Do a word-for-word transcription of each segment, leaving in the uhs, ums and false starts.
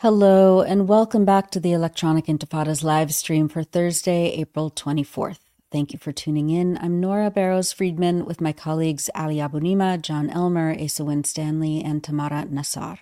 Hello, and welcome back to the Electronic Intifada's live stream for Thursday, April twenty-fourth. Thank you for tuning in. I'm Nora Barrows-Friedman with my colleagues Ali Abunimah, John Elmer, Asa Winstanley, and Tamara Nassar.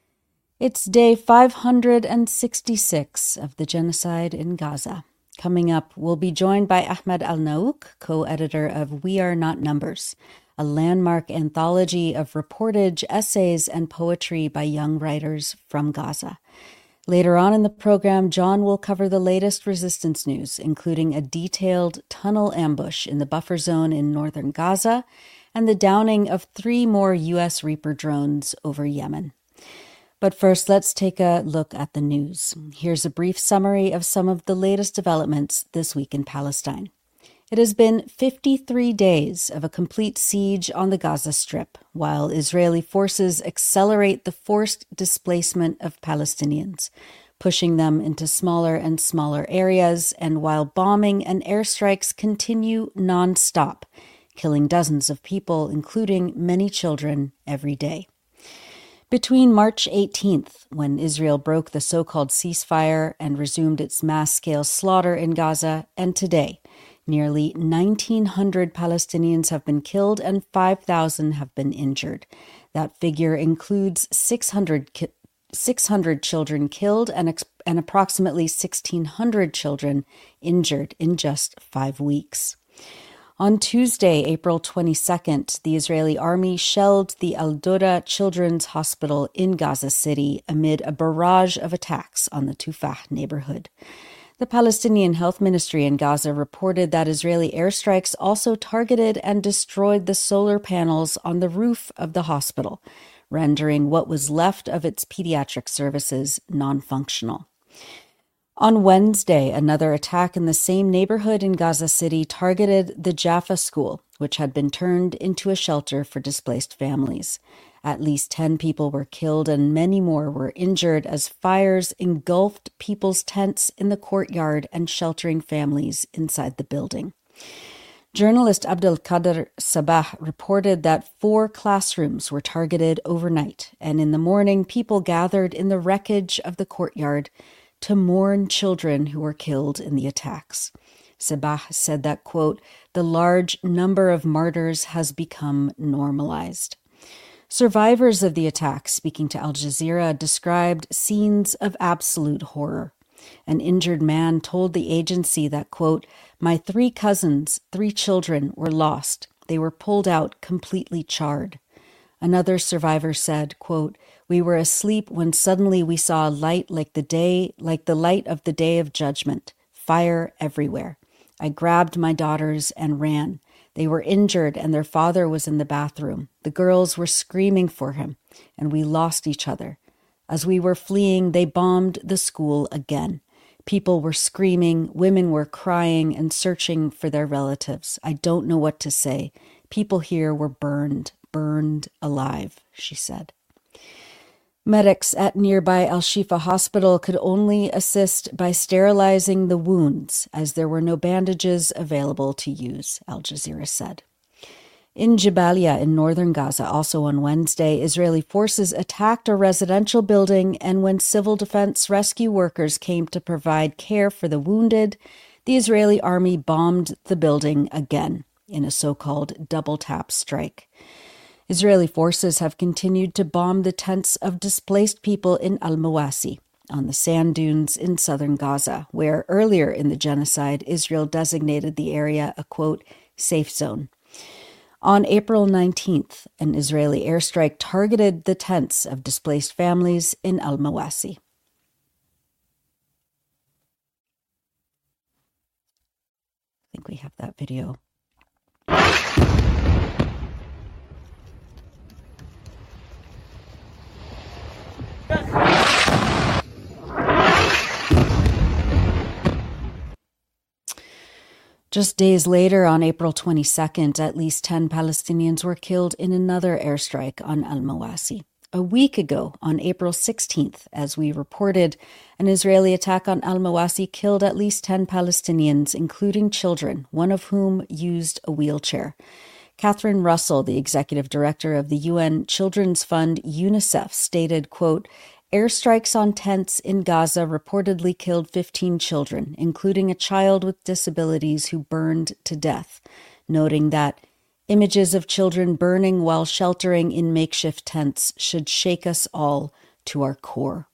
It's day five hundred sixty-six of the genocide in Gaza. Coming up, we'll be joined by Ahmed Al-Naouk, co-editor of We Are Not Numbers, a landmark anthology of reportage, essays, and poetry by young writers from Gaza. Later on in the program, John will cover the latest resistance news, including a detailed tunnel ambush in the buffer zone in northern Gaza and the downing of three more U S Reaper drones over Yemen. But first, let's take a look at the news. Here's a brief summary of some of the latest developments this week in Palestine. It has been fifty-three days of a complete siege on the Gaza Strip, while Israeli forces accelerate the forced displacement of Palestinians, pushing them into smaller and smaller areas, and while bombing and airstrikes continue non-stop, killing dozens of people, including many children, every day. Between March eighteenth, when Israel broke the so-called ceasefire and resumed its mass-scale slaughter in Gaza, and today, nearly nineteen hundred Palestinians have been killed and five thousand have been injured. That figure includes six hundred, ki- six hundred children killed and, ex- and approximately sixteen hundred children injured in just five weeks. On Tuesday, April twenty-second, the Israeli army shelled the Al-Dura Children's Hospital in Gaza City amid a barrage of attacks on the Tufah neighborhood. The Palestinian Health Ministry in Gaza reported that Israeli airstrikes also targeted and destroyed the solar panels on the roof of the hospital, rendering what was left of its pediatric services non-functional. On Wednesday, another attack in the same neighborhood in Gaza City targeted the Jaffa School, which had been turned into a shelter for displaced families. At least ten people were killed and many more were injured as fires engulfed people's tents in the courtyard and sheltering families inside the building. Journalist Abdelkader Sabah reported that four classrooms were targeted overnight, and in the morning people gathered in the wreckage of the courtyard to mourn children who were killed in the attacks. Sabah said that, quote, the large number of martyrs has become normalized. Survivors of the attack, speaking to Al Jazeera, described scenes of absolute horror. An injured man told the agency that, quote, my three cousins, three children, were lost. They were pulled out completely charred. Another survivor said, quote, we were asleep when suddenly we saw a light like the day, like the light of the day of judgment, fire everywhere. I grabbed my daughters and ran. They were injured and their father was in the bathroom. The girls were screaming for him, and we lost each other. As we were fleeing, they bombed the school again. People were screaming, women were crying and searching for their relatives. I don't know what to say. People here were burned, burned alive, she said. Medics at nearby Al-Shifa Hospital could only assist by sterilizing the wounds, as there were no bandages available to use, Al Jazeera said. In Jabalia in northern Gaza, also on Wednesday, Israeli forces attacked a residential building, and when civil defense rescue workers came to provide care for the wounded, the Israeli army bombed the building again in a so-called double-tap strike. Israeli forces have continued to bomb the tents of displaced people in Al-Mawasi, on the sand dunes in southern Gaza, where earlier in the genocide, Israel designated the area a, quote, safe zone. On April nineteenth, an Israeli airstrike targeted the tents of displaced families in Al-Mawasi. I think we have that video. Just days later, on April twenty-second, at least ten Palestinians were killed in another airstrike on Al-Mawasi. A week ago, on April sixteenth, as we reported, an Israeli attack on Al-Mawasi killed at least ten Palestinians, including children, one of whom used a wheelchair. Catherine Russell, the executive director of the U N Children's Fund UNICEF, stated, quote, Airstrikes on tents in Gaza reportedly killed fifteen children, including a child with disabilities who burned to death, noting that images of children burning while sheltering in makeshift tents should shake us all to our core.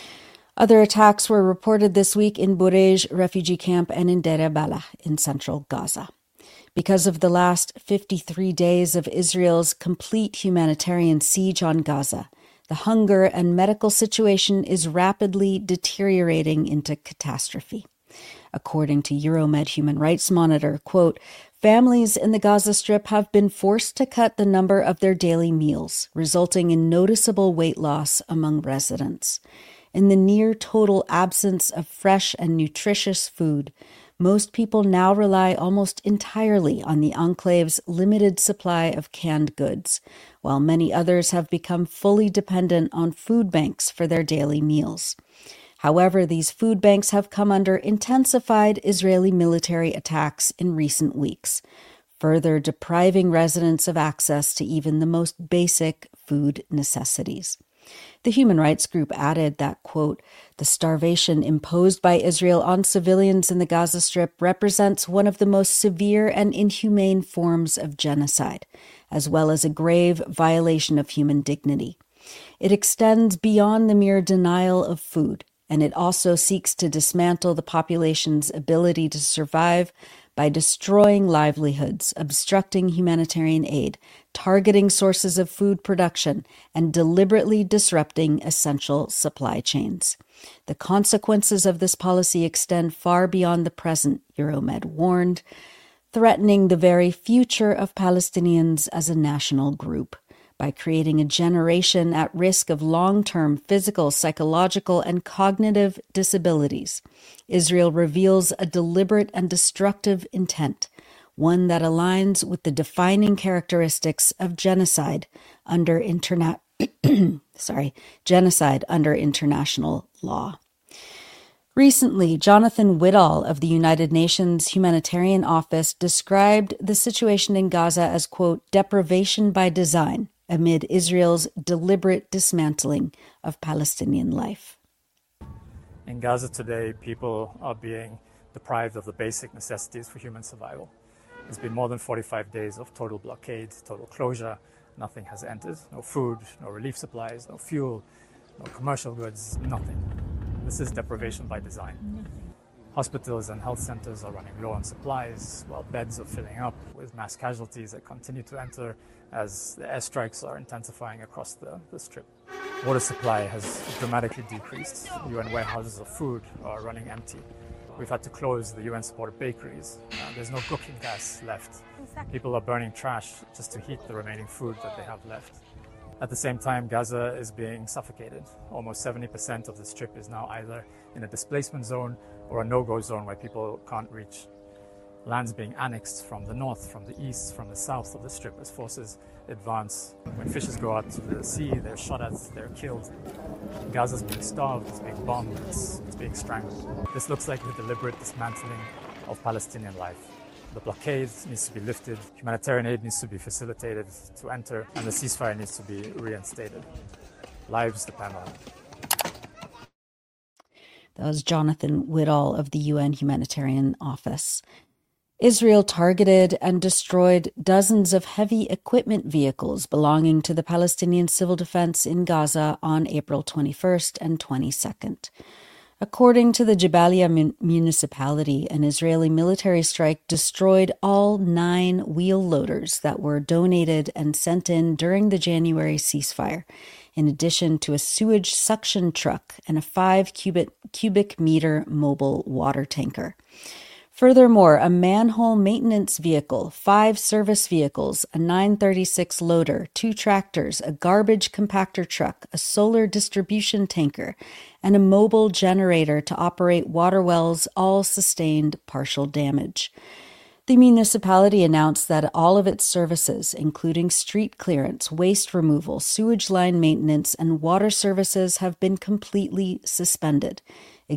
Other attacks were reported this week in Burej refugee camp and in Deir Balah in central Gaza. Because of the last fifty-three days of Israel's complete humanitarian siege on Gaza, the hunger and medical situation is rapidly deteriorating into catastrophe. According to Euromed Human Rights Monitor, quote, families in the Gaza Strip have been forced to cut the number of their daily meals, resulting in noticeable weight loss among residents. In the near total absence of fresh and nutritious food, most people now rely almost entirely on the enclave's limited supply of canned goods, while many others have become fully dependent on food banks for their daily meals. However, these food banks have come under intensified Israeli military attacks in recent weeks, further depriving residents of access to even the most basic food necessities. The human rights group added that, quote, the starvation imposed by Israel on civilians in the Gaza Strip represents one of the most severe and inhumane forms of genocide, as well as a grave violation of human dignity. It extends beyond the mere denial of food, and it also seeks to dismantle the population's ability to survive by destroying livelihoods, obstructing humanitarian aid, targeting sources of food production, and deliberately disrupting essential supply chains. The consequences of this policy extend far beyond the present, Euromed warned, threatening the very future of Palestinians as a national group by creating a generation at risk of long-term physical, psychological, and cognitive disabilities. Israel reveals a deliberate and destructive intent, one that aligns with the defining characteristics of genocide under interna- sorry, genocide under international law. Recently, Jonathan Whittall of the United Nations Humanitarian Office described the situation in Gaza as, quote, deprivation by design, amid Israel's deliberate dismantling of Palestinian life. In Gaza today, people are being deprived of the basic necessities for human survival. It's been more than forty-five days of total blockade, total closure. Nothing has entered. No food, no relief supplies, no fuel, no commercial goods, nothing. This is deprivation by design. Hospitals and health centers are running low on supplies, while beds are filling up with mass casualties that continue to enter as the airstrikes are intensifying across the, the strip. Water supply has dramatically decreased. U N warehouses of food are running empty. We've had to close the U N-supported bakeries. Uh, there's no cooking gas left. People are burning trash just to heat the remaining food that they have left. At the same time, Gaza is being suffocated. Almost seventy percent of the strip is now either in a displacement zone or a no-go zone where people can't reach. Lands being annexed from the north, from the east, from the south of the strip as forces advance. When fishers go out to the sea, they're shot at, they're killed. Gaza's being starved, it's being bombed, it's, it's being strangled. This looks like the deliberate dismantling of Palestinian life. The blockade needs to be lifted, humanitarian aid needs to be facilitated to enter, and the ceasefire needs to be reinstated. Lives depend on it. That was Jonathan Whittall of the U N Humanitarian Office. Israel targeted and destroyed dozens of heavy equipment vehicles belonging to the Palestinian Civil Defense in Gaza on April twenty-first and twenty-second. According to the Jabalia mun- municipality, an Israeli military strike destroyed all nine wheel loaders that were donated and sent in during the January ceasefire, in addition to a sewage suction truck and a five cubic, cubic meter mobile water tanker. Furthermore, a manhole maintenance vehicle, five service vehicles, a nine thirty-six loader, two tractors, a garbage compactor truck, a solar distribution tanker, and a mobile generator to operate water wells all sustained partial damage. The municipality announced that all of its services, including street clearance, waste removal, sewage line maintenance, and water services, have been completely suspended,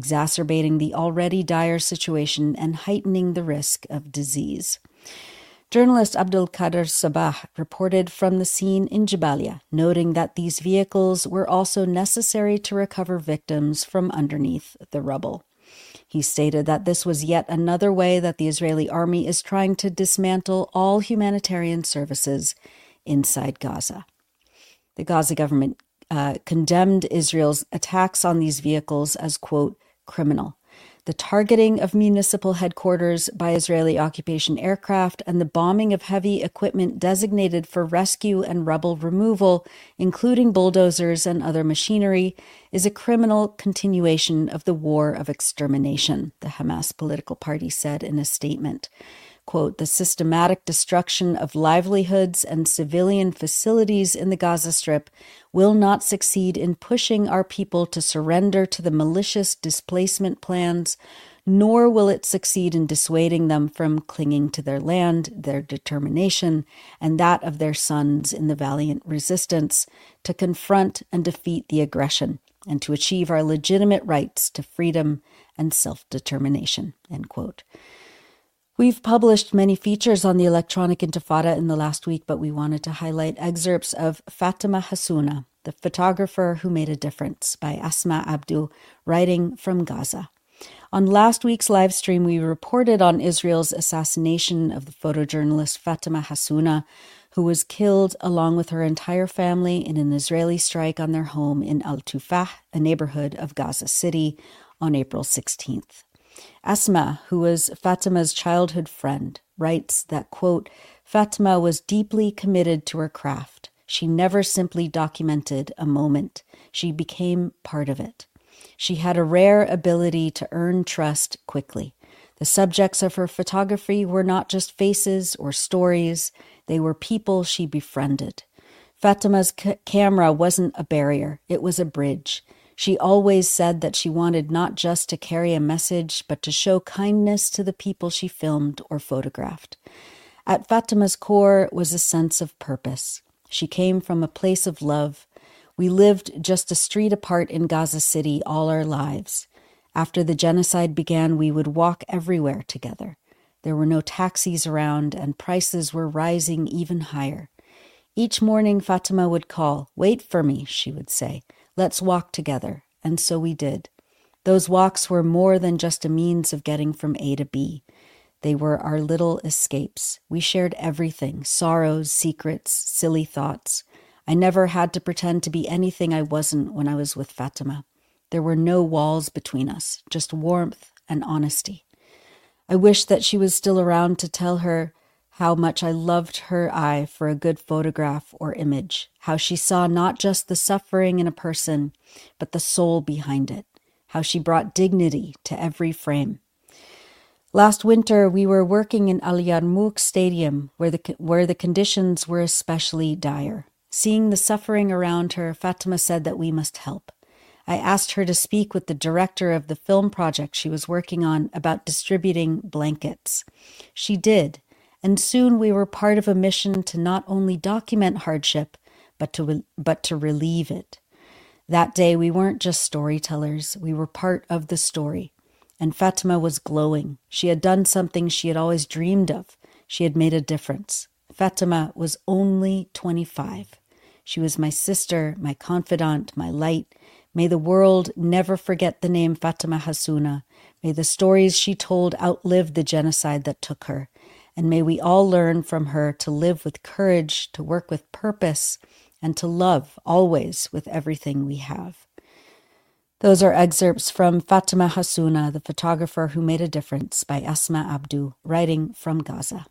exacerbating the already dire situation and heightening the risk of disease. Journalist Abdul Qadir Sabah reported from the scene in Jabalia, noting that these vehicles were also necessary to recover victims from underneath the rubble. He stated that this was yet another way that the Israeli army is trying to dismantle all humanitarian services inside Gaza. The Gaza government uh, condemned Israel's attacks on these vehicles as, quote, criminal. The targeting of municipal headquarters by Israeli occupation aircraft and the bombing of heavy equipment designated for rescue and rubble removal, including bulldozers and other machinery, is a criminal continuation of the war of extermination, the Hamas political party said in a statement. Quote, the systematic destruction of livelihoods and civilian facilities in the Gaza Strip will not succeed in pushing our people to surrender to the malicious displacement plans, nor will it succeed in dissuading them from clinging to their land, their determination, and that of their sons in the valiant resistance to confront and defeat the aggression and to achieve our legitimate rights to freedom and self-determination, end quote. We've published many features on the electronic intifada in the last week, but we wanted to highlight excerpts of Fatima Hassouna, the photographer who made a difference, by Asma Abdu, writing from Gaza. On last week's live stream, we reported on Israel's assassination of the photojournalist Fatima Hassouna, who was killed along with her entire family in an Israeli strike on their home in Al-Tufah, a neighborhood of Gaza City, on April sixteenth. Asma, who was Fatima's childhood friend, writes that, quote, Fatima was deeply committed to her craft. She never simply documented a moment. She became part of it. She had a rare ability to earn trust quickly. The subjects of her photography were not just faces or stories. They were people she befriended. Fatima's c- camera wasn't a barrier. It was a bridge. She always said that she wanted not just to carry a message, but to show kindness to the people she filmed or photographed. At Fatima's core was a sense of purpose. She came from a place of love. We lived just a street apart in Gaza City all our lives. After the genocide began, we would walk everywhere together. There were no taxis around, and prices were rising even higher. Each morning, Fatima would call. Wait for me, she would say. Let's walk together. And so we did. Those walks were more than just a means of getting from A to B. They were our little escapes. We shared everything, sorrows, secrets, silly thoughts. I never had to pretend to be anything I wasn't when I was with Fatima. There were no walls between us, just warmth and honesty. I wish that she was still around to tell her how much I loved her eye for a good photograph or image, how she saw not just the suffering in a person, but the soul behind it, how she brought dignity to every frame. Last winter, we were working in Al Yarmouk Stadium, where the, where the conditions were especially dire. Seeing the suffering around her, Fatima said that we must help. I asked her to speak with the director of the film project she was working on about distributing blankets. She did. And soon we were part of a mission to not only document hardship, but to but to relieve it. That day, we weren't just storytellers. We were part of the story. And Fatima was glowing. She had done something she had always dreamed of. She had made a difference. Fatima was only twenty-five. She was my sister, my confidant, my light. May the world never forget the name Fatima Hassouna. May the stories she told outlive the genocide that took her. And may we all learn from her to live with courage, to work with purpose, and to love always with everything we have. Those are excerpts from Fatima Hassouna, the photographer who made a difference, by Asma Abdu, writing from Gaza.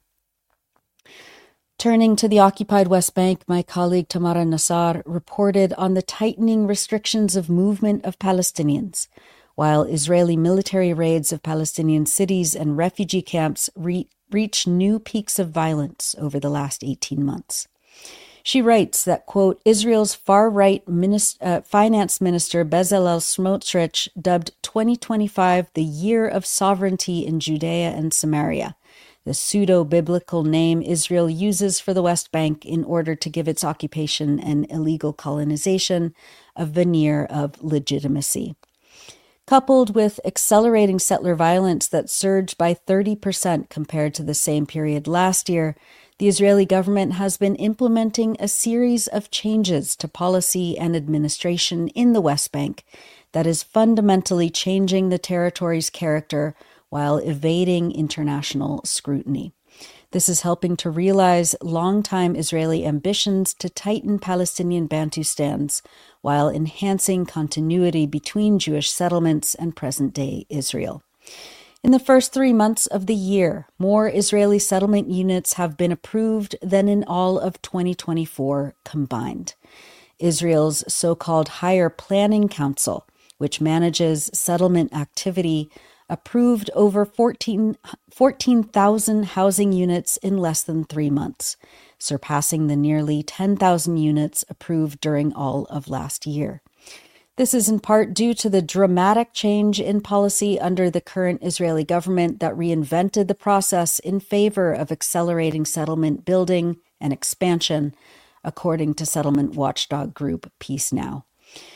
Turning to the occupied West Bank, my colleague Tamara Nassar reported on the tightening restrictions of movement of Palestinians, while Israeli military raids of Palestinian cities and refugee camps re- reach new peaks of violence over the last eighteen months. She writes that, quote, Israel's far-right minis- uh, finance minister Bezalel Smotrich dubbed twenty twenty-five the year of sovereignty in Judea and Samaria, the pseudo-biblical name Israel uses for the West Bank in order to give its occupation and illegal colonization a veneer of legitimacy. Coupled with accelerating settler violence that surged by thirty percent compared to the same period last year, the Israeli government has been implementing a series of changes to policy and administration in the West Bank that is fundamentally changing the territory's character while evading international scrutiny. This is helping to realize longtime Israeli ambitions to tighten Palestinian Bantustans while enhancing continuity between Jewish settlements and present-day Israel. In the first three months of the year, more Israeli settlement units have been approved than in all of twenty twenty-four combined. Israel's so-called Higher Planning Council, which manages settlement activity, approved over fourteen thousand housing units in less than three months, surpassing the nearly ten thousand units approved during all of last year. This is in part due to the dramatic change in policy under the current Israeli government that reinvented the process in favor of accelerating settlement building and expansion, according to settlement watchdog group Peace Now.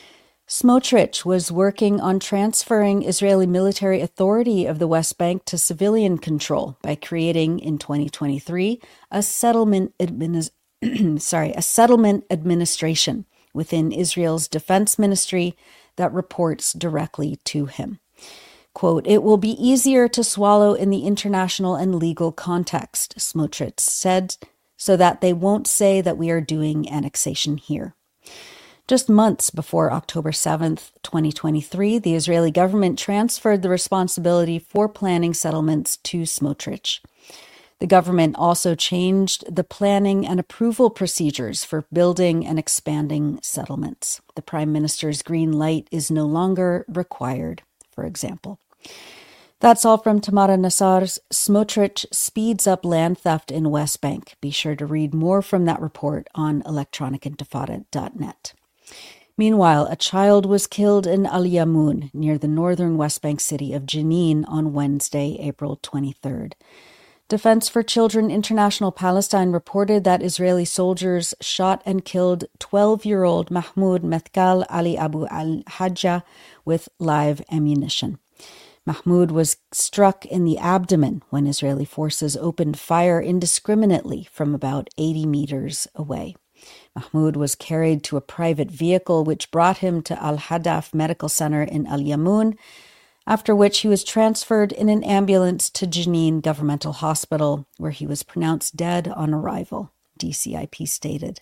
Smotrich was working on transferring Israeli military authority of the West Bank to civilian control by creating, in twenty twenty-three, a settlement administ- sorry, a settlement administration within Israel's defense ministry that reports directly to him. Quote, "It will be easier to swallow in the international and legal context," Smotrich said, "so that they won't say that we are doing annexation here." Just months before October seventh, twenty twenty-three, the Israeli government transferred the responsibility for planning settlements to Smotrich. The government also changed the planning and approval procedures for building and expanding settlements. The prime minister's green light is no longer required, for example. That's all from Tamara Nassar's Smotrich Speeds Up Land Theft in West Bank. Be sure to read more from that report on electronic intifada dot net. Meanwhile, a child was killed in Al Yamoun, near the northern West Bank city of Jenin, on Wednesday, April twenty-third. Defense for Children International Palestine reported that Israeli soldiers shot and killed twelve-year-old Mahmoud Methkal Ali Abu al-Hajja with live ammunition. Mahmoud was struck in the abdomen when Israeli forces opened fire indiscriminately from about eighty meters away. Mahmoud was carried to a private vehicle which brought him to Al-Hadaf Medical Center in Al Yamoun, after which he was transferred in an ambulance to Jenin Governmental Hospital, where he was pronounced dead on arrival, D C I P stated.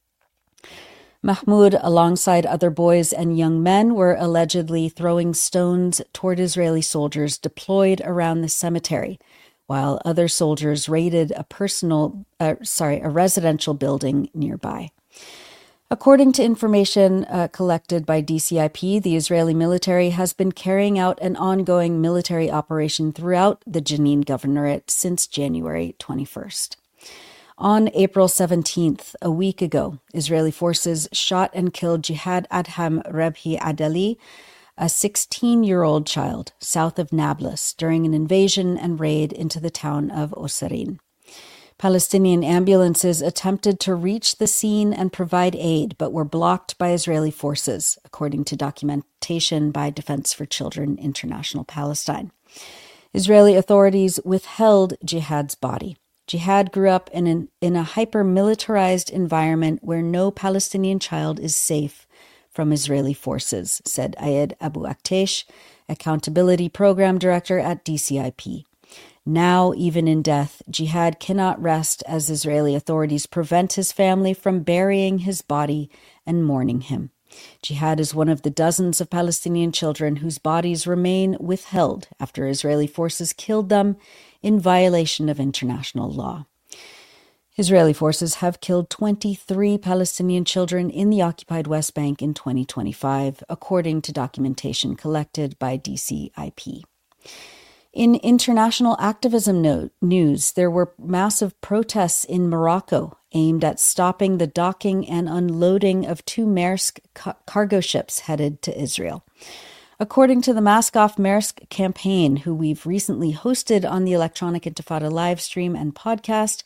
Mahmoud, alongside other boys and young men, were allegedly throwing stones toward Israeli soldiers deployed around the cemetery, while other soldiers raided a personal, uh, sorry, a residential building nearby. According to information uh, collected by D C I P, the Israeli military has been carrying out an ongoing military operation throughout the Jenin Governorate since January twenty-first. On April seventeenth, a week ago, Israeli forces shot and killed Jihad Adham Rebhi Adali, a sixteen-year-old child south of Nablus, during an invasion and raid into the town of Osserin. Palestinian ambulances attempted to reach the scene and provide aid, but were blocked by Israeli forces, according to documentation by Defense for Children International Palestine. Israeli authorities withheld Jihad's body. Jihad grew up in, an, in a hyper-militarized environment where no Palestinian child is safe from Israeli forces, said Ayed Abu Aktesh, Accountability Program Director at D C I P. Now, even in death, Jihad cannot rest as Israeli authorities prevent his family from burying his body and mourning him. Jihad is one of the dozens of Palestinian children whose bodies remain withheld after Israeli forces killed them in violation of international law. Israeli forces have killed twenty-three Palestinian children in the occupied West Bank in twenty twenty-five, according to documentation collected by D C I P. In international activism no- news, there were massive protests in Morocco aimed at stopping the docking and unloading of two Maersk ca- cargo ships headed to Israel. According to the Mask Off Maersk campaign, who we've recently hosted on the Electronic Intifada live stream and podcast,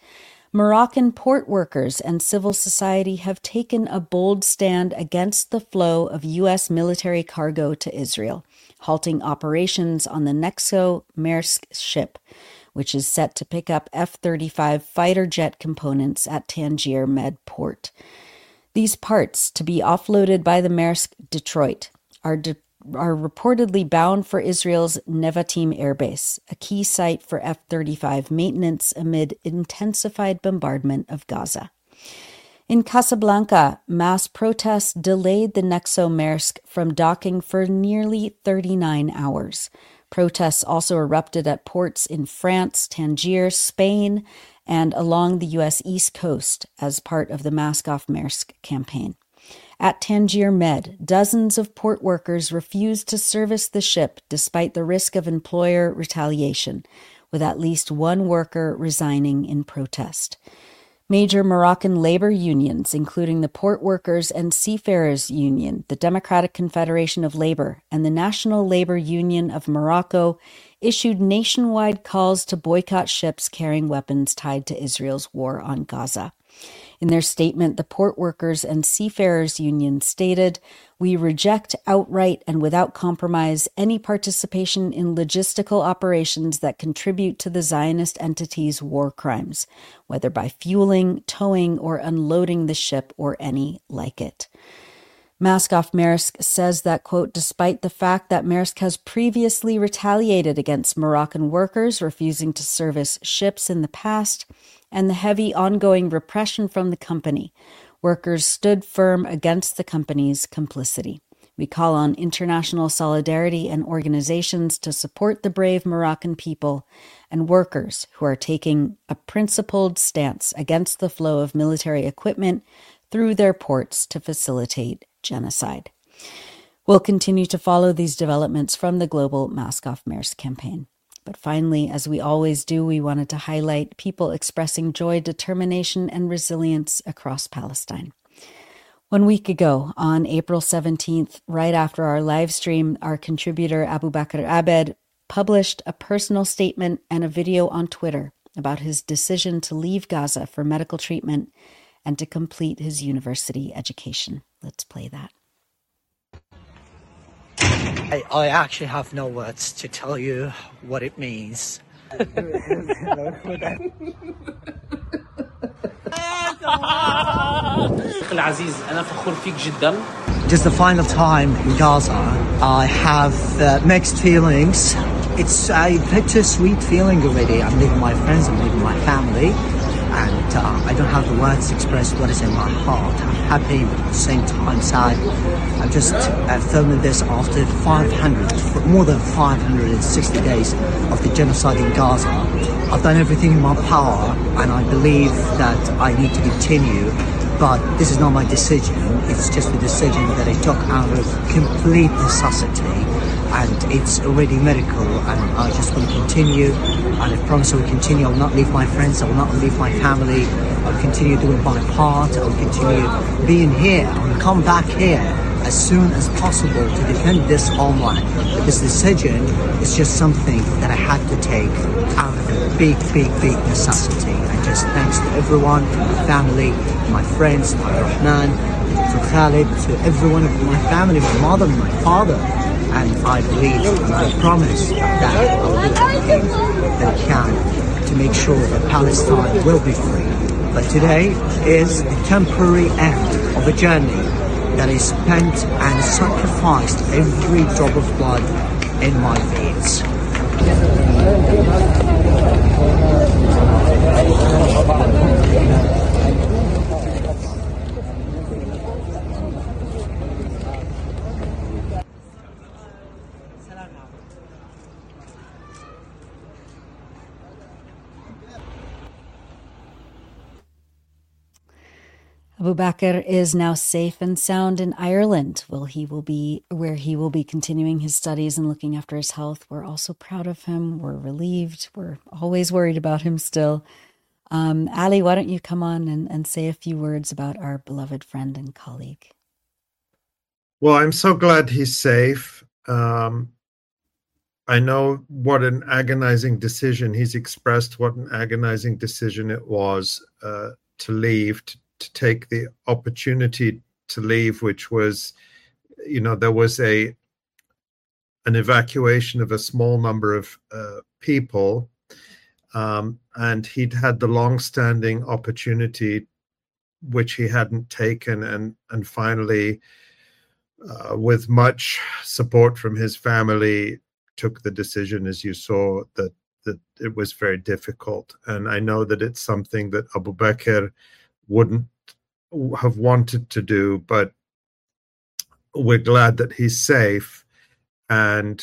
Moroccan port workers and civil society have taken a bold stand against the flow of U S military cargo to Israel, halting operations on the Nexo Maersk ship, which is set to pick up F thirty-five fighter jet components at Tangier Med port. These parts, to be offloaded by the Maersk Detroit, are de- are reportedly bound for Israel's Nevatim airbase, a key site for F thirty-five maintenance amid intensified bombardment of Gaza. In Casablanca, mass protests delayed the Nexo Maersk from docking for nearly thirty-nine hours. Protests also erupted at ports in France, Tangier, Spain, and along the U S East Coast as part of the Mask Off Maersk campaign. At Tangier Med, dozens of port workers refused to service the ship despite the risk of employer retaliation, with at least one worker resigning in protest. Major Moroccan labor unions, including the Port Workers and Seafarers Union, the Democratic Confederation of Labor, and the National Labor Union of Morocco, issued nationwide calls to boycott ships carrying weapons tied to Israel's war on Gaza. In their statement, the Port Workers and Seafarers Union stated, "We reject outright and without compromise any participation in logistical operations that contribute to the Zionist entity's war crimes, whether by fueling, towing, or unloading the ship or any like it." Mask Off Maersk says that, quote, despite the fact that Maersk has previously retaliated against Moroccan workers refusing to service ships in the past, and the heavy ongoing repression from the company, workers stood firm against the company's complicity. We call on international solidarity and organizations to support the brave Moroccan people and workers who are taking a principled stance against the flow of military equipment through their ports to facilitate genocide. We'll continue to follow these developments from the global Mask Off Maersk campaign. But finally, as we always do, we wanted to highlight people expressing joy, determination, and resilience across Palestine. One week ago, on April seventeenth, right after our live stream, our contributor Abu Bakr Abed published a personal statement and a video on Twitter about his decision to leave Gaza for medical treatment and to complete his university education. Let's play that. I, I actually have no words to tell you what it means. Just the final time in Gaza, I have uh, mixed feelings. It's a bittersweet feeling already. I'm leaving my friends, I'm leaving my family, and uh, I don't have the words to express what is in my heart. I'm happy, but at the same time sad. I'm just uh, filming this after five hundred, more than five hundred sixty days of the genocide in Gaza. I've done everything in my power, and I believe that I need to continue. But this is not my decision. It's just a decision that I took out of complete necessity, and it's already medical, and I just want to continue, and I promise I will continue. I will not leave my friends, I will not leave my family. I will continue doing my part. I will continue being here. I will come back here as soon as possible to defend this homeland. But this decision is just something that I had to take out of a big, big, big necessity. And just thanks to everyone, to my family, my friends, to Rahman, to Khalid, to everyone of my family, my mother, my father. And I believe and I promise that I will do everything that I can to make sure that Palestine will be free. But today is the temporary end of a journey that is spent and sacrificed every drop of blood in my veins. Abu Bakr is now safe and sound in Ireland, well, he will be where he will be continuing his studies and looking after his health. We're also proud of him. We're relieved. We're always worried about him still. Um, Ali, why don't you come on and, and say a few words about our beloved friend and colleague? Well, I'm so glad he's safe. Um, I know what an agonizing decision, he's expressed what an agonizing decision it was uh, to leave, to, to take the opportunity to leave, which was, you know, there was a an evacuation of a small number of uh, people, um, and he'd had the long-standing opportunity which he hadn't taken, and and finally, uh, with much support from his family, took the decision, as you saw, that that it was very difficult. And I know that it's something that Abu Bakr wouldn't have wanted to do, but we're glad that he's safe. And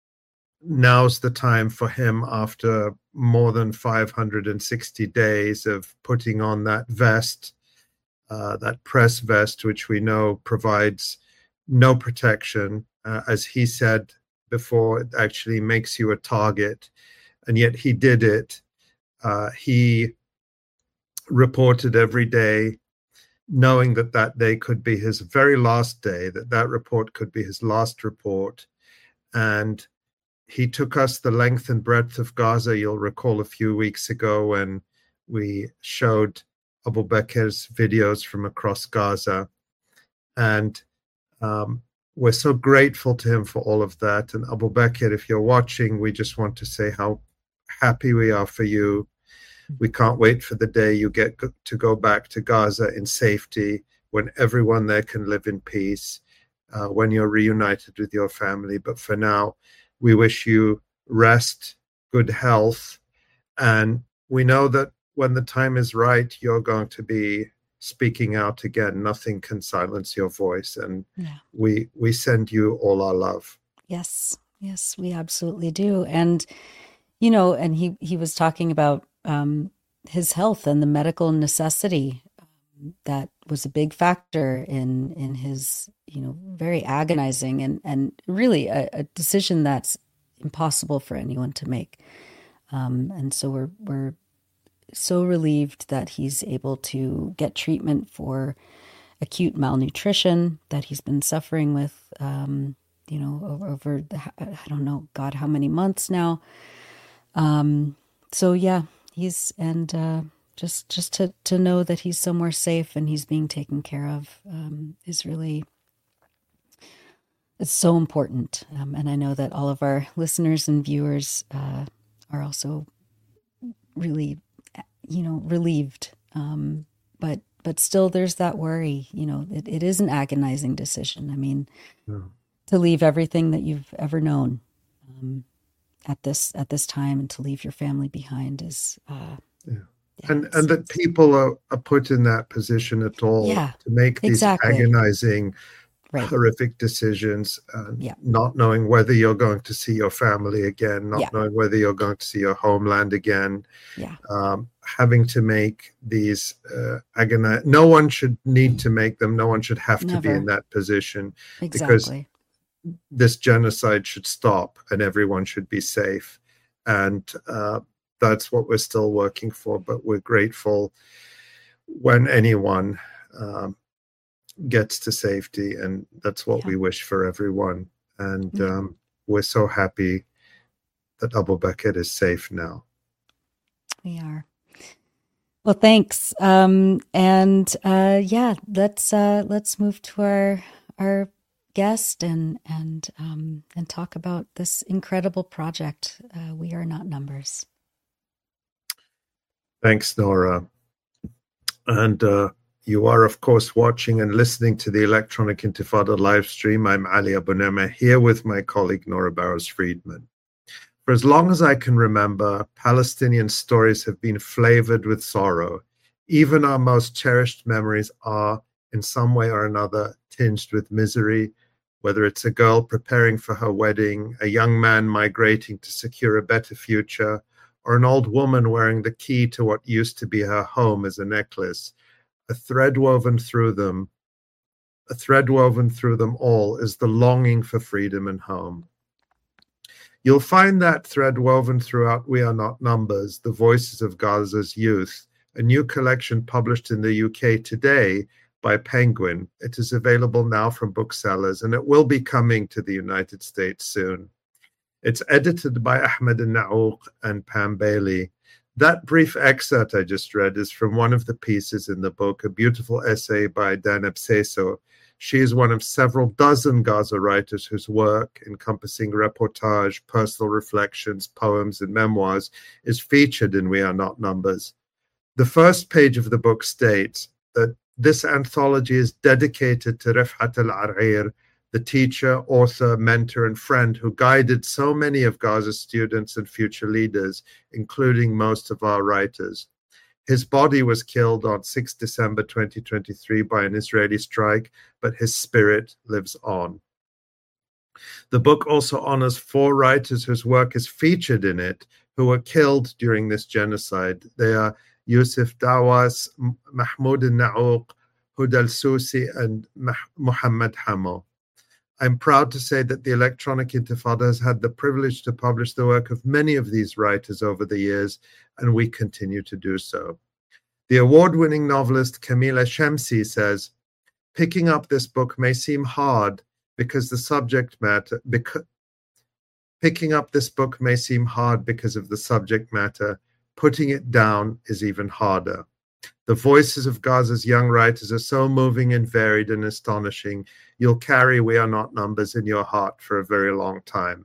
now's the time for him, after more than five hundred sixty days of putting on that vest, uh, that press vest, which we know provides no protection. Uh, as he said before, it actually makes you a target. And yet he did it. Uh, he reported every day, knowing that that day could be his very last day, that that report could be his last report. And he took us the length and breadth of Gaza. You'll recall a few weeks ago when we showed Abu Bakr's videos from across Gaza. And um, we're so grateful to him for all of that. And Abu Bakr, if you're watching, we just want to say how happy we are for you. We can't wait for the day you get to go back to Gaza in safety, when everyone there can live in peace, uh, when you're reunited with your family. But for now, we wish you rest, good health, and we know that when the time is right, you're going to be speaking out again. Nothing can silence your voice, and yeah. we we send you all our love. Yes, yes, we absolutely do. And you know, and he he was talking about um, his health and the medical necessity um, that was a big factor in in his, you know, very agonizing and and really a, a decision that's impossible for anyone to make. Um, and so we're we're so relieved that he's able to get treatment for acute malnutrition that he's been suffering with, um, you know, over, over the, I don't know, God, how many months now. Um, so yeah, he's, and, uh, just, just to, to know that he's somewhere safe and he's being taken care of, um, is really, it's so important. Um, and I know that all of our listeners and viewers, uh, are also really, you know, relieved. Um, but, but still there's that worry, you know, it, it is an agonizing decision. I mean, yeah. to leave everything that you've ever known, um, at this, at this time, and to leave your family behind is, uh, yeah. Yeah, and, and that people are, are put in that position at all yeah, to make these exactly. agonizing, right. horrific decisions, uh, yeah. not knowing whether you're going to see your family again, not yeah. knowing whether you're going to see your homeland again, yeah. um, having to make these uh, agoni- no one should need to make them. No one should have Never. to be in that position. Exactly. Because this genocide should stop and everyone should be safe. And uh, that's what we're still working for. But we're grateful when anyone um, gets to safety, and that's what yeah. we wish for everyone. And mm-hmm. um, we're so happy that Abu Bakr is safe now. We are. Well, thanks. Um, and uh, yeah, let's uh, let's move to our our guest and and um, and talk about this incredible project. Uh, We Are Not Numbers. Thanks, Nora. And uh, you are, of course, watching and listening to the Electronic Intifada live stream. I'm Ali Abu Ni'ma, here with my colleague Nora Barrows-Friedman. For as long as I can remember, Palestinian stories have been flavored with sorrow. Even our most cherished memories are, in some way or another, tinged with misery, whether it's a girl preparing for her wedding, a young man migrating to secure a better future, or an old woman wearing the key to what used to be her home as a necklace. A thread woven through them, a thread woven through them all is the longing for freedom and home. You'll find that thread woven throughout We Are Not Numbers, The Voices of Gaza's Youth, a new collection published in the U K today by Penguin. It is available now from booksellers, and it will be coming to the United States soon. It's edited by Ahmed al-Na'ouq and Pam Bailey. That brief excerpt I just read is from one of the pieces in the book, a beautiful essay by Danab Seso. She is one of several dozen Gaza writers whose work, encompassing reportage, personal reflections, poems, and memoirs, is featured in We Are Not Numbers. The first page of the book states that this anthology is dedicated to Rifat al-Ar'ir, the teacher, author, mentor, and friend who guided so many of Gaza's students and future leaders, including most of our writers. His body was killed on the sixth of December twenty twenty-three by an Israeli strike, but his spirit lives on. The book also honors four writers whose work is featured in it, who were killed during this genocide. They are Yusuf Dawas, Mahmoud al-Na'ouq, Huda al-Susi, and Muhammad Hamo. I'm proud to say that the Electronic Intifada has had the privilege to publish the work of many of these writers over the years, and we continue to do so. The award-winning novelist Camila Shamsi says, picking up this book may seem hard because the subject matter, because, picking up this book may seem hard because of the subject matter. Putting it down is even harder. The voices of Gaza's young writers are so moving and varied and astonishing, you'll carry We Are Not Numbers in your heart for a very long time.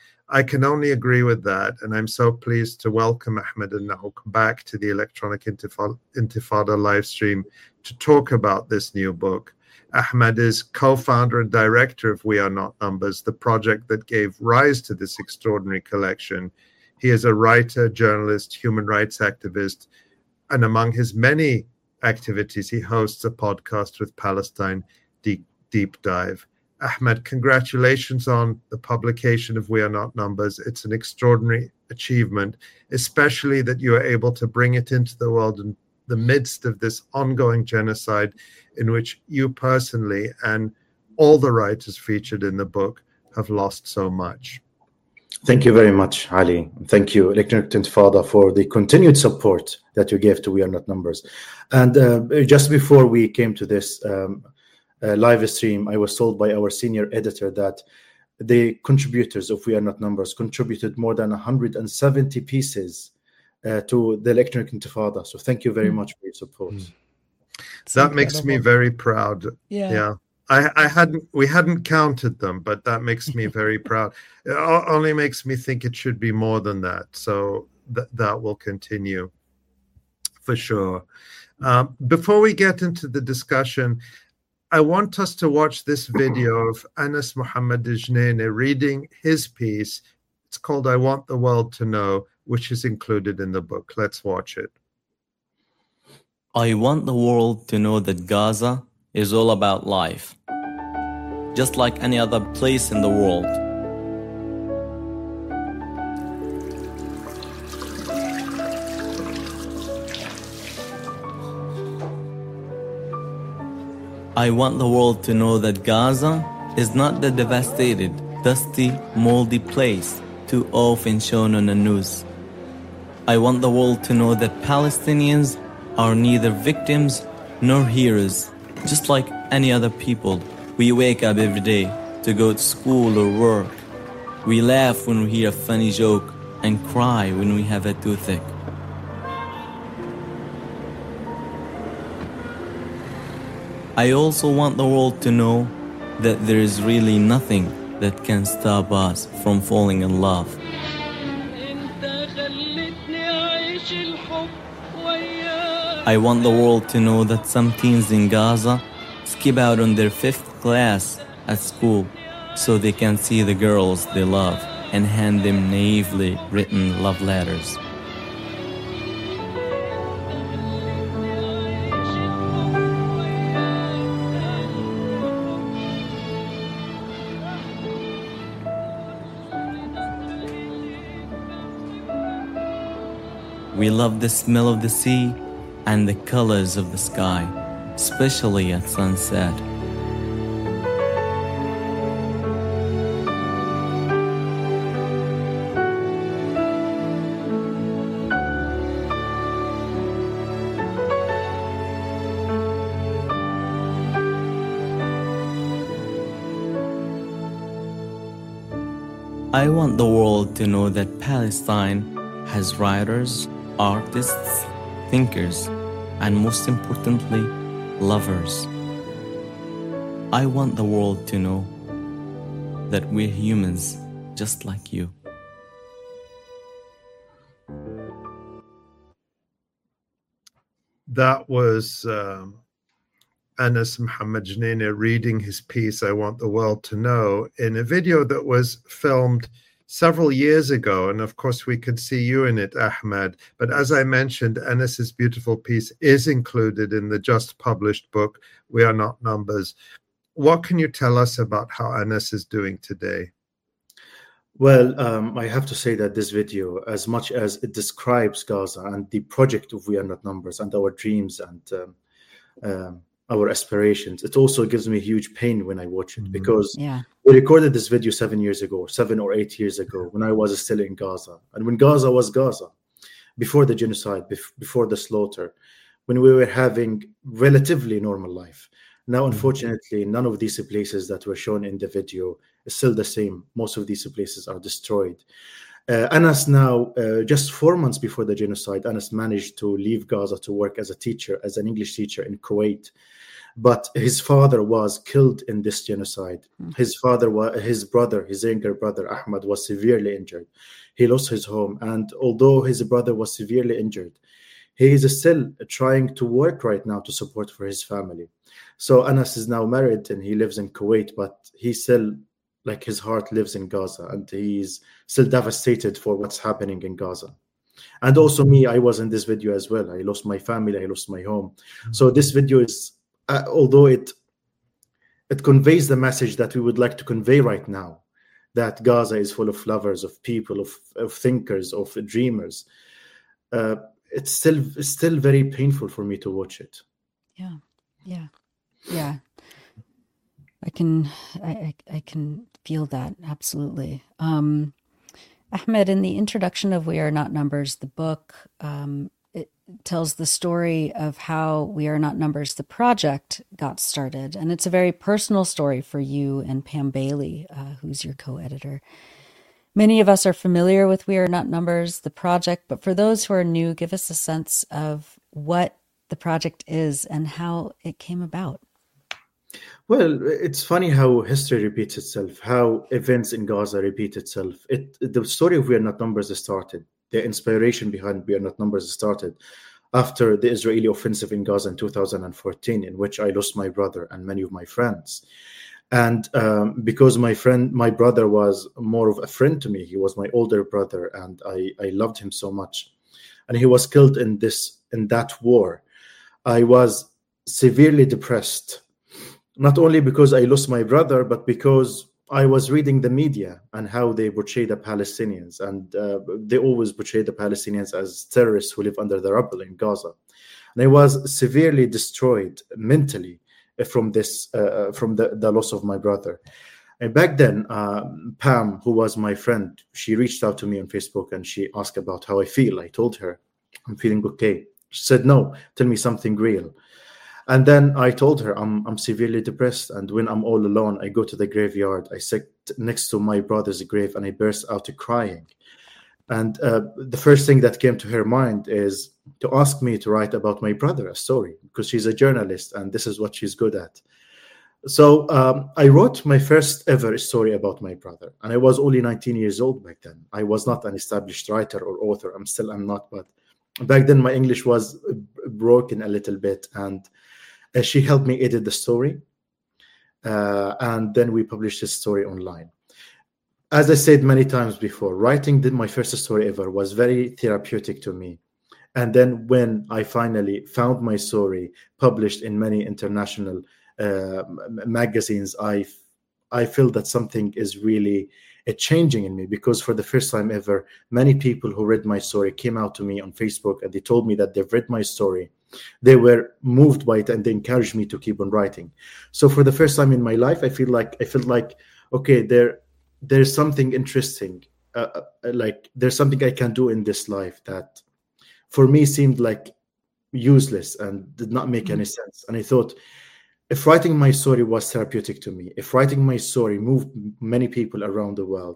I can only agree with that, and I'm so pleased to welcome Ahmed al-Na'ouq back to the Electronic Intifada, Intifada live stream to talk about this new book. Ahmed is co-founder and director of We Are Not Numbers, the project that gave rise to this extraordinary collection. He is a writer, journalist, human rights activist, and among his many activities, he hosts a podcast with Palestine, Deep, Deep Dive. Ahmed, congratulations on the publication of We Are Not Numbers. It's an extraordinary achievement, especially that you are able to bring it into the world in the midst of this ongoing genocide in which you personally and all the writers featured in the book have lost so much. Thank you very much, Ali. Thank you, Electronic Intifada, for the continued support that you gave to We Are Not Numbers. And uh, just before we came to this um, uh, live stream, I was told by our senior editor that the contributors of We Are Not Numbers contributed more than one hundred seventy pieces uh, to the Electronic Intifada. So thank you very mm. much for your support. Mm. That incredible. Makes me very proud. Yeah. Yeah. I, I hadn't, we hadn't counted them, but that makes me very proud. It only makes me think it should be more than that. So th- that will continue for sure. Um, before we get into the discussion, I want us to watch this video of Anas Muhammad Djnene reading his piece. It's called I Want the World to Know, which is included in the book. Let's watch it. I want the world to know that Gaza is all about life, just like any other place in the world. I want the world to know that Gaza is not the devastated, dusty, moldy place too often shown on the news. I want the world to know that Palestinians are neither victims nor heroes. Just like any other people, we wake up every day to go to school or work. We laugh when we hear a funny joke and cry when we have a toothache. I also want the world to know that there is really nothing that can stop us from falling in love. I want the world to know that some teens in Gaza skip out on their fifth class at school so they can see the girls they love and hand them naively written love letters. We love the smell of the sea and the colors of the sky, especially at sunset. I want the world to know that Palestine has writers, artists, thinkers, and most importantly, lovers. I want the world to know that we're humans just like you. That was um, Anas Muhammad Janine reading his piece, I Want the World to Know, in a video that was filmed several years ago. And of course, we could see you in it, Ahmed. But as I mentioned, Anas's beautiful piece is included in the just published book, We Are Not Numbers. What can you tell us about how Anas is doing today? Well, um, I have to say that this video, as much as it describes Gaza and the project of We Are Not Numbers and our dreams and um, um, our aspirations, it also gives me huge pain when I watch it, because Yeah. we recorded this video seven years ago, seven or eight years ago, when I was still in Gaza. And when Gaza was Gaza, before the genocide, bef- before the slaughter, when we were having relatively normal life. Now, unfortunately, none of these places that were shown in the video is still the same. Most of these places are destroyed. Uh, Anas now, uh, just four months before the genocide, Anas managed to leave Gaza to work as a teacher, as an English teacher in Kuwait. But his father was killed in this genocide. His father, was, his brother, his younger brother, Ahmad, was severely injured. He lost his home. And although his brother was severely injured, he is still trying to work right now to support for his family. So Anas is now married and he lives in Kuwait, but he still, like, his heart lives in Gaza, and he's still devastated for what's happening in Gaza. And also me, I was in this video as well. I lost my family, I lost my home. So this video is, uh, although it it conveys the message that we would like to convey right now, that Gaza is full of lovers, of people, of, of thinkers, of dreamers, uh, it's still it's still very painful for me to watch it. Yeah. Yeah. Yeah. I can, I, I, I can feel that. Absolutely. Um, Ahmed, in the introduction of We Are Not Numbers, the book, um, it tells the story of how We Are Not Numbers, the project, got started. And it's a very personal story for you and Pam Bailey, uh, who's your co-editor. Many of us are familiar with We Are Not Numbers, the project, but for those who are new, give us a sense of what the project is and how it came about. Well, it's funny how history repeats itself, how events in Gaza repeat itself. It, the story of We Are Not Numbers started, the inspiration behind We Are Not Numbers started after the Israeli offensive in Gaza in two thousand fourteen, in which I lost my brother and many of my friends. And um, because my friend, my brother was more of a friend to me, he was my older brother, and I, I loved him so much. And he was killed in this in that war. I was severely depressed. Not only because I lost my brother, but because I was reading the media and how they portray the Palestinians. And uh, they always portray the Palestinians as terrorists who live under the rubble in Gaza. And I was severely destroyed mentally from this, uh, from the, the loss of my brother. And back then, uh, Pam, who was my friend, she reached out to me on Facebook and she asked about how I feel. I told her, I'm feeling okay. She said, no, tell me something real. And then I told her I'm I'm severely depressed, and when I'm all alone, I go to the graveyard. I sit next to my brother's grave, and I burst out crying. And uh, the first thing that came to her mind is to ask me to write about my brother a story, because she's a journalist, and this is what she's good at. So um, I wrote my first ever story about my brother, and I was only nineteen years old back then. I was not an established writer or author. I'm still I'm not, but back then my English was broken a little bit, and Uh, she helped me edit the story, uh, and then we published this story online. As I said many times before, writing the, my first story ever was very therapeutic to me. And then when I finally found my story published in many international uh, magazines, I, I feel that something is really uh, changing in me, because for the first time ever, many people who read my story came out to me on Facebook and they told me that they've read my story. They were moved by it and they encouraged me to keep on writing. So for the first time in my life, I feel like I feel like okay, there there's something interesting, uh, like there's something I can do in this life that for me seemed like useless and did not make mm-hmm. any sense. And I thought, if writing my story was therapeutic to me, if writing my story moved many people around the world,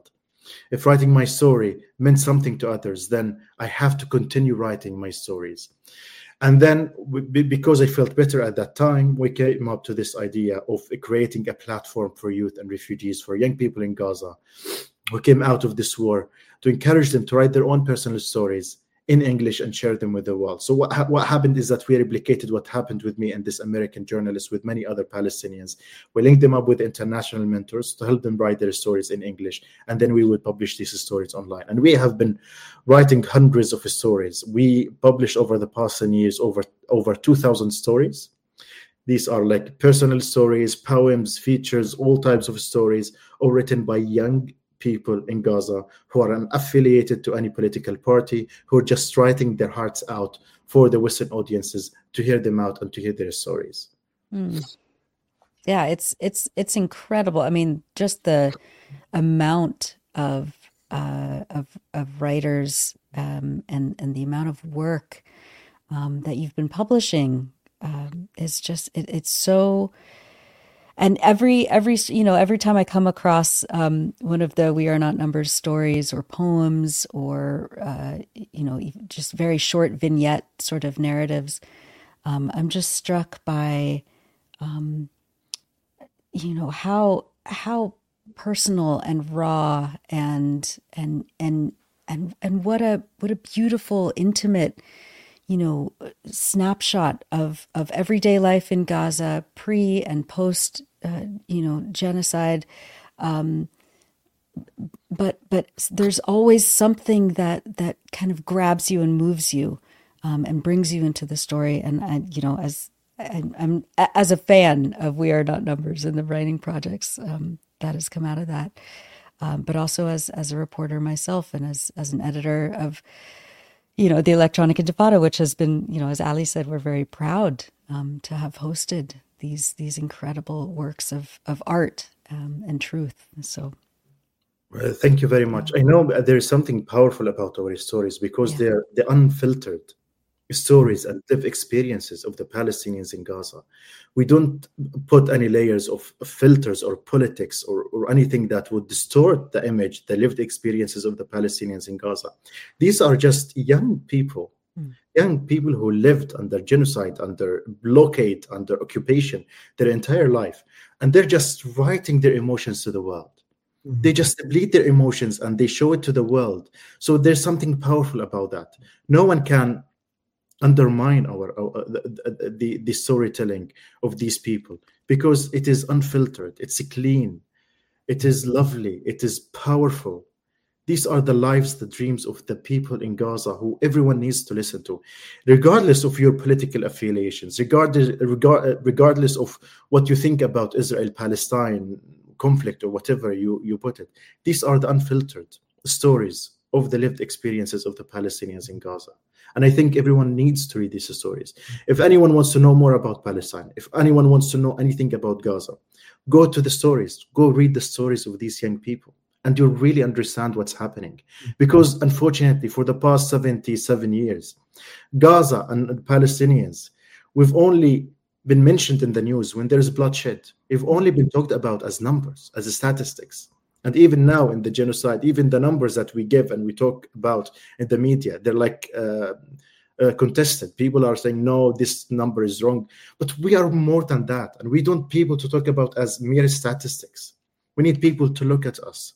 If writing my story meant something to others, then I have to continue writing my stories. And then, because I felt better at that time, we came up to this idea of creating a platform for youth and refugees, for young people in Gaza who came out of this war, to encourage them to write their own personal stories in English and share them with the world. So what, ha- what happened is that we replicated what happened with me and this American journalist with many other Palestinians. We linked them up with international mentors to help them write their stories in English, and then we would publish these stories online. And we have been writing hundreds of stories. We published over the past ten years over, over two thousand stories. These are like personal stories, poems, features, all types of stories, all written by young people in Gaza who are unaffiliated to any political party, who are just writing their hearts out for the Western audiences to hear them out and to hear their stories. Mm. Yeah, it's it's it's incredible. I mean, just the amount of uh, of of writers um, and and the amount of work um, that you've been publishing um, is just it, it's so. And every, every, you know, every time I come across um, one of the We Are Not Numbers stories or poems or, uh, you know, just very short vignette sort of narratives, um, I'm just struck by, um, you know, how, how personal and raw and, and, and, and, and what a, what a beautiful, intimate, you know, snapshot of, of everyday life in Gaza, pre and post, uh, you know, genocide. Um, but, but there's always something that, that kind of grabs you and moves you, um, and brings you into the story. And I, you know, as I, I'm, as a fan of We Are Not Numbers and the writing projects, um, that has come out of that. Um, but also as, as a reporter myself and as, as an editor of, you know, the Electronic Intifada, which has been, you know, as Ali said, we're very proud um, to have hosted these these incredible works of of art um, and truth. So, well, thank you very much. I know there is something powerful about our stories because yeah. they're the unfiltered stories and live experiences of the Palestinians in Gaza. We don't put any layers of filters or politics or, or anything that would distort the image, the lived experiences of the Palestinians in Gaza. These are just young people, mm. young people who lived under genocide, under blockade, under occupation their entire life. And they're just writing their emotions to the world. Mm-hmm. They just bleed their emotions and they show it to the world. So there's something powerful about that. No one can undermine our uh, the, the the storytelling of these people because it is unfiltered, it's clean, it is lovely, it is powerful. These are the lives, the dreams of the people in Gaza who everyone needs to listen to, regardless of your political affiliations, regardless regard, regardless of what you think about Israel-Palestine conflict or whatever you you put it. These are the unfiltered stories of the lived experiences of the Palestinians in Gaza. And I think everyone needs to read these stories. If anyone wants to know more about Palestine, if anyone wants to know anything about Gaza, go to the stories, go read the stories of these young people, and you'll really understand what's happening. Because unfortunately, for the past seventy-seven years, Gaza and Palestinians, we've only been mentioned in the news when there's bloodshed. We've only been talked about as numbers, as statistics. And even now in the genocide, even the numbers that we give and we talk about in the media, they're like uh, uh, contested. People are saying, no, this number is wrong. But we are more than that. And we don't want people to talk about as mere statistics. We need people to look at us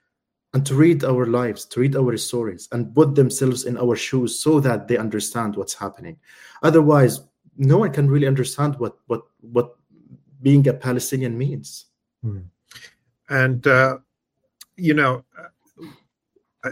and to read our lives, to read our stories and put themselves in our shoes so that they understand what's happening. Otherwise, no one can really understand what, what, what being a Palestinian means. Hmm. And, uh, you know, I,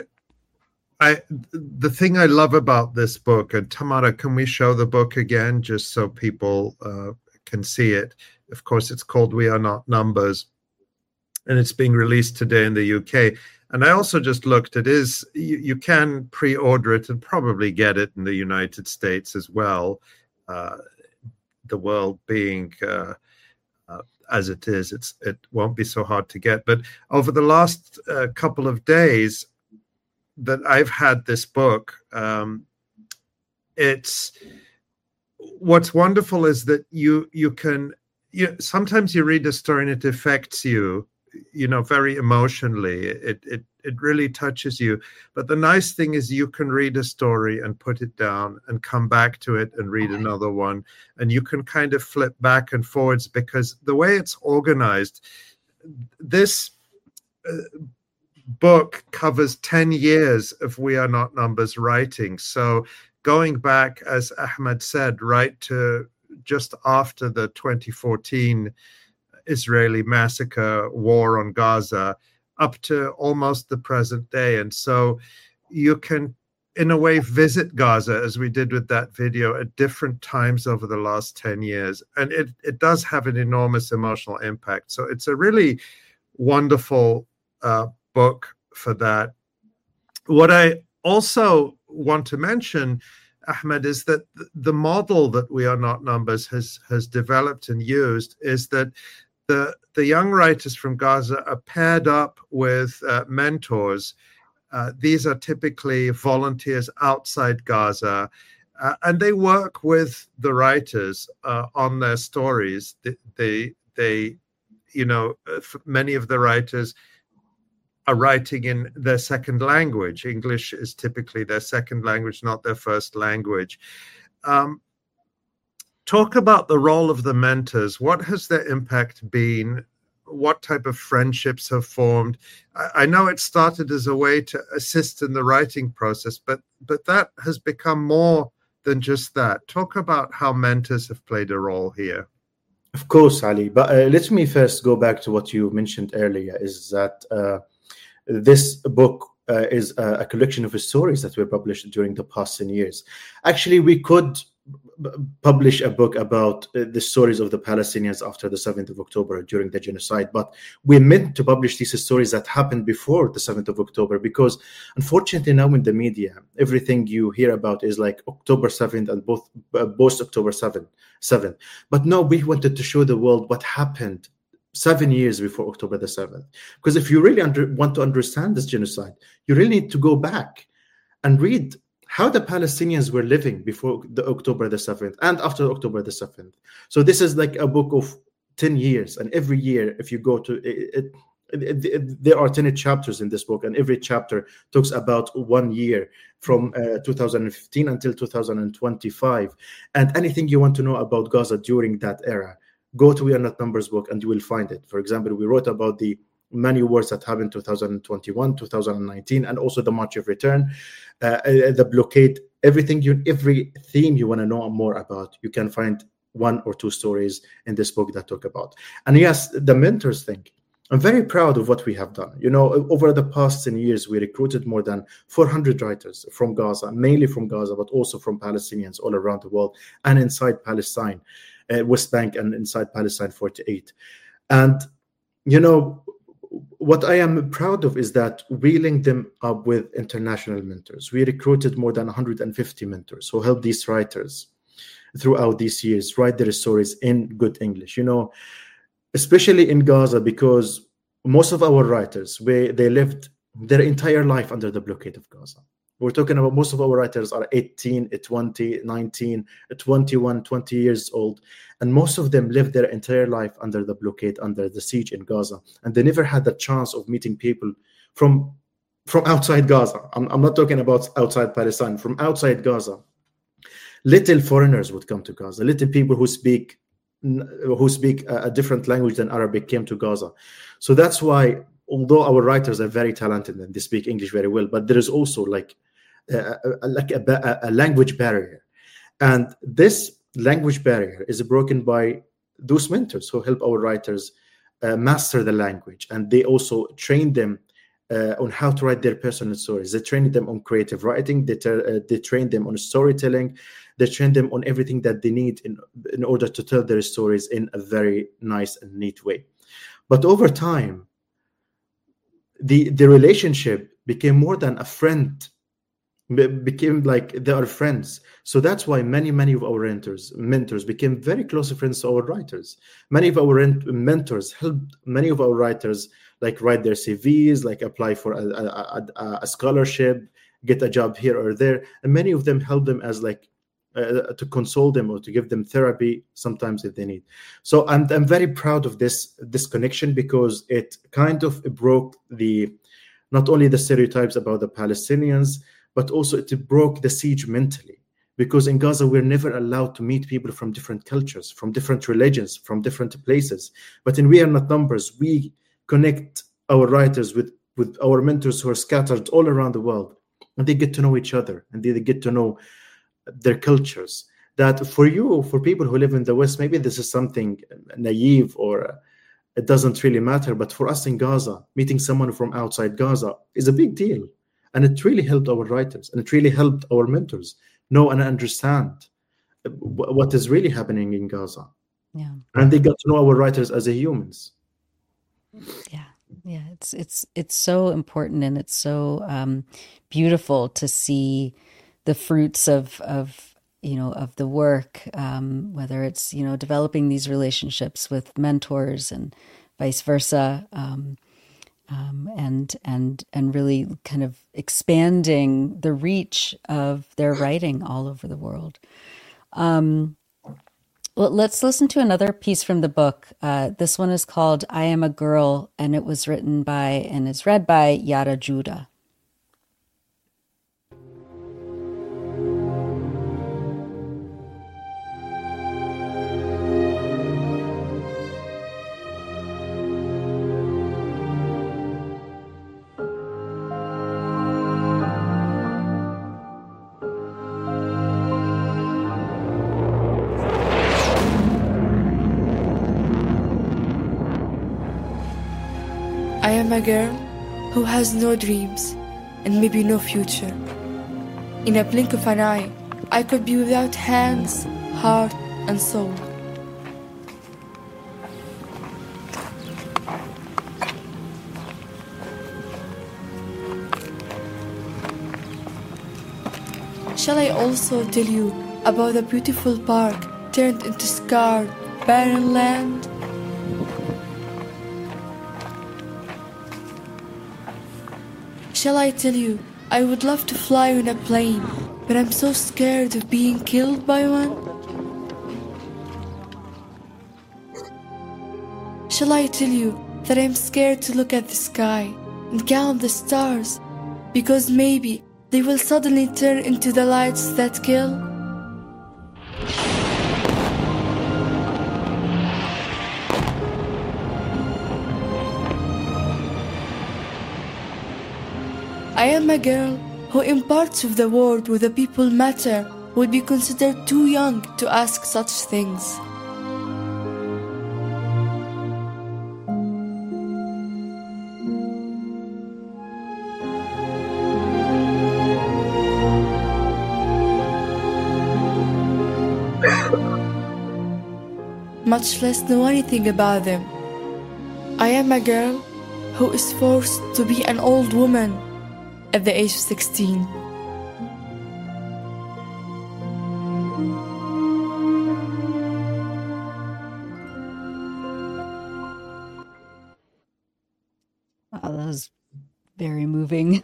I the thing I love about this book, and Tamara, can we show the book again just so people uh, can see it? Of course, it's called We Are Not Numbers, and it's being released today in the U K. And I also just looked, it is, you, you can pre-order it and probably get it in the United States as well. Uh, the world being... Uh, uh, as it is, it's it won't be so hard to get. But over the last uh, couple of days that I've had this book, um, it's what's wonderful is that you you can you sometimes you read a story and it affects you you know, very emotionally. It it it really touches you. But the nice thing is you can read a story and put it down and come back to it and read another one, and you can kind of flip back and forwards, because the way it's organized, this uh, book covers ten years of We Are Not Numbers writing. So going back, as Ahmed said, right to just after the twenty fourteen Israeli massacre war on Gaza, up to almost the present day. And so you can, in a way, visit Gaza, as we did with that video, at different times over the last ten years. And it, it does have an enormous emotional impact. So it's a really wonderful uh, book for that. What I also want to mention, Ahmed, is that the model that We Are Not Numbers has, has developed and used is that the, the young writers from Gaza are paired up with uh, mentors. Uh, these are typically volunteers outside Gaza, uh, and they work with the writers uh, on their stories. They, they, they you know, many of the writers are writing in their second language. English is typically their second language, not their first language. Um, talk about the role of the mentors. What has their impact been? What type of friendships have formed? I, I know it started as a way to assist in the writing process, but but that has become more than just that. Talk about how mentors have played a role here. Of course, Ali. But uh, let me first go back to what you mentioned earlier, is that uh, this book uh, is a, a collection of stories that were published during the past ten years. Actually, we could b- publish a book about uh, the stories of the Palestinians after the seventh of October during the genocide, but we meant to publish these stories that happened before the seventh of October, because unfortunately now in the media, everything you hear about is like October seventh and both uh, post October seventh. But no, we wanted to show the world what happened seven years before October the seventh. Because if you really under, want to understand this genocide, you really need to go back and read how the Palestinians were living before the October the seventh and after October the seventh. So this is like a book of ten years. And every year, if you go to it, it, it, it, there are ten chapters in this book, and every chapter talks about one year from uh, two thousand fifteen until two thousand twenty-five. And anything you want to know about Gaza during that era, go to We Are Not Numbers book and you will find it. For example, we wrote about the many wars that happened in two thousand twenty-one, two thousand nineteen, and also the March of Return, uh, the blockade, everything, you, every theme you want to know more about, you can find one or two stories in this book that talk about. And yes, the mentors thing, I'm very proud of what we have done. You know, over the past ten years, we recruited more than four hundred writers from Gaza, mainly from Gaza, but also from Palestinians all around the world and inside Palestine, uh, West Bank and inside Palestine forty-eight. And, you know, what I am proud of is that we linked them up with international mentors. We recruited more than one hundred fifty mentors who helped these writers throughout these years write their stories in good English, you know, especially in Gaza, because most of our writers, we, they lived their entire life under the blockade of Gaza. We're talking about most of our writers are eighteen, twenty, nineteen, twenty-one, twenty years old. And most of them lived their entire life under the blockade, under the siege in Gaza. And they never had the chance of meeting people from, from outside Gaza. I'm, I'm not talking about outside Palestine, from outside Gaza. Little foreigners would come to Gaza. Little people who speak who speak a different language than Arabic came to Gaza. So that's why, although our writers are very talented and they speak English very well, but there is also like a, a, like a, a language barrier. And this language barrier is broken by those mentors who help our writers uh, master the language. And they also train them uh, on how to write their personal stories. They train them on creative writing. They, uh, they train them on storytelling. They train them on everything that they need in, in order to tell their stories in a very nice and neat way. But over time, the, the relationship became more than a friend, became like they are friends. So that's why many, many of our mentors, mentors became very close friends to our writers. Many of our mentors helped many of our writers like write their C Vs, like apply for a, a, a, a scholarship, get a job here or there. And many of them helped them as like uh, to console them or to give them therapy sometimes if they need. So I'm I'm very proud of this this connection, because it kind of broke the not only the stereotypes about the Palestinians, but also it broke the siege mentally. Because in Gaza, we're never allowed to meet people from different cultures, from different religions, from different places. But in We Are Not Numbers, we connect our writers with, with our mentors who are scattered all around the world. And they get to know each other, and they, they get to know their cultures. That for you, for people who live in the West, maybe this is something naive or it doesn't really matter. But for us in Gaza, meeting someone from outside Gaza is a big deal. And it really helped our writers, and it really helped our mentors know and understand what is really happening in Gaza. Yeah. And they got to know our writers as a humans. Yeah. Yeah. It's, it's, it's so important, and it's so um, beautiful to see the fruits of, of, you know, of the work, um, whether it's, you know, developing these relationships with mentors and vice versa. Um, Um, and and and really kind of expanding the reach of their writing all over the world. Um, well, let's listen to another piece from the book. Uh, this one is called "I Am a Girl," and it was written by and is read by Yara Judah. I am a girl who has no dreams and maybe no future. In a blink of an eye, I could be without hands, heart, and soul. Shall I also tell you about the beautiful park turned into scarred, barren land? Shall I tell you, I would love to fly on a plane, but I'm so scared of being killed by one? Shall I tell you that I'm scared to look at the sky and count the stars, because maybe they will suddenly turn into the lights that kill? I am a girl who in parts of the world where the people matter would be considered too young to ask such things. Much less know anything about them. I am a girl who is forced to be an old woman at the age of sixteen. Wow, that was very moving.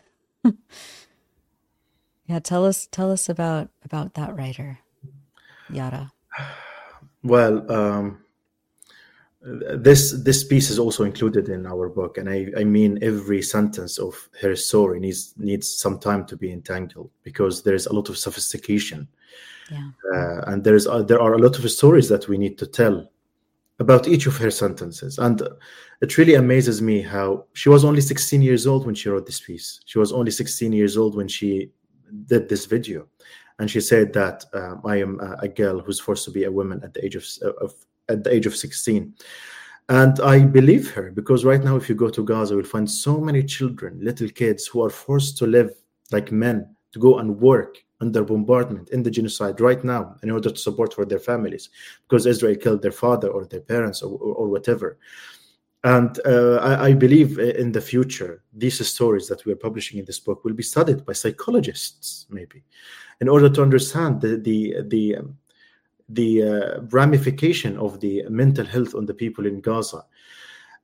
Yeah, tell us tell us about about that writer, Yara. Well, um, this this piece is also included in our book, and I, I mean every sentence of her story needs needs some time to be entangled, because there is a lot of sophistication, Yeah. uh, and there is uh, there are a lot of stories that we need to tell about each of her sentences. And it really amazes me how she was only sixteen years old when she wrote this piece. She was only sixteen years old when she did this video, and she said that um, I am a, a girl who's forced to be a woman at the age of, of at the age of sixteen. And I believe her, because right now, if you go to Gaza, you'll find so many children, little kids, who are forced to live like men, to go and work under bombardment in the genocide right now in order to support for their families, because Israel killed their father or their parents or, or, or whatever. And uh, I, I believe in the future, these stories that we're publishing in this book will be studied by psychologists, maybe, in order to understand the the the, um, the uh, ramification of the mental health on the people in Gaza.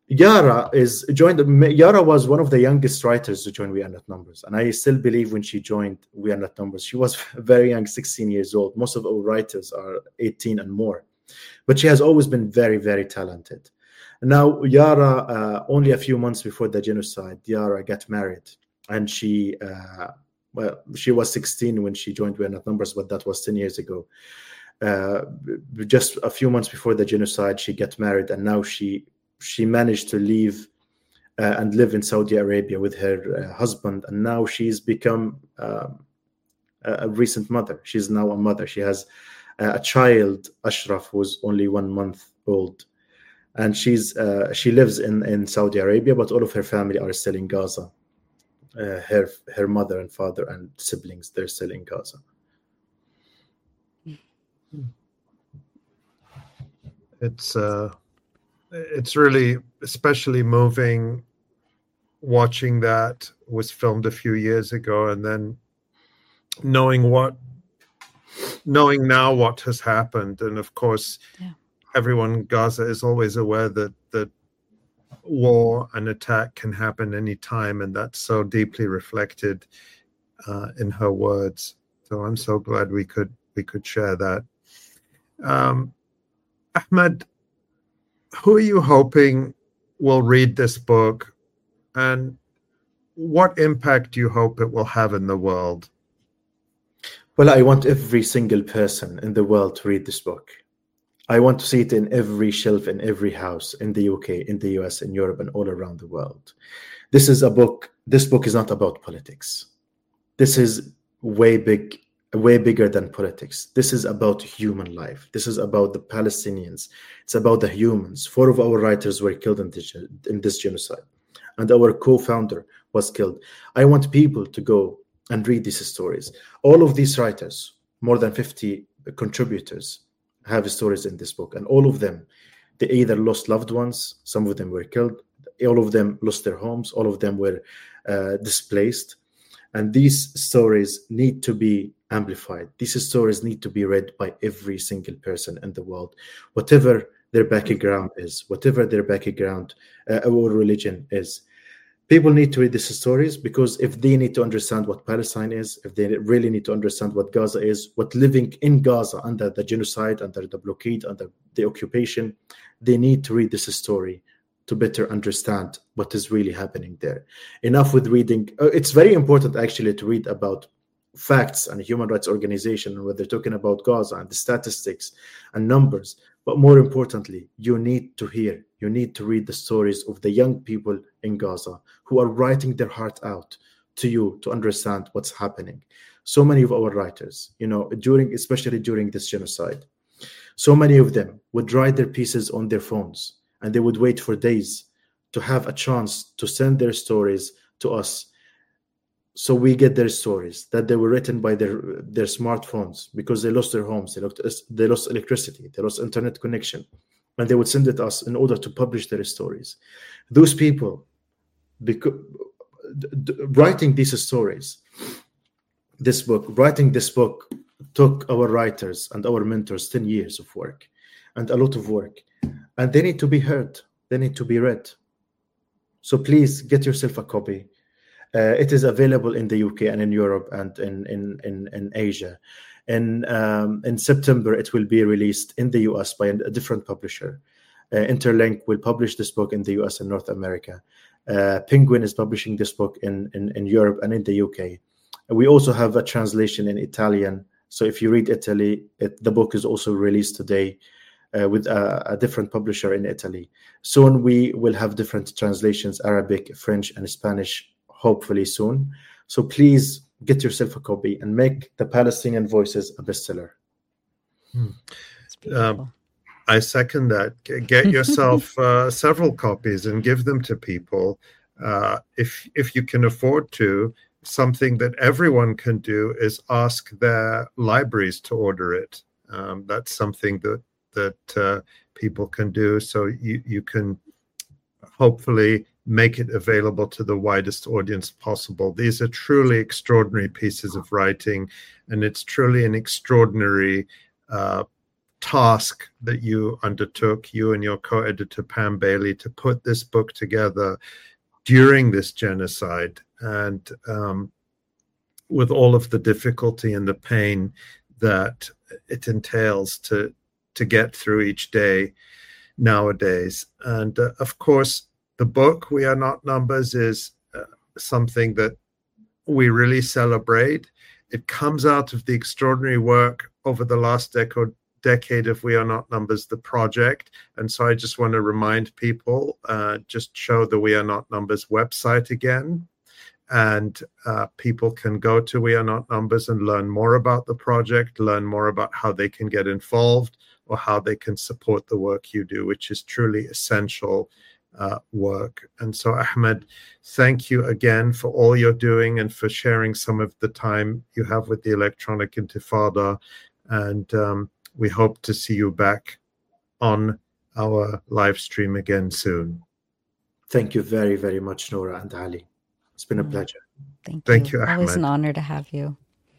Yara is joined. Yara was one of the youngest writers to join We Are Not Numbers, and I still believe when she joined We Are Not Numbers, she was very young, sixteen years old. Most of our writers are eighteen and more, but she has always been very, very talented. Now, Yara, uh, only a few months before the genocide, Yara got married, and she, uh, well, she was sixteen when she joined We Are Not Numbers, but that was ten years ago. Uh, just a few months before the genocide, she got married, and now she. She managed to leave uh, and live in Saudi Arabia with her uh, husband, and now she's become um, a, a recent mother. She's now a mother. She has uh, a child, Ashraf, who's only one month old, and she's uh, she lives in, in Saudi Arabia, but all of her family are still in Gaza. Uh, her her mother and father and siblings, they're still in Gaza. It's uh. It's really especially moving watching that. Was filmed a few years ago, and then knowing what knowing now what has happened. And of course, yeah. everyone in Gaza is always aware that that war and attack can happen anytime, and that's so deeply reflected uh, in her words. So I'm so glad we could we could share that. Um, Ahmed, who are you hoping will read this book, and what impact do you hope it will have in the world? Well, I want every single person in the world to read this book. I want to see it in every shelf, in every house, in the U K, in the U S, in Europe, and all around the world. This is a book, this book is not about politics. This is way big, way bigger than politics. This is about human life. This is about the Palestinians. It's about the humans. Four of our writers were killed in this, in this genocide, and our co-founder was killed. I want people to go and read these stories. All of these writers, more than fifty contributors, have stories in this book, and all of them, they either lost loved ones, some of them were killed, all of them lost their homes, all of them were uh, displaced. And these stories need to be amplified. These stories need to be read by every single person in the world, whatever their background is, whatever their background uh, or religion is. People need to read these stories, because if they need to understand what Palestine is, if they really need to understand what Gaza is, what living in Gaza under the genocide, under the blockade, under the occupation, they need to read this story to better understand what is really happening there. Enough with reading. Uh, it's very important actually to read about facts and human rights organization, and what they're talking about Gaza and the statistics and numbers. But more importantly, you need to hear, you need to read the stories of the young people in Gaza who are writing their heart out to you to understand what's happening. So many of our writers, you know, during, especially during this genocide, so many of them would write their pieces on their phones, and they would wait for days to have a chance to send their stories to us. So we get their stories that they were written by their their smartphones, because they lost their homes, they lost, they lost electricity, they lost internet connection, and they would send it to us in order to publish their stories. Those people, because, writing these stories, this book, writing this book took our writers and our mentors ten years of work, and a lot of work, and they need to be heard, they need to be read. So please get yourself a copy. Uh, it is available in the U K and in Europe and in in in, in Asia. In um, in September, it will be released in the U S by a different publisher. Uh, Interlink will publish this book in the U S and North America. Uh, Penguin is publishing this book in, in in Europe and in the U K. We also have a translation in Italian. So if you read Italy, it, the book is also released today uh, with a, a different publisher in Italy. Soon we will have different translations: Arabic, French, and Spanish. Hopefully soon. So please get yourself a copy and make the Palestinian Voices a bestseller. Hmm. Um, I second that. Get yourself uh, several copies and give them to people. Uh, if if you can afford to, something that everyone can do is ask their libraries to order it. Um, that's something that that uh, people can do. So you you can hopefully make it available to the widest audience possible. These are truly extraordinary pieces of writing, and it's truly an extraordinary uh, task that you undertook, you and your co-editor Pam Bailey, to put this book together during this genocide, and um, with all of the difficulty and the pain that it entails to to get through each day nowadays. And uh, of course, the book We Are Not Numbers is uh, something that we really celebrate. It comes out of the extraordinary work over the last decade decade of We Are Not Numbers, the project. And so I just want to remind people, uh, just show the We Are Not Numbers website again. And uh, people can go to We Are Not Numbers and learn more about the project, learn more about how they can get involved or how they can support the work you do, which is truly essential uh, work. And so, Ahmed, thank you again for all you're doing and for sharing some of the time you have with the Electronic Intifada. And um, we hope to see you back on our live stream again soon. Thank you very, very much, Noura and Ali. It's been a pleasure. Thank you. Thank you, Ahmed. Always an honor to have you.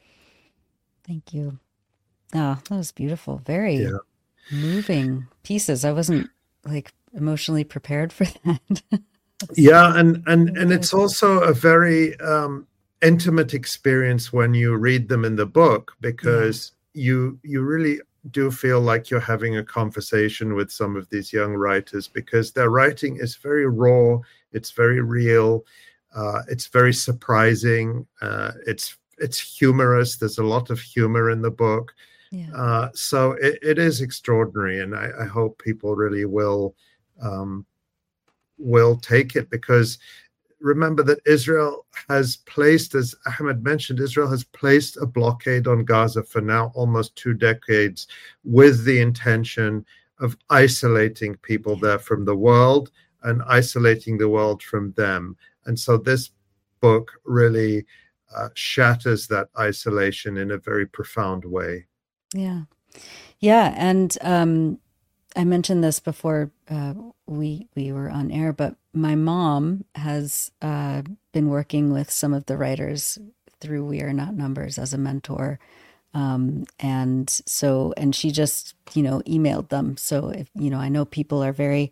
Thank you. Oh, that was beautiful. Very yeah. moving pieces. I wasn't like emotionally prepared for that. yeah, and and and it's also a very um, intimate experience when you read them in the book, because yeah. you you really do feel like you're having a conversation with some of these young writers, because their writing is very raw, it's very real. Uh, it's very surprising. Uh, it's it's humorous. There's a lot of humor in the book. Yeah. Uh, so it, it is extraordinary, and I, I hope people really will um, will take it, because remember that Israel has placed, as Ahmed mentioned, Israel has placed a blockade on Gaza for now almost two decades with the intention of isolating people there from the world and isolating the world from them. And so this book really uh, shatters that isolation in a very profound way. Yeah. Yeah. And um, I mentioned this before uh, we we were on air, but my mom has uh, been working with some of the writers through We Are Not Numbers as a mentor. Um, and so, and she just, you know, emailed them. So, if, you know, I know people are very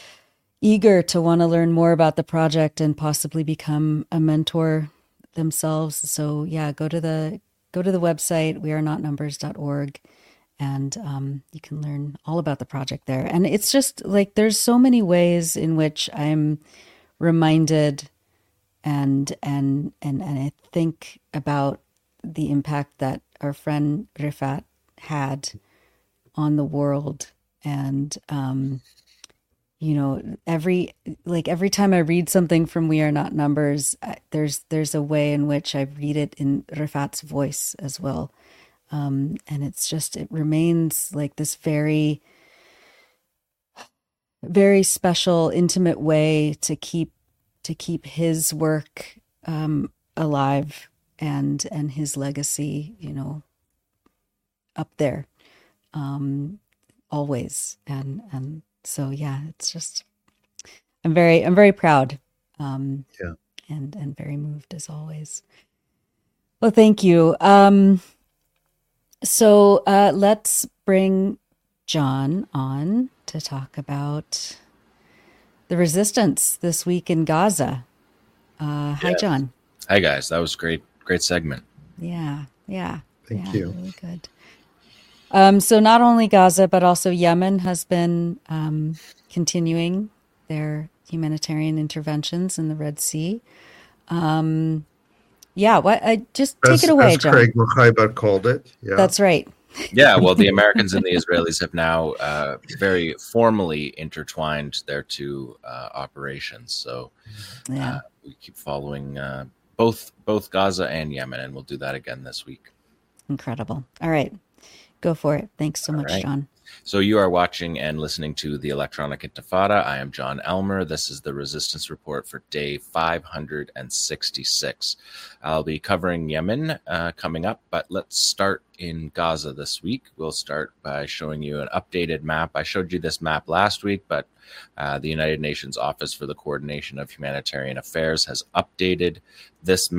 eager to want to learn more about the project and possibly become a mentor themselves. So yeah, go to the go to the website, we are not numbers dot org, and um, you can learn all about the project there. And it's just like there's so many ways in which I'm reminded and and and and I think about the impact that our friend Rifat had on the world. And um you know, every, like every time I read something from We Are Not Numbers, there's, there's a way in which I read it in Rifat's voice as well. Um, and it's just, it remains like this very, very special, intimate way to keep, to keep his work um, alive and, and his legacy, you know, up there um, always. And, and, So yeah, it's just, I'm very, I'm very proud, um, yeah, and and very moved as always. Well, thank you. Um, so uh, let's bring John on to talk about the resistance this week in Gaza. Uh, hi, yeah. John. Hi, guys. That was great. Great segment. Yeah, yeah. Thank yeah, you. Really good. Um, so not only Gaza, but also Yemen has been um, continuing their humanitarian interventions in the Red Sea. Um, yeah, what? I just take as, it away, as John. Craig Mukhaiber called it. Yeah, that's right. Yeah, well, the Americans and the Israelis have now uh, very formally intertwined their two uh, operations. So yeah. uh, we keep following uh, both both Gaza and Yemen, and we'll do that again this week. Incredible. All right. Go for it. Thanks so much, right. John. So you are watching and listening to the Electronic Intifada. I am John Elmer. This is the Resistance Report for day five hundred sixty-six. I'll be covering Yemen uh, coming up, but let's start in Gaza this week. We'll start by showing you an updated map. I showed you this map last week, but uh, the United Nations Office for the Coordination of Humanitarian Affairs has updated this map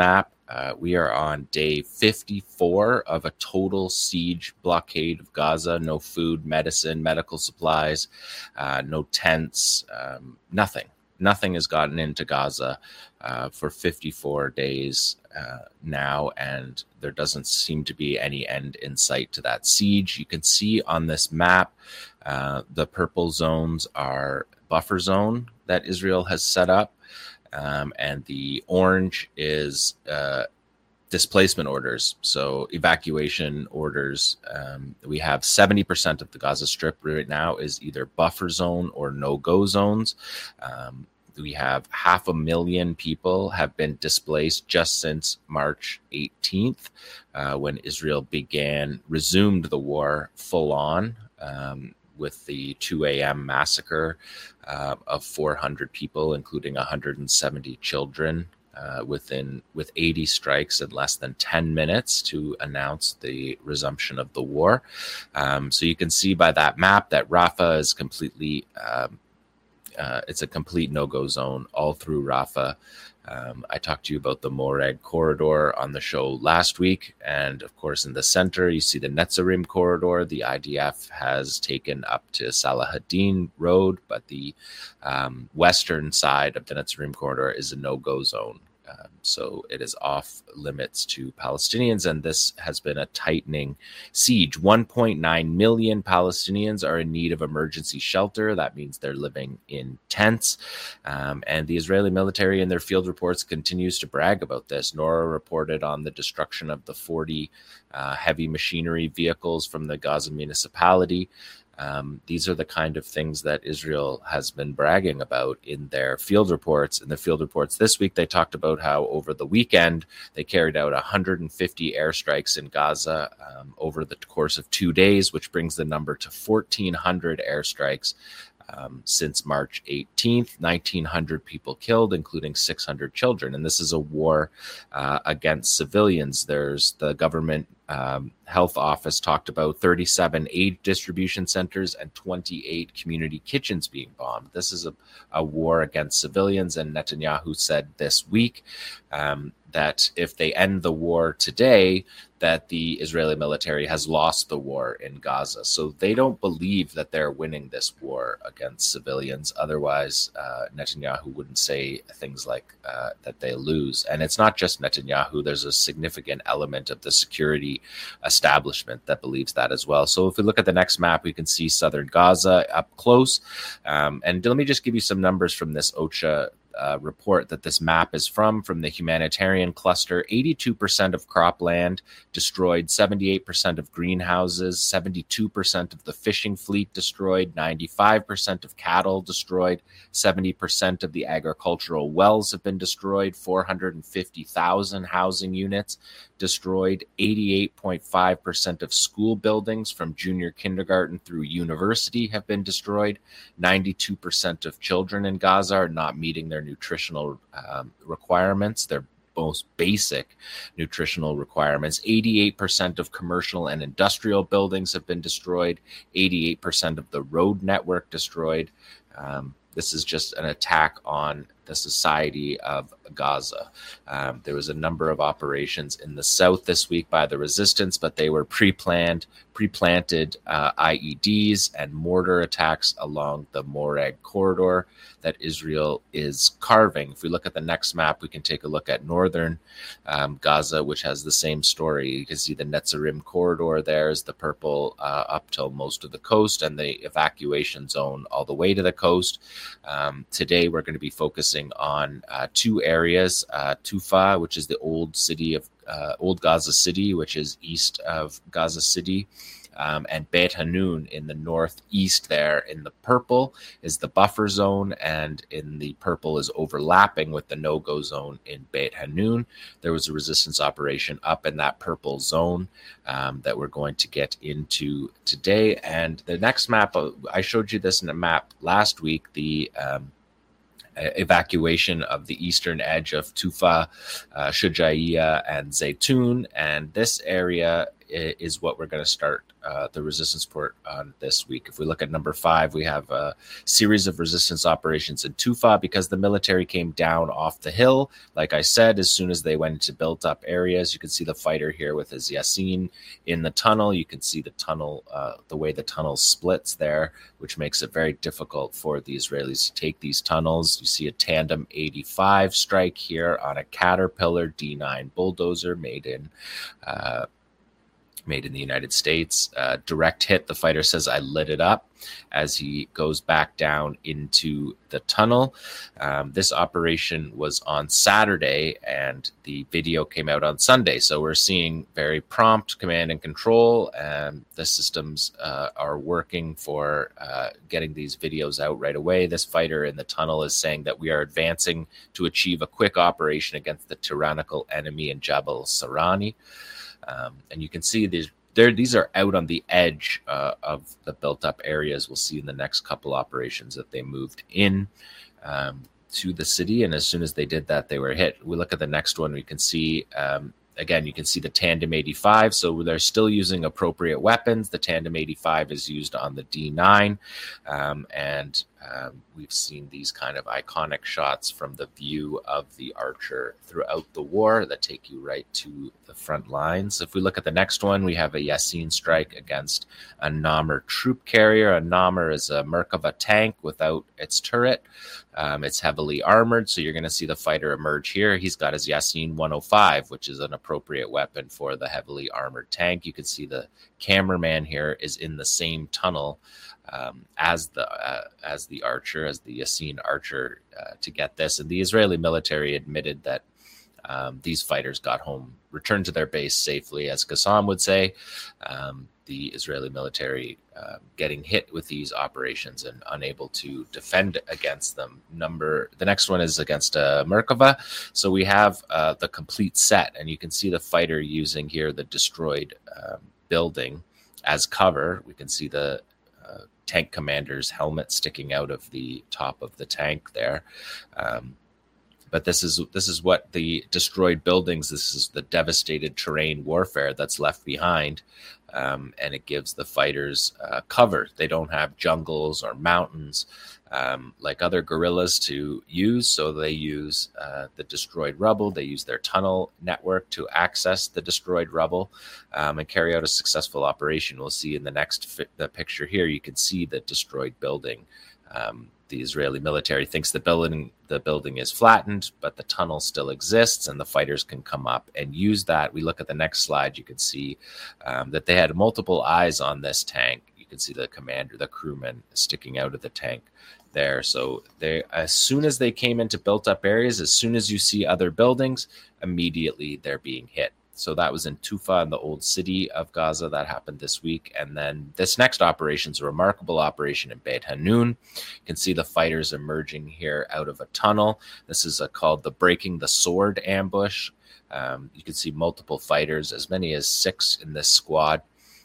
Uh, we are on day fifty-four of a total siege blockade of Gaza. No food, medicine, medical supplies, uh, no tents, um, nothing. Nothing has gotten into Gaza uh, for fifty-four days uh, now, and there doesn't seem to be any end in sight to that siege. You can see on this map, uh, the purple zones are buffer zone that Israel has set up. Um, and the orange is uh, displacement orders, so evacuation orders. Um, we have seventy percent of the Gaza Strip right now is either buffer zone or no-go zones. Um, we have half a million people have been displaced just since March eighteenth, uh, when Israel began, resumed the war full on. Um, with the two a.m. massacre uh, of four hundred people, including one hundred seventy children, uh, within with eighty strikes in less than ten minutes to announce the resumption of the war. Um, so you can see by that map that Rafah is completely, um, uh, it's a complete no-go zone all through Rafah. Um, I talked to you about the Moreg corridor on the show last week. And of course, in the center, you see the Netzarim corridor. The I D F has taken up to Salahuddin Road, but the um, western side of the Netzarim corridor is a no-go zone. Um, so it is off limits to Palestinians, and this has been a tightening siege. one point nine million Palestinians are in need of emergency shelter. That means they're living in tents. Um, and the Israeli military in their field reports continues to brag about this. Nora reported on the destruction of the forty uh, heavy machinery vehicles from the Gaza municipality. Um, these are the kind of things that Israel has been bragging about in their field reports. In the field reports this week, they talked about how over the weekend, they carried out one hundred fifty airstrikes in Gaza um, over the course of two days, which brings the number to fourteen hundred airstrikes um, since March eighteenth, nineteen hundred people killed, including six hundred children. And this is a war uh, against civilians. There's the government Um, health office talked about thirty-seven aid distribution centers and twenty-eight community kitchens being bombed. This is a, a war against civilians, and Netanyahu said this week um, that if they end the war today, that the Israeli military has lost the war in Gaza. So they don't believe that they're winning this war against civilians. Otherwise, uh, Netanyahu wouldn't say things like uh, that they lose. And it's not just Netanyahu. There's a significant element of the security establishment that believes that as well. So if we look at the next map, we can see southern Gaza up close. Um, and let me just give you some numbers from this OCHA Uh, report that this map is from, from the humanitarian cluster. eighty-two percent of cropland destroyed, seventy-eight percent of greenhouses, seventy-two percent of the fishing fleet destroyed, ninety-five percent of cattle destroyed, seventy percent of the agricultural wells have been destroyed, four hundred fifty thousand housing units destroyed, eighty-eight point five percent of school buildings from junior kindergarten through university have been destroyed, ninety-two percent of children in Gaza are not meeting their nutritional um, requirements, their most basic nutritional requirements. eighty-eight percent of commercial and industrial buildings have been destroyed, eighty-eight percent of the road network destroyed. Um, this is just an attack on the society of Gaza. Um, there was a number of operations in the south this week by the resistance, but they were pre-planned, pre-planted uh, I E Ds and mortar attacks along the Moreg corridor that Israel is carving. If we look at the next map, we can take a look at northern um, Gaza, which has the same story. You can see the Netzarim corridor. There's the purple uh, up till most of the coast, and the evacuation zone all the way to the coast. Um, today, we're going to be focusing on uh, two areas, uh, Tufa, which is the old city of uh, old Gaza City, which is east of Gaza City, um, and Beit Hanun in the northeast. There in the purple is the buffer zone, and in the purple is overlapping with the no-go zone in Beit Hanun. There was a resistance operation up in that purple zone um, that we're going to get into today. And the next map, I showed you this in a map last week, the um, evacuation of the eastern edge of Tufa, uh, Shujaiya, and Zaytun. And this area is what we're going to start uh, the resistance report on this week. If we look at number five, we have a series of resistance operations in Tufa because the military came down off the hill. Like I said, as soon as they went into built up areas, you can see the fighter here with his Yassin in the tunnel. You can see the tunnel, uh, the way the tunnel splits there, which makes it very difficult for the Israelis to take these tunnels. You see a tandem eighty-five strike here on a Caterpillar D nine bulldozer made in uh, made in the United States. Uh, direct hit, the fighter says, I lit it up as he goes back down into the tunnel. Um, this operation was on Saturday and the video came out on Sunday. So we're seeing very prompt command and control, and the systems uh, are working for uh, getting these videos out right away. This fighter in the tunnel is saying that we are advancing to achieve a quick operation against the tyrannical enemy in Jabal Sarani. Um, and you can see these there these are out on the edge uh, of the built-up areas. We'll see in the next couple operations that they moved in um, to the city, and as soon as they did that, they were hit. We look at the next one, we can see um, again, you can see the tandem eighty-five, so they're still using appropriate weapons. The tandem eighty-five is used on the D nine, um, and um, we've seen these kind of iconic shots from the view of the Archer throughout the war that take you right to the front lines. If we look at the next one, we have a Yassin strike against a Namr troop carrier. A Namr is a Merkava tank without its turret. Um, it's heavily armored, so you're going to see the fighter emerge here. He's got his Yassin one oh five, which is an appropriate weapon for the heavily armored tank. You can see the cameraman here is in the same tunnel um, as the uh, as the Archer, as the Yassin Archer uh, to get this. And the Israeli military admitted that um, these fighters got home, returned to their base safely, as Qassam would say. Um, the Israeli military uh, getting hit with these operations and unable to defend against them. Number the next one is against uh, Merkava. So we have uh, the complete set, and you can see the fighter using here the destroyed um, building as cover. We can see the uh, tank commander's helmet sticking out of the top of the tank there. Um, But this is this is what the destroyed buildings, this is the devastated terrain warfare that's left behind, um, and it gives the fighters uh, cover. They don't have jungles or mountains um, like other guerrillas to use, so they use uh, the destroyed rubble. They use their tunnel network to access the destroyed rubble um, and carry out a successful operation. We'll see in the next fi- the picture here, you can see the destroyed building. Um, The Israeli military thinks the building the building is flattened, but the tunnel still exists, and the fighters can come up and use that. We look at the next slide. You can see um, that they had multiple eyes on this tank. You can see the commander, the crewman, sticking out of the tank there. So they, as soon as they came into built-up areas, as soon as you see other buildings, immediately they're being hit. So that was in Tufa, in the old city of Gaza. That happened this week. And then this next operation is a remarkable operation in Beit Hanun. You can see the fighters emerging here out of a tunnel. This is a, called the Breaking the Sword ambush. Um, you can see multiple fighters, as many as six in this squad,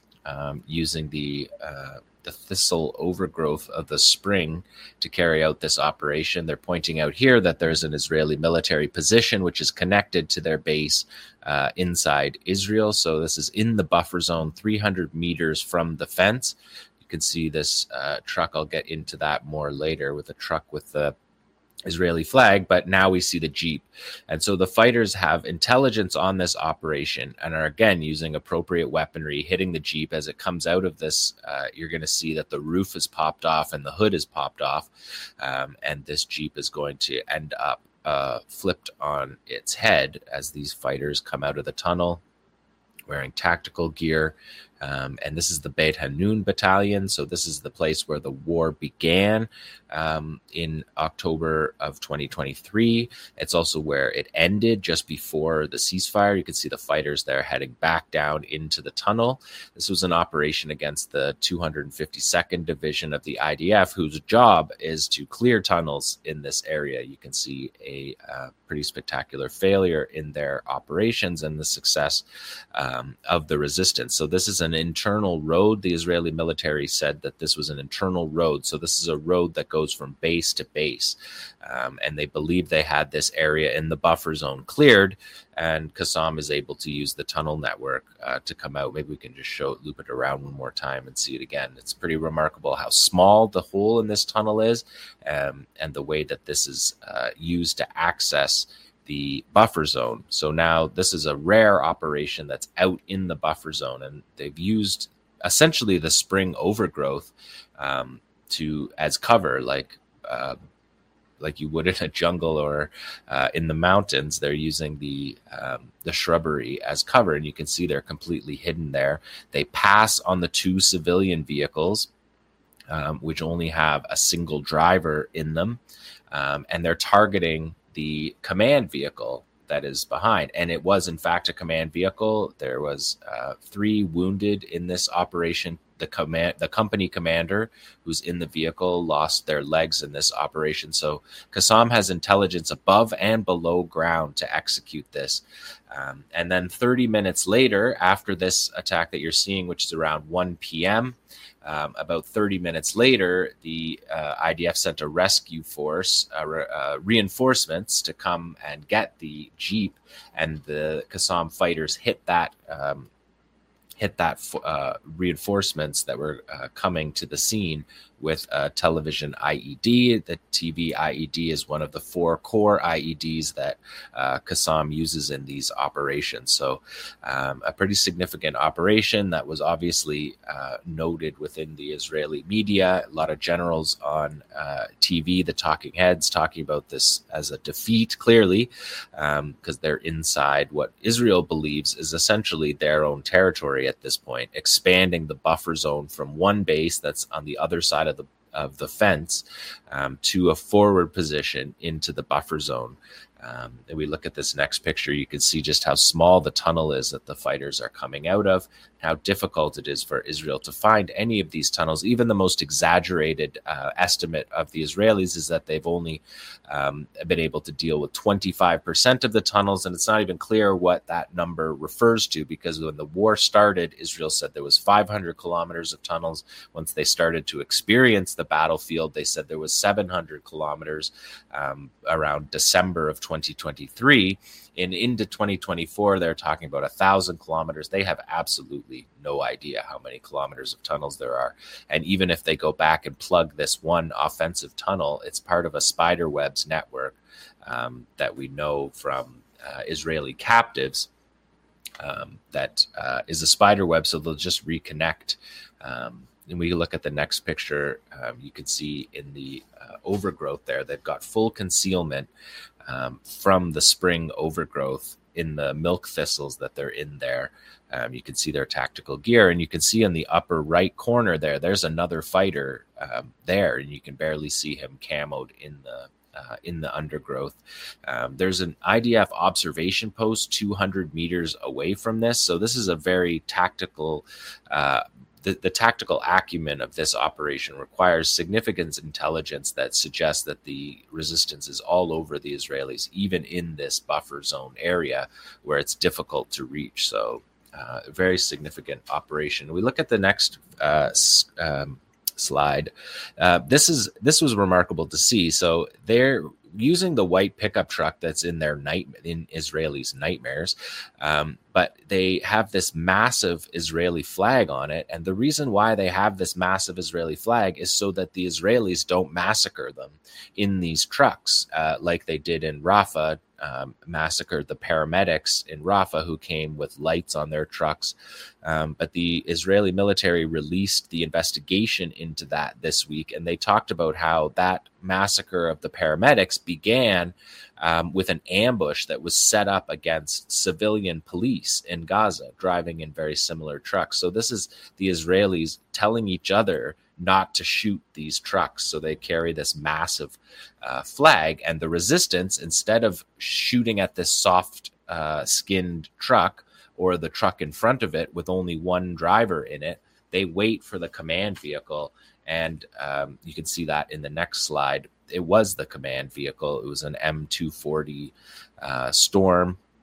um, using the uh, the thistle overgrowth of the spring to carry out this operation. They're pointing out here that there's an Israeli military position which is connected to their base uh, inside Israel. So this is in the buffer zone, three hundred meters from the fence. You can see this uh, truck. I'll get into that more later, with a truck with the Israeli flag, but now we see the Jeep. And so the fighters have intelligence on this operation and are again using appropriate weaponry, hitting the Jeep. As it comes out of this, uh, you're going to see that the roof is popped off and the hood is popped off, um, and this Jeep is going to end up uh, flipped on its head as these fighters come out of the tunnel wearing tactical gear. Um, and this is the Beit Hanun battalion. So this is the place where the war began um, in October of twenty twenty-three. It's also where it ended just before the ceasefire. You can see the fighters there heading back down into the tunnel. This was an operation against the two hundred fifty-second Division of the I D F, whose job is to clear tunnels in this area. You can see a uh, pretty spectacular failure in their operations and the success um, of the resistance. So this is a an internal road. The Israeli military said that this was an internal road. So this is a road that goes from base to base. Um, and they believe they had this area in the buffer zone cleared, and Qassam is able to use the tunnel network uh, to come out. Maybe we can just show it, loop it around one more time and see it again. It's pretty remarkable how small the hole in this tunnel is, um, and the way that this is uh, used to access the buffer zone. So now this is a rare operation that's out in the buffer zone, and they've used essentially the spring overgrowth um, to as cover, like uh, like you would in a jungle or uh, in the mountains. They're using the um, the shrubbery as cover, and you can see they're completely hidden there. They pass on the two civilian vehicles, um, which only have a single driver in them, um, and they're targeting the command vehicle that is behind. And it was in fact a command vehicle. There was uh, three wounded in this operation. The command, the company commander who's in the vehicle lost their legs in this operation. So Qassam has intelligence above and below ground to execute this. Um, and then thirty minutes later, after this attack that you're seeing, which is around one p.m., Um, about thirty minutes later, the uh, I D F sent a rescue force, uh, re- uh, reinforcements to come and get the Jeep, and the Qassam fighters hit that um, hit that uh, reinforcements that were uh, coming to the scene with a television I E D. The T V I E D is one of the four core I E Ds that uh, Qassam uses in these operations. So um, a pretty significant operation that was obviously uh, noted within the Israeli media. A lot of generals on uh, T V, the talking heads, talking about this as a defeat, clearly, because um, they're inside what Israel believes is essentially their own territory at this point, expanding the buffer zone from one base that's on the other side of the of the fence um, to a forward position into the buffer zone. Um, and we look at this next picture, you can see just how small the tunnel is that the fighters are coming out of, how difficult it is for Israel to find any of these tunnels. Even the most exaggerated uh, estimate of the Israelis is that they've only um, been able to deal with twenty-five percent of the tunnels, and it's not even clear what that number refers to, because when the war started, Israel said there was five hundred kilometers of tunnels. Once they started to experience the battlefield, they said there was seven hundred kilometers um, around December of twenty twenty-three. And into twenty twenty-four, they're talking about a thousand kilometers. They have absolutely no idea how many kilometers of tunnels there are. And even if they go back and plug this one offensive tunnel, it's part of a spider webs network um, that we know from uh, Israeli captives um, that uh, is a spider web. So they'll just reconnect. Um, and we look at the next picture, um, you can see in the uh, overgrowth there, they've got full concealment Um, from the spring overgrowth in the milk thistles that they're in there. Um, you can see their tactical gear, and you can see in the upper right corner there, there's another fighter um, there, and you can barely see him camoed in the uh, in the undergrowth. Um, there's an I D F observation post two hundred meters away from this, so this is a very tactical uh, The, the tactical acumen of this operation requires significant intelligence that suggests that the resistance is all over the Israelis, even in this buffer zone area where it's difficult to reach. So uh, a very significant operation. We look at the next uh, um, slide. Uh, this is this was remarkable to see. So they're using the white pickup truck that's in their night in Israelis' nightmares, um, but they have this massive Israeli flag on it, and the reason why they have this massive Israeli flag is so that the Israelis don't massacre them in these trucks, uh, like they did in Rafah. Um, massacred the paramedics in Rafah who came with lights on their trucks. Um, but the Israeli military released the investigation into that this week, and they talked about how that massacre of the paramedics began um, with an ambush that was set up against civilian police in Gaza, driving in very similar trucks. So this is the Israelis telling each other not to shoot these trucks. So they carry this massive uh, flag, and the resistance, instead of shooting at this soft uh, skinned truck or the truck in front of it with only one driver in it, they wait for the command vehicle. And um, you can see that in the next slide. It was the command vehicle. It was an M two forty uh, Storm.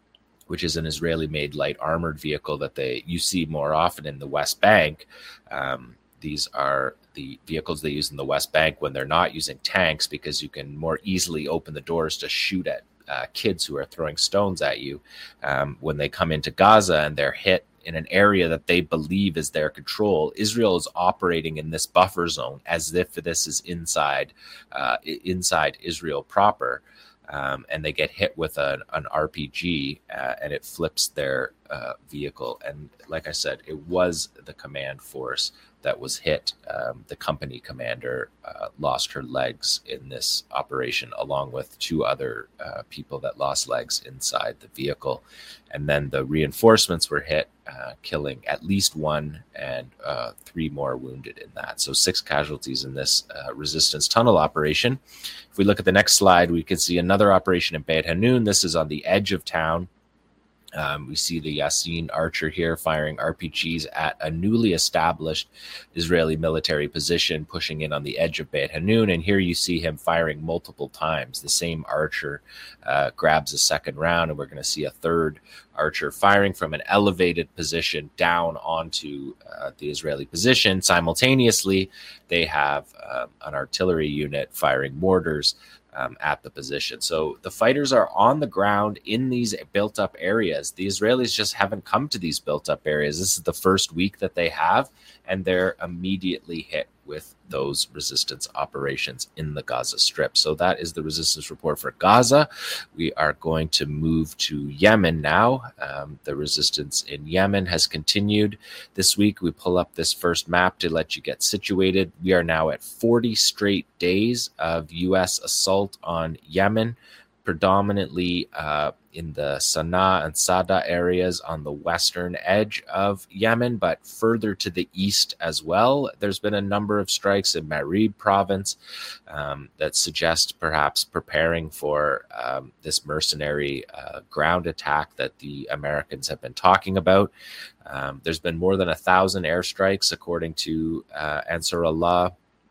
which is an Israeli-made light armored vehicle that they you see more often in the West Bank. Um, these are the vehicles they use in the West Bank when they're not using tanks, because you can more easily open the doors to shoot at uh, kids who are throwing stones at you. Um, when they come into Gaza and they're hit in an area that they believe is their control, Israel is operating in this buffer zone as if this is inside uh, inside Israel proper. Um, and they get hit with a, an R P G uh, and it flips their uh, vehicle. And like I said, it was the command force that was hit. Um, the company commander uh, lost her legs in this operation, along with two other uh, people that lost legs inside the vehicle. And then the reinforcements were hit, uh, killing at least one and uh, three more wounded in that. So six casualties in this uh, resistance tunnel operation. If we look at the next slide, we can see another operation in Beit Hanun. This is on the edge of town. Um, we see the Yassin Archer here firing R P Gs at a newly established Israeli military position, pushing in on the edge of Beit Hanun. And here you see him firing multiple times. The same Archer uh, grabs a second round, and we're going to see a third Archer firing from an elevated position down onto uh, the Israeli position. Simultaneously, they have uh, an artillery unit firing mortars Um, at the position. So the fighters are on the ground in these built up areas. The Israelis just haven't come to these built up areas. This is the first week that they have, and they're immediately hit with those resistance operations in the Gaza Strip. So that is the resistance report for Gaza. We are going to move to Yemen now. Um, the resistance in Yemen has continued this week. We pull up this first map to let you get situated. We are now at forty straight days of U S assault on Yemen, predominantly uh, in the Sana'a and Sada areas on the western edge of Yemen, but further to the east as well. There's been a number of strikes in Marib province um, that suggest perhaps preparing for um, this mercenary uh, ground attack that the Americans have been talking about. Um, there's been more than a thousand airstrikes, according to uh, Ansar Allah.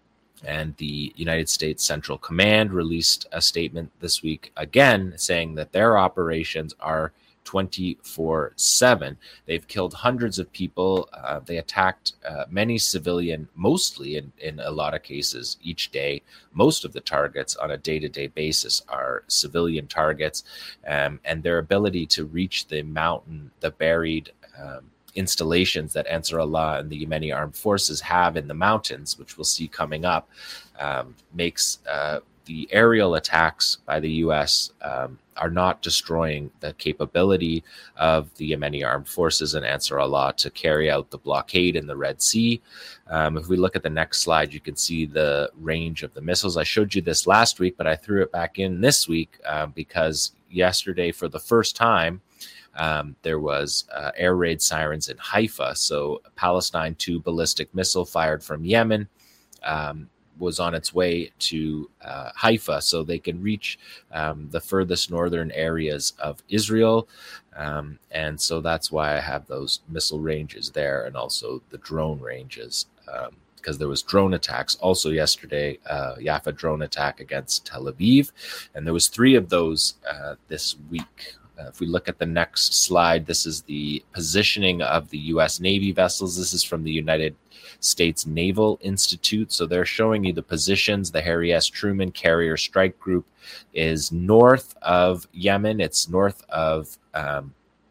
And the United States Central Command released a statement this week again saying that their operations are twenty-four seven. They've killed hundreds of people. Uh, they attacked uh, many civilian, mostly in, in a lot of cases each day. Most of the targets on a day-to-day basis are civilian targets, um, and their ability to reach the mountain, the buried um, installations that Ansar Allah and the Yemeni armed forces have in the mountains, which we'll see coming up, um, makes uh, the aerial attacks by the U S um, are not destroying the capability of the Yemeni armed forces and Ansar Allah to carry out the blockade in the Red Sea. Um, if we look at the next slide, you can see the range of the missiles. I showed you this last week, but I threw it back in this week uh, because yesterday, for the first time, Um, there was uh, air raid sirens in Haifa. So Palestine two ballistic missile fired from Yemen um, was on its way to uh, Haifa, so they can reach um, the furthest northern areas of Israel. Um, and so that's why I have those missile ranges there, and also the drone ranges, um, because there was drone attacks also yesterday, uh, Yafa drone attack against Tel Aviv. And there was three of those uh, this week. Uh, if we look at the next slide, this is the positioning of the U S Navy vessels. This is from the United States Naval Institute. So they're showing you the positions. The Harry S. Truman Carrier Strike Group is north of Yemen. It's north of um,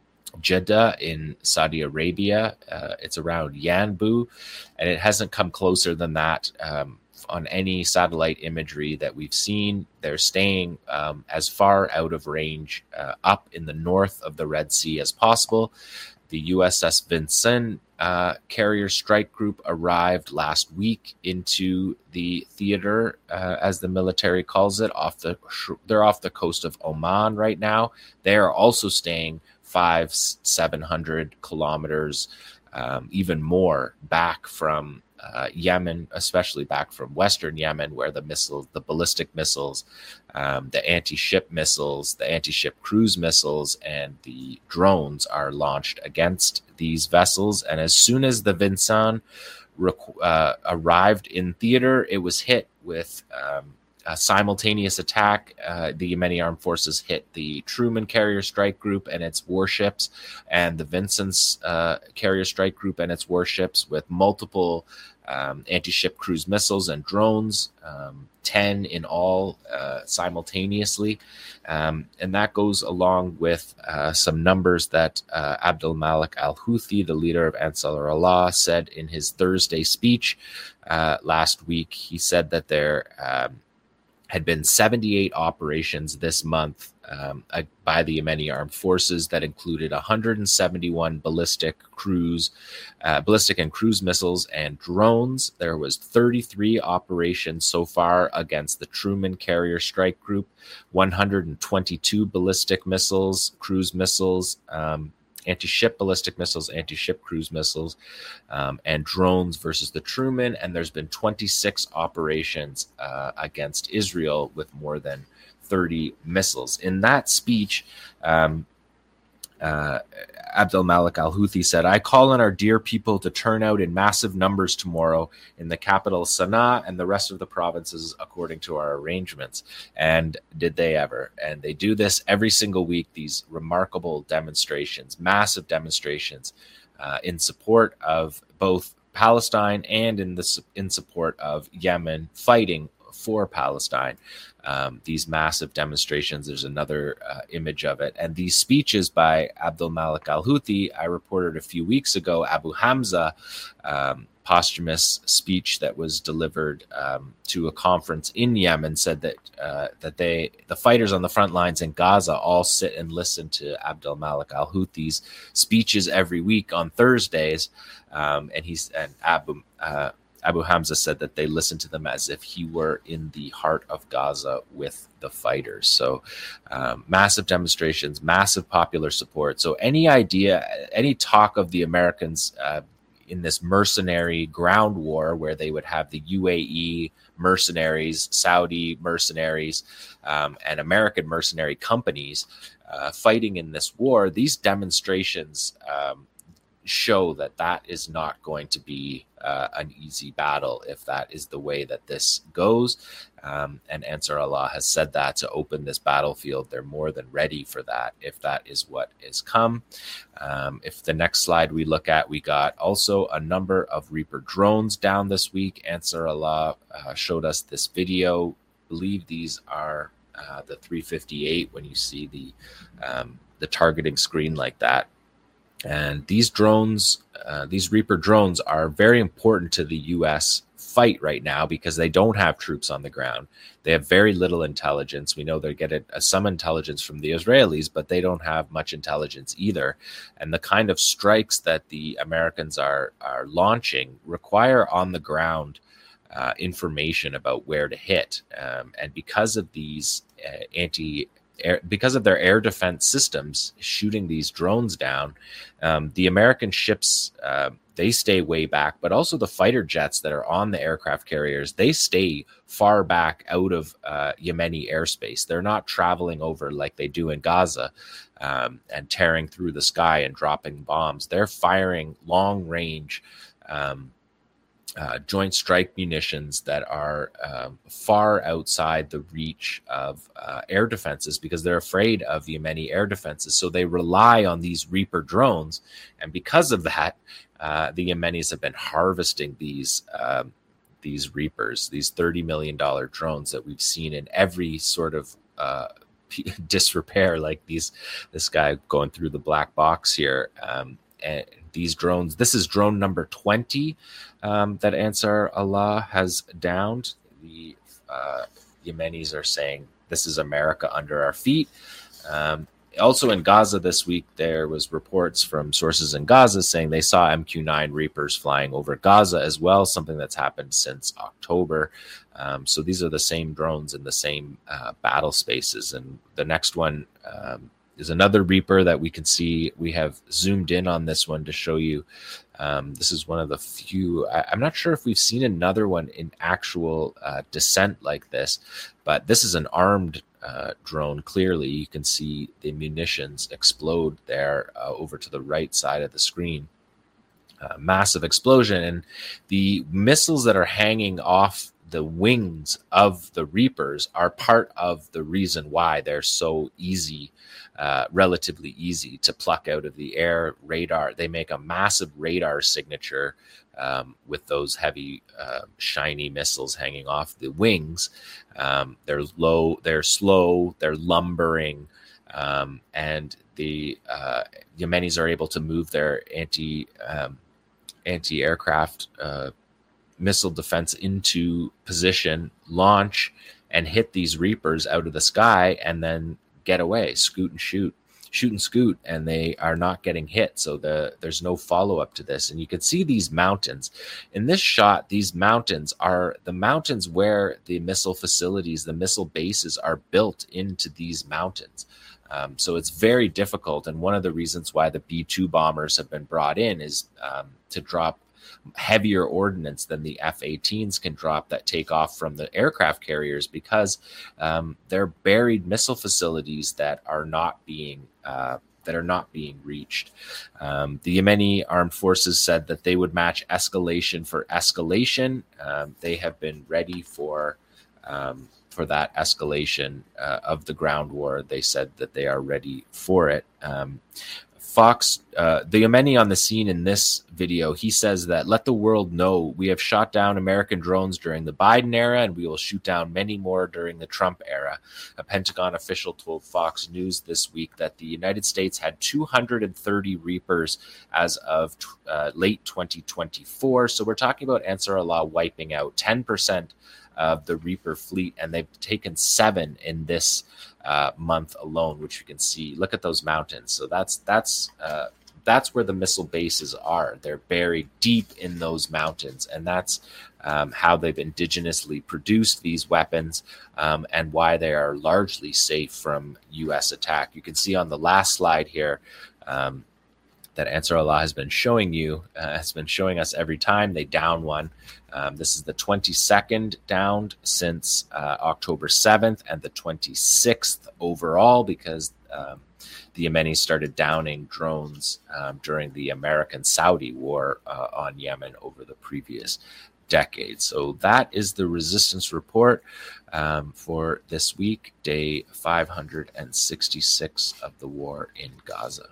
Jeddah in Saudi Arabia. Uh, it's around Yanbu, and it hasn't come closer than that um, on any satellite imagery that we've seen. They're staying um, as far out of range uh, up in the north of the Red Sea as possible. The U S S Vincennes uh, Carrier Strike Group arrived last week into the theater, uh, as the military calls it. Off the they're off the coast of Oman right now. They are also staying five, seven hundred kilometers, um, even more back from Uh, Yemen, especially back from Western Yemen, where the missiles, the ballistic missiles, um, the anti-ship missiles, the anti-ship cruise missiles, and the drones are launched against these vessels. And as soon as the Vincennes rec- uh, arrived in theater, it was hit with um, a simultaneous attack. Uh, the Yemeni armed forces hit the Truman Carrier Strike Group and its warships, and the Vincennes uh, Carrier Strike Group and its warships, with multiple um, anti-ship cruise missiles and drones, um, ten in all uh, simultaneously. Um, and that goes along with uh, some numbers that uh, Abdel Malik al-Houthi, the leader of Ansar Allah, said in his Thursday speech uh, last week. He said that there um, had been seventy-eight operations this month um, uh, by the Yemeni armed forces that included one hundred seventy-one ballistic cruise, uh, ballistic and cruise missiles and drones. There was thirty-three operations so far against the Truman Carrier Strike Group, one hundred twenty-two ballistic missiles, cruise missiles, um, anti-ship ballistic missiles, anti-ship cruise missiles, um, and drones versus the Truman. And there's been twenty-six operations uh, against Israel with more than thirty missiles. In that speech, um, uh, Abdel Malik al-Houthi said, "I call on our dear people to turn out in massive numbers tomorrow in the capital Sana'a and the rest of the provinces according to our arrangements." And did they ever? And they do this every single week, these remarkable demonstrations, massive demonstrations uh, in support of both Palestine and in the in support of Yemen fighting for Palestine. Um, these massive demonstrations, there's another uh, image of it. And these speeches by Abdel Malik al-Houthi, I reported a few weeks ago, Abu Hamza, um, posthumous speech that was delivered um, to a conference in Yemen, said that uh, that they, the fighters on the front lines in Gaza, all sit and listen to Abdel Malik al-Houthi's speeches every week on Thursdays. Um, and he's, and Abu, uh, Abu Hamza said that they listened to them as if he were in the heart of Gaza with the fighters. So um, massive demonstrations, massive popular support. So any idea, any talk of the Americans uh, in this mercenary ground war where they would have the U A E mercenaries, Saudi mercenaries, um, and American mercenary companies uh, fighting in this war, these demonstrations um, show that that is not going to be uh, an easy battle if that is the way that this goes. Um, and Ansar Allah has said that to open this battlefield, they're more than ready for that if that is what is come. Um, if the next slide we look at, we got also a number of Reaper drones down this week. Ansar Allah uh, showed us this video. I believe these are uh, the three fifty-eight when you see the um, the targeting screen like that. And these drones, uh, these Reaper drones are very important to the U S fight right now because they don't have troops on the ground. They have very little intelligence. We know they get a, a, some intelligence from the Israelis, but they don't have much intelligence either. And the kind of strikes that the Americans are, are launching require on the ground uh, information about where to hit. Um, and because of these uh, anti Air, because of their air defense systems shooting these drones down, um, the American ships, uh, they stay way back, but also the fighter jets that are on the aircraft carriers, they stay far back out of uh, Yemeni airspace. They're not traveling over like they do in Gaza um, and tearing through the sky and dropping bombs. They're firing long range um Uh, joint strike munitions that are um, far outside the reach of uh, air defenses because they're afraid of Yemeni air defenses. So they rely on these Reaper drones. And because of that, uh, the Yemenis have been harvesting these uh, these Reapers, these thirty million dollars drones that we've seen in every sort of uh, disrepair, like these this guy going through the black box here. Um, and these drones, this is drone number twenty um, that Ansar Allah has downed. The uh, Yemenis are saying this is America under our feet. Um, also in Gaza this week, there was reports from sources in Gaza saying they saw M Q nine Reapers flying over Gaza as well, something that's happened since October. Um, so these are the same drones in the same uh, battle spaces. And the next one um, is another Reaper that we can see. We have zoomed in on this one to show you. Um, this is one of the few. I, I'm not sure if we've seen another one in actual uh, descent like this, but this is an armed uh, drone. Clearly, you can see the munitions explode there uh, over to the right side of the screen. Uh, massive explosion, and the missiles that are hanging off the wings of the Reapers are part of the reason why they're so easy, uh, relatively easy to pluck out of the air. Radar, they make a massive radar signature um, with those heavy, uh, shiny missiles hanging off the wings. Um, they're low, they're slow, they're lumbering, um, and the uh, Yemenis are able to move their anti um, anti-aircraft uh, missile defense into position, launch, and hit these Reapers out of the sky, and then get away, scoot and shoot, shoot and scoot, and they are not getting hit. So the there's no follow-up to this. And you can see these mountains. In this shot, these mountains are the mountains where the missile facilities, the missile bases are built into these mountains. Um, so it's very difficult. And one of the reasons why the B two bombers have been brought in is um, to drop heavier ordnance than the F eighteens can drop that take off from the aircraft carriers, because um, they're buried missile facilities that are not being uh, that are not being reached. Um, the Yemeni armed forces said that they would match escalation for escalation. Um, they have been ready for um, for that escalation uh, of the ground war. They said that they are ready for it. Um, Fox, uh, the Yemeni on the scene in this video, he says that, "Let the world know we have shot down American drones during the Biden era, and we will shoot down many more during the Trump era." A Pentagon official told Fox News this week that the United States had two hundred thirty Reapers as of uh, late twenty twenty-four. So we're talking about Ansar Allah wiping out ten percent of the Reaper fleet, and they've taken seven in this uh, month alone, which you can see. Look at those mountains. So that's that's uh, that's where the missile bases are. They're buried deep in those mountains, and that's um, how they've indigenously produced these weapons, um, and why they are largely safe from U S attack. You can see on the last slide here um, that Ansar Allah has been showing you, uh, has been showing us every time they down one. Um, this is the twenty-second downed since uh, October seventh, and the twenty-sixth overall, because um, the Yemenis started downing drones um, during the American-Saudi war uh, on Yemen over the previous decade. So that is the resistance report um, for this week, day five hundred sixty-six of the war in Gaza.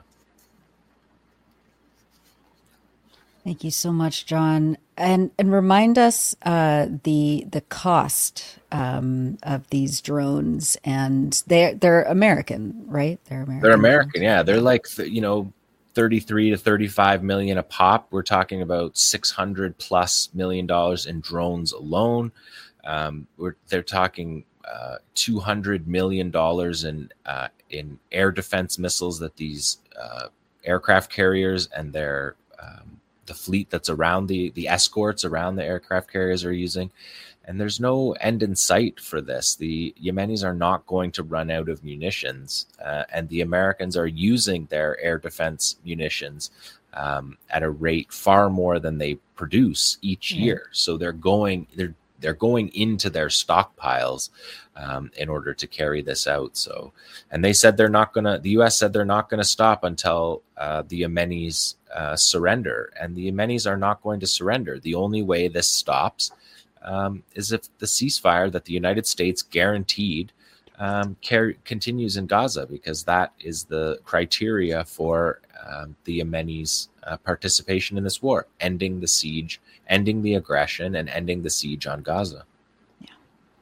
Thank you so much, John. And and remind us uh, the the cost um, of these drones, and they're they're American, right? They're American. They're American, yeah. They're like you know, thirty-three to thirty-five million a pop. We're talking about six hundred plus million dollars in drones alone. Um, we're they're talking uh, two hundred million dollars in uh, in air defense missiles that these uh, aircraft carriers and their um, the fleet that's around the the escorts around the aircraft carriers are using. And there's no end in sight for this. The Yemenis are not going to run out of munitions, uh, and the Americans are using their air defense munitions um, at a rate far more than they produce each mm-hmm. year. So they're going they're they're going into their stockpiles um, in order to carry this out. So, and they said they're not going to. The U S said they're not going to stop until uh, the Yemenis uh, surrender, and the Yemenis are not going to surrender. The only way this stops Um, is if the ceasefire that the United States guaranteed um, car- continues in Gaza, because that is the criteria for um, the Yemenis' uh, participation in this war, ending the siege, ending the aggression, and ending the siege on Gaza. Yeah.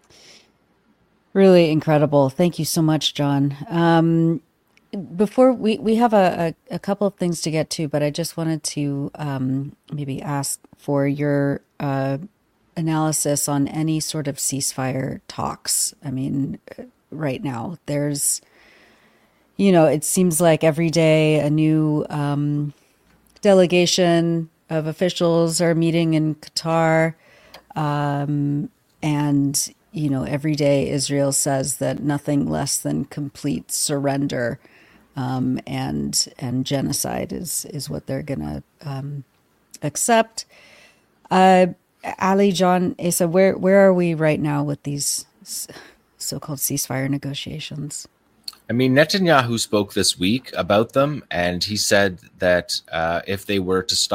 Really incredible. Thank you so much, John. Um, before we, we have a, a, a couple of things to get to, but I just wanted to um, maybe ask for your uh, analysis on any sort of ceasefire talks. I mean, right now there's, you know, it seems like every day a new um, delegation of officials are meeting in Qatar. Um, and, you know, every day Israel says that nothing less than complete surrender um, and and genocide is, is what they're going to um, accept. Uh, Ali, John, Asa, where where are we right now with these so-called ceasefire negotiations? I mean, Netanyahu spoke this week about them, and he said that uh, if they were to stop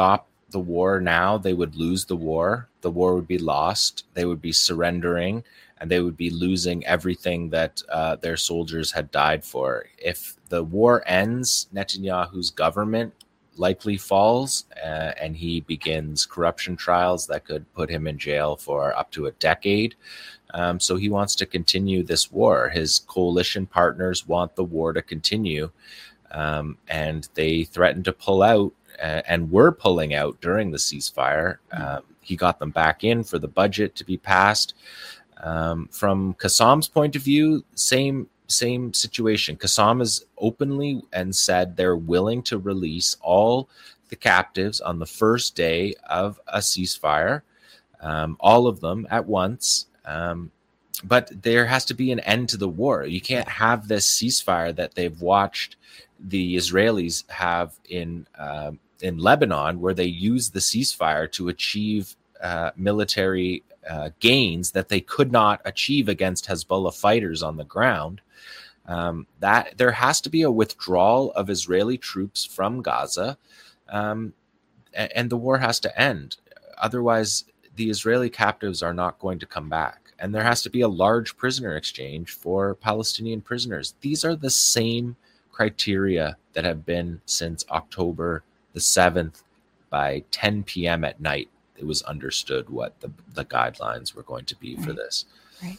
the war now, they would lose the war. The war would be lost. They would be surrendering, and they would be losing everything that uh, their soldiers had died for. If the war ends, Netanyahu's government likely falls, uh, and he begins corruption trials that could put him in jail for up to a decade. Um, so he wants to continue this war. His coalition partners want the war to continue, um, and they threatened to pull out, uh, and were pulling out during the ceasefire. Um, he got them back in for the budget to be passed. Um, from Qassam's point of view, same same situation. Qassam has openly and said they're willing to release all the captives on the first day of a ceasefire, um, all of them at once. Um, but there has to be an end to the war. You can't have this ceasefire that they've watched the Israelis have in uh, in Lebanon, where they use the ceasefire to achieve uh, military uh, gains that they could not achieve against Hezbollah fighters on the ground. Um, that there has to be a withdrawal of Israeli troops from Gaza, um, and, and the war has to end. Otherwise, the Israeli captives are not going to come back. And there has to be a large prisoner exchange for Palestinian prisoners. These are the same criteria that have been since October the seventh. By ten p.m. at night, it was understood what the, the guidelines were going to be right. for this. Right.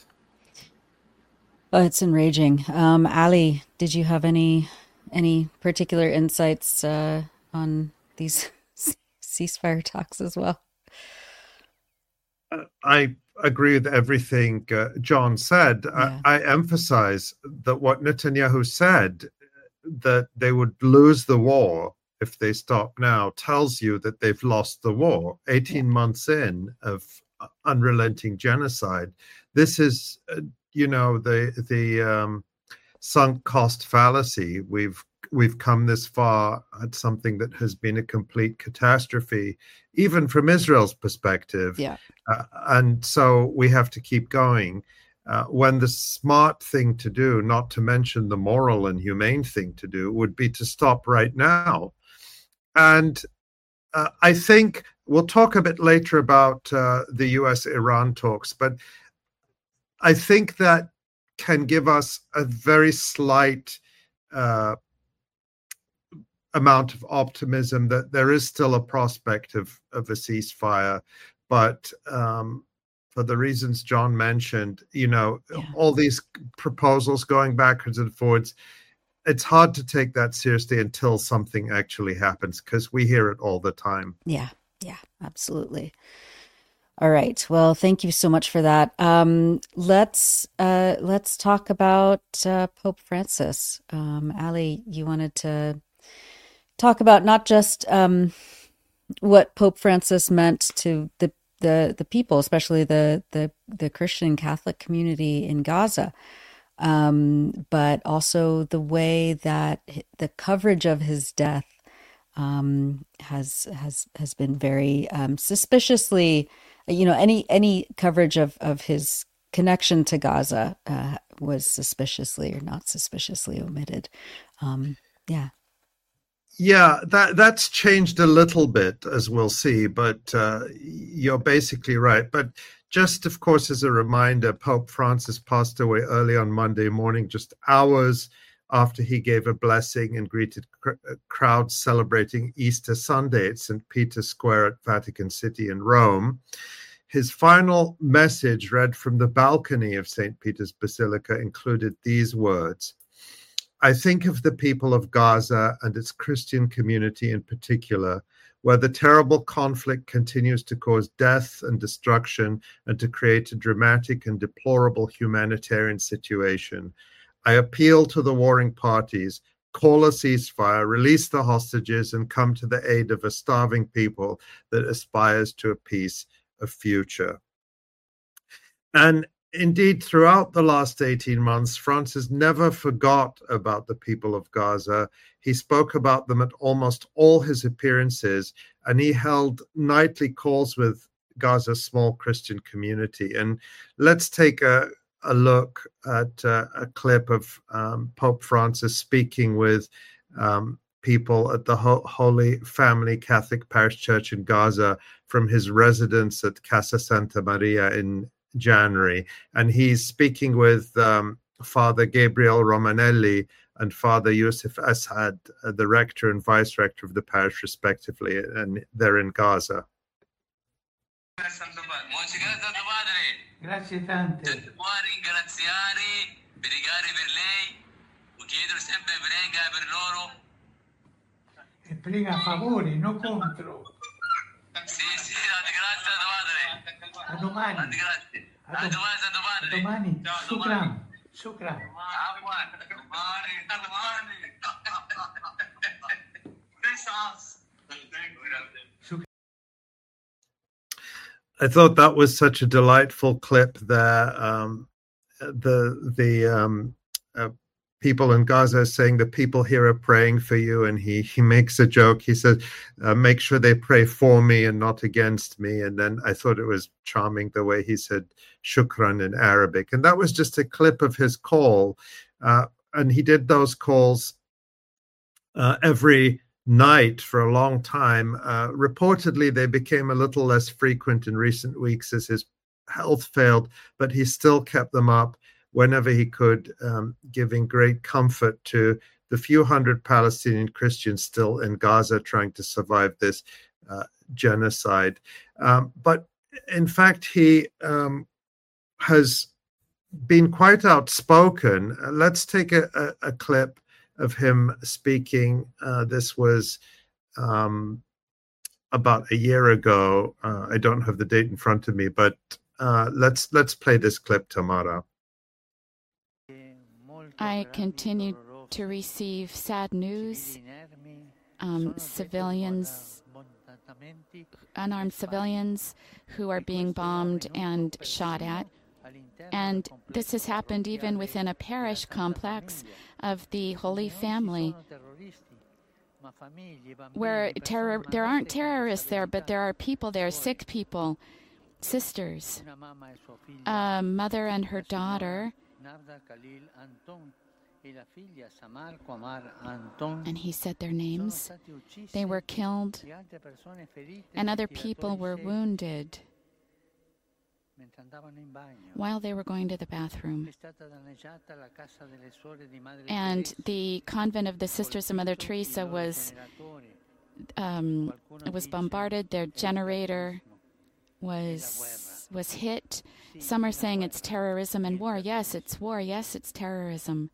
Oh, it's enraging. Um, Ali, did you have any any particular insights uh, on these ceasefire talks as well? Uh, I agree with everything uh, John said. Yeah. I, I emphasize that what Netanyahu said, that they would lose the war if they stop now, tells you that they've lost the war. eighteen yeah. months in of unrelenting genocide. This is... Uh, You know, the the um, sunk cost fallacy. We've we've come this far at something that has been a complete catastrophe, even from Israel's perspective. Yeah. Uh, and so we have to keep going. Uh, when the smart thing to do, not to mention the moral and humane thing to do, would be to stop right now. And uh, I think we'll talk a bit later about uh, the U S Iran talks, but I think that can give us a very slight uh, amount of optimism that there is still a prospect of, of a ceasefire. But um, for the reasons John mentioned, you know, yeah. all these proposals going backwards and forwards, it's hard to take that seriously until something actually happens, because we hear it all the time. Yeah, yeah, absolutely. All right. Well, thank you so much for that. Um, let's uh, let's talk about uh, Pope Francis. Um, Ali, you wanted to talk about not just um, what Pope Francis meant to the the the people, especially the the the Christian Catholic community in Gaza, um, but also the way that the coverage of his death um, has has has been very um, suspiciously. You know, any any coverage of, of his connection to Gaza uh, was suspiciously or not suspiciously omitted. Um, yeah. Yeah, that that's changed a little bit, as we'll see, but uh, you're basically right. But just, of course, as a reminder, Pope Francis passed away early on Monday morning, just hours after he gave a blessing and greeted cr- crowds celebrating Easter Sunday at Saint Peter's Square at Vatican City in Rome. His final message, read from the balcony of Saint Peter's Basilica, included these words: "I think of the people of Gaza and its Christian community in particular, where the terrible conflict continues to cause death and destruction and to create a dramatic and deplorable humanitarian situation. I appeal to the warring parties, call a ceasefire, release the hostages, and come to the aid of a starving people that aspires to a peace, a future." And indeed, throughout the last eighteen months, Francis never forgot about the people of Gaza. He spoke about them at almost all his appearances, and he held nightly calls with Gaza's small Christian community. And let's take a a look at uh, a clip of um, Pope Francis speaking with um, people at the Ho- Holy Family Catholic Parish Church in Gaza from his residence at Casa Santa Maria in January. And he's speaking with um, Father Gabriel Romanelli and Father Yusuf Asad, uh, the rector and vice rector of the parish, respectively, and they're in Gaza. Grazie tante. E prega a favore, non contro. Sì, sì, grazie a padre. A domani. A grazie. A, dom- a domani. A domani. Shukran. Shukran. I thought that was such a delightful clip there. Um, the the um, uh, people in Gaza are saying the people here are praying for you, and he he makes a joke. He says, uh, "Make sure they pray for me and not against me." And then I thought it was charming the way he said "shukran" in Arabic, and that was just a clip of his call. Uh, and he did those calls uh, every night for a long time. Uh, reportedly, they became a little less frequent in recent weeks as his health failed, but he still kept them up whenever he could, um, giving great comfort to the few hundred Palestinian Christians still in Gaza trying to survive this uh, genocide. Um, but in fact, he um, has been quite outspoken. Uh, let's take a, a, a clip of him speaking. Uh, this was um, about a year ago. Uh, I don't have the date in front of me, but uh, let's let's play this clip, Tamara. I continue to receive sad news. Um, civilians, unarmed civilians who are being bombed and shot at. And this has happened even within a parish complex of the Holy Family, where terror, there aren't terrorists there, but there are people there, sick people, sisters, a mother and her daughter. And he said their names. They were killed, and other people were wounded while they were going to the bathroom. And the convent of the Sisters of Mother Teresa was um, was bombarded. Their generator was was hit. Some are saying it's terrorism and war. Yes, it's war. Yes, it's terrorism.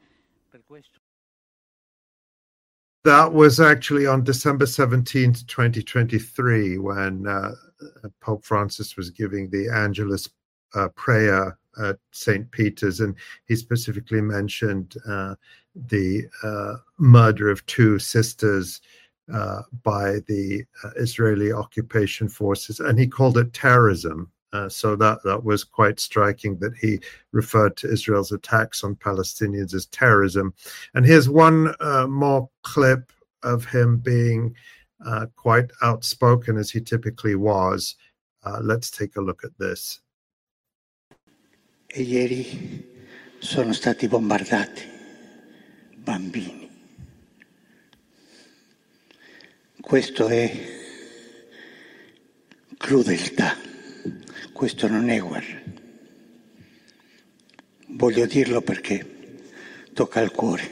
That was actually on December seventeenth, twenty twenty-three, when uh, Pope Francis was giving the Angelus uh, prayer at Saint Peter's, and he specifically mentioned uh, the uh, murder of two sisters uh, by the uh, Israeli occupation forces, and he called it terrorism. Uh, so that, that was quite striking that he referred to Israel's attacks on Palestinians as terrorism. And here's one uh, more clip of him being uh, quite outspoken, as he typically was. Uh, let's take a look at this. E ieri sono stati bombardati bambini. Questo è crudeltà. Questo non è guerra. Voglio dirlo perché tocca al cuore.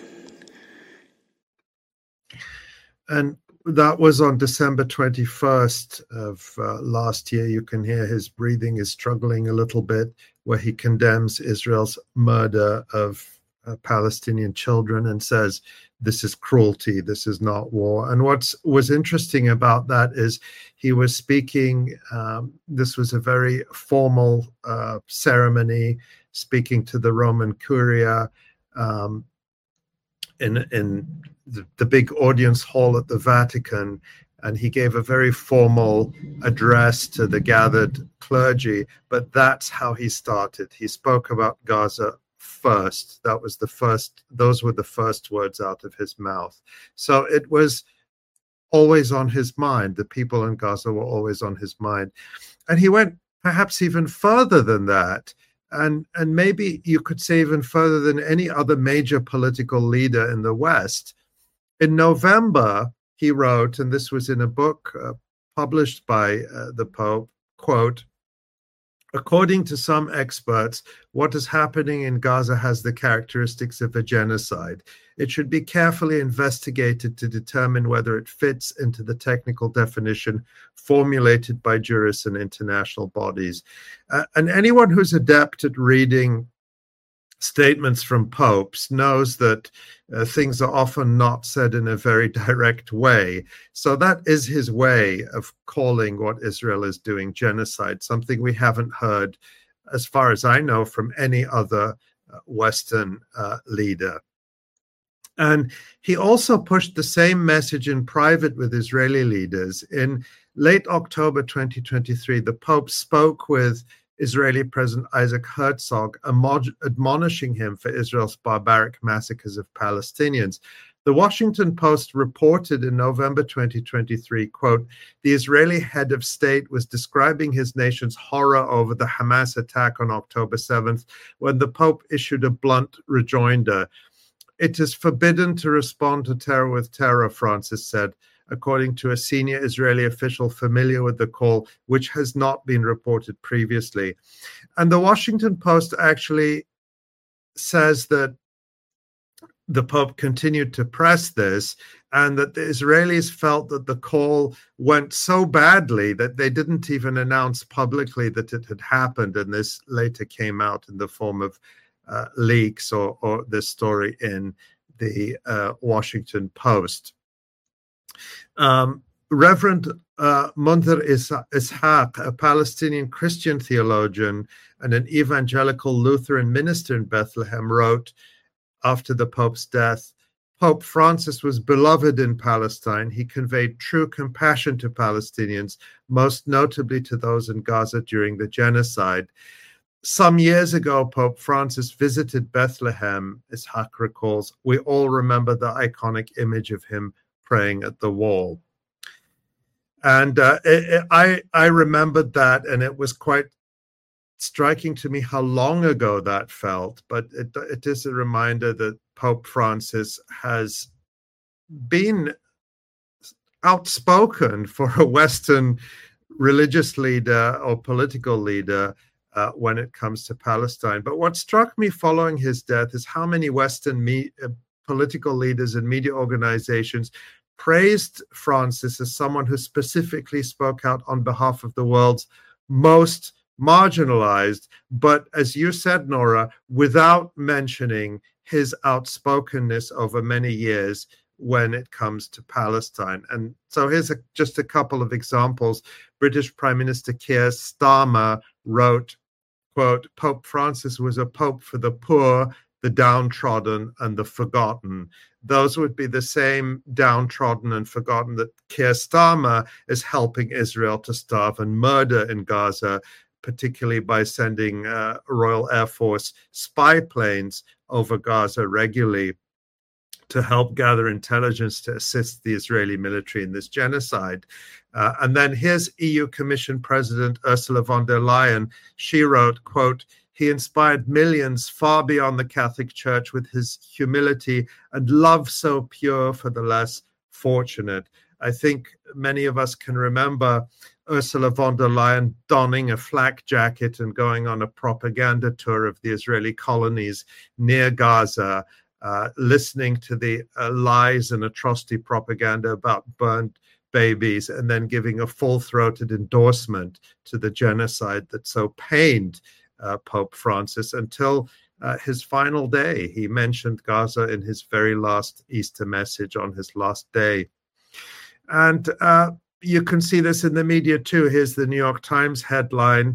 And that was on December twenty-first of uh, last year. You can hear his breathing is struggling a little bit, where he condemns Israel's murder of uh, Palestinian children and says, this is cruelty, this is not war. And what was interesting about that is he was speaking, um, this was a very formal uh, ceremony, speaking to the Roman Curia um, in, in the, the big audience hall at the Vatican. And he gave a very formal address to the gathered clergy, but that's how he started. He spoke about Gaza first. That was the first, those were the first words out of his mouth. So it was always on his mind. The people in Gaza were always on his mind. And he went perhaps even further than that. And, and maybe you could say even further than any other major political leader in the West. In November, he wrote, and this was in a book uh, published by uh, the Pope, quote, according to some experts, what is happening in Gaza has the characteristics of a genocide. It should be carefully investigated to determine whether it fits into the technical definition formulated by jurists and international bodies. Uh, and anyone who's adept at reading statements from popes knows that uh, things are often not said in a very direct way. So that is his way of calling what Israel is doing genocide, something we haven't heard, as far as I know, from any other uh, Western uh, leader. And he also pushed the same message in private with Israeli leaders. In late October twenty twenty-three, the Pope spoke with Israeli President Isaac Herzog, admonishing him for Israel's barbaric massacres of Palestinians. The Washington Post reported in November twenty twenty-three, quote, the Israeli head of state was describing his nation's horror over the Hamas attack on October seventh, when the Pope issued a blunt rejoinder. It is forbidden to respond to terror with terror, Francis said, according to a senior Israeli official familiar with the call, which has not been reported previously. And the Washington Post actually says that the Pope continued to press this, and that the Israelis felt that the call went so badly that they didn't even announce publicly that it had happened, and this later came out in the form of uh, leaks or, or this story in the uh, Washington Post. Um, Reverend uh, Munzer Ishaq, a Palestinian Christian theologian and an evangelical Lutheran minister in Bethlehem, wrote after the Pope's death, Pope Francis was beloved in Palestine. He conveyed true compassion to Palestinians, most notably to those in Gaza during the genocide. Some years ago, Pope Francis visited Bethlehem, Ishaq recalls. We all remember the iconic image of him praying at the wall. And uh, it, it, I, I remembered that, and it was quite striking to me how long ago that felt. But it, it is a reminder that Pope Francis has been outspoken for a Western religious leader or political leader uh, when it comes to Palestine. But what struck me following his death is how many Western me- uh, political leaders and media organizations praised Francis as someone who specifically spoke out on behalf of the world's most marginalized, but as you said, Nora, without mentioning his outspokenness over many years when it comes to Palestine. And so here's a, just a couple of examples. British Prime Minister Keir Starmer wrote, quote, Pope Francis was a pope for the poor, the downtrodden, and the forgotten. Those would be the same downtrodden and forgotten that Keir Starmer is helping Israel to starve and murder in Gaza, particularly by sending uh, Royal Air Force spy planes over Gaza regularly to help gather intelligence to assist the Israeli military in this genocide. Uh, and then here's E U Commission President Ursula von der Leyen. She wrote, quote, he inspired millions far beyond the Catholic Church with his humility and love so pure for the less fortunate. I think many of us can remember Ursula von der Leyen donning a flak jacket and going on a propaganda tour of the Israeli colonies near Gaza, uh, listening to the uh, lies and atrocity propaganda about burned babies, and then giving a full-throated endorsement to the genocide that so pained uh, Pope Francis until uh, his final day. He mentioned Gaza in his very last Easter message on his last day. And uh, you can see this in the media too. Here's the New York Times headline,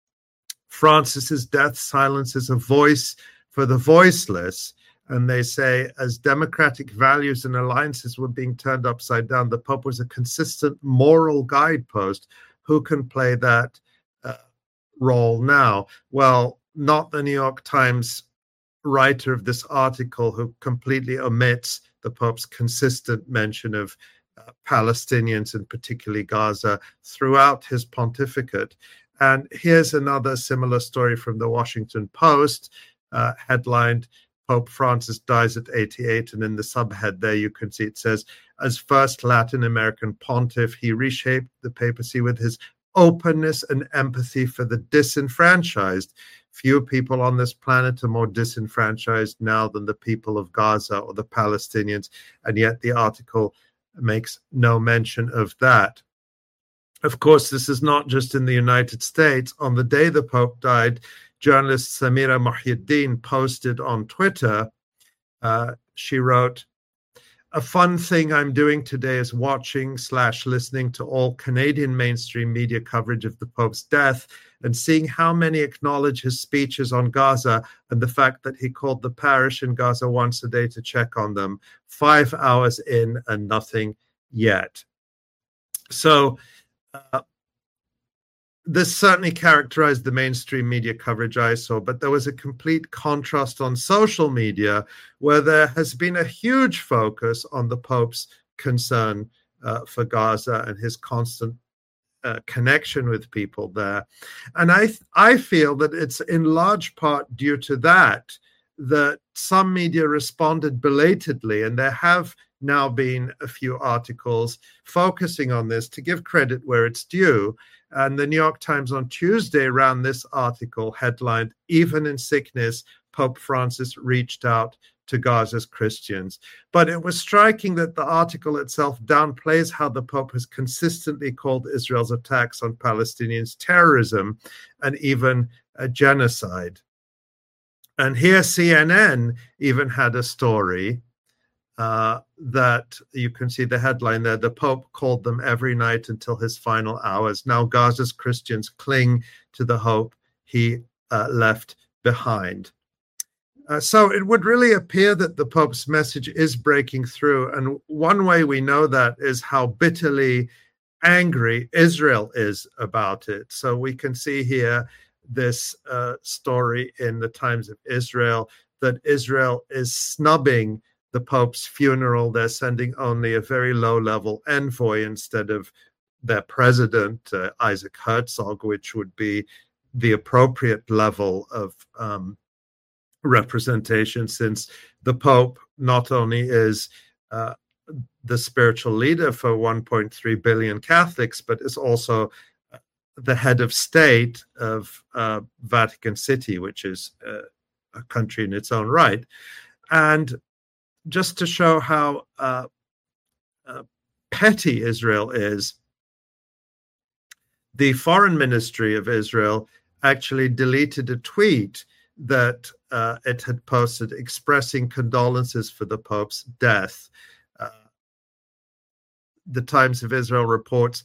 Francis's death silences a voice for the voiceless. And they say, as democratic values and alliances were being turned upside down, the Pope was a consistent moral guidepost. Who can play that uh, role now? Well, not the New York Times writer of this article, who completely omits the Pope's consistent mention of uh, Palestinians and particularly Gaza throughout his pontificate. And here's another similar story from the Washington Post, uh, headlined, Pope Francis dies at eighty-eight, and in the subhead there you can see it says, as first Latin American pontiff, he reshaped the papacy with his openness and empathy for the disenfranchised. Few people on this planet are more disenfranchised now than the people of Gaza or the Palestinians, and yet the article makes no mention of that. Of course, this is not just in the United States. On the day the Pope died, journalist Samira Mohyeddin posted on Twitter, uh, she wrote, a fun thing I'm doing today is watching slash listening to all Canadian mainstream media coverage of the Pope's death and seeing how many acknowledge his speeches on Gaza and the fact that he called the parish in Gaza once a day to check on them. Five hours in and nothing yet. So uh, this certainly characterized the mainstream media coverage I saw, but there was a complete contrast on social media where there has been a huge focus on the Pope's concern uh, for Gaza and his constant uh, connection with people there. And I, th- I feel that it's in large part due to that, that some media responded belatedly, and there have now been a few articles focusing on this to give credit where it's due. And the New York Times on Tuesday ran this article headlined, Even in Sickness, Pope Francis Reached Out to Gaza's Christians. But it was striking that the article itself downplays how the Pope has consistently called Israel's attacks on Palestinians terrorism and even a genocide. And here C N N even had a story Uh, that you can see the headline there. The Pope called them every night until his final hours. Now Gaza's Christians cling to the hope he uh, left behind. Uh, so it would really appear that the Pope's message is breaking through. And one way we know that is how bitterly angry Israel is about it. So we can see here this uh, story in the Times of Israel that Israel is snubbing the Pope's funeral. They're sending only a very low-level envoy instead of their president, uh, Isaac Herzog, which would be the appropriate level of um, representation, since the Pope not only is uh, the spiritual leader for one point three billion Catholics, but is also the head of state of uh, Vatican City, which is uh, a country in its own right. And just to show how uh, uh, petty Israel is, the foreign ministry of Israel actually deleted a tweet that uh, it had posted expressing condolences for the Pope's death. Uh, the Times of Israel reports,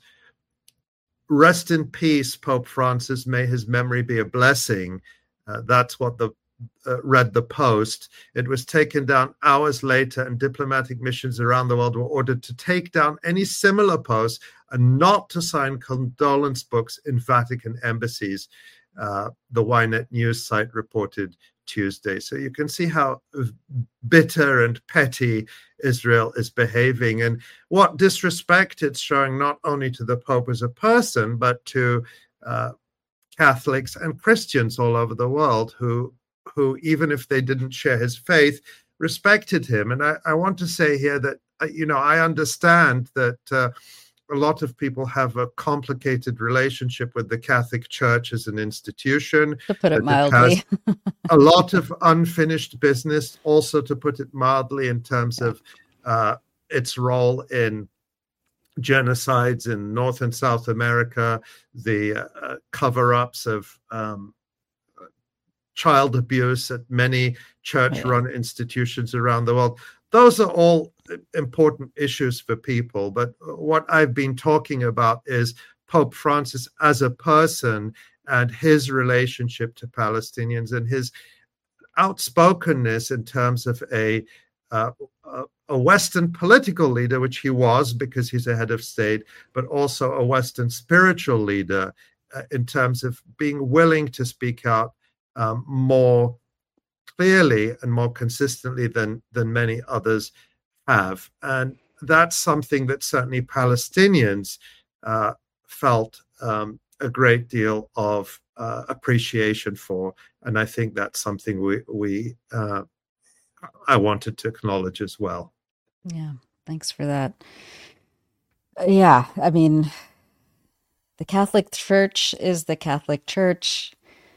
rest in peace, Pope Francis, may his memory be a blessing. Uh, that's what the Uh, read the post. It was taken down hours later, and diplomatic missions around the world were ordered to take down any similar posts and not to sign condolence books in Vatican embassies, uh, the Ynet news site reported Tuesday. So you can see how bitter and petty Israel is behaving, and what disrespect it's showing not only to the Pope as a person, but to uh, Catholics and Christians all over the world who who, even if they didn't share his faith, respected him. And I, I want to say here that, you know, I understand that uh, a lot of people have a complicated relationship with the Catholic Church as an institution. To put it it mildly. has a lot of unfinished business, also, to put it mildly, in terms of uh, its role in genocides in North and South America, the uh, cover-ups of um, child abuse at many church-run yeah. institutions around the world. Those are all important issues for people. But what I've been talking about is Pope Francis as a person and his relationship to Palestinians and his outspokenness in terms of a, uh, a Western political leader, which he was because he's a head of state, but also a Western spiritual leader uh, in terms of being willing to speak out Um, more clearly and more consistently than than many others have. And that's something that certainly Palestinians uh, felt um, a great deal of uh, appreciation for. And I think that's something we, we uh, I wanted to acknowledge as well. Yeah, thanks for that. Yeah, I mean, the Catholic Church is the Catholic Church,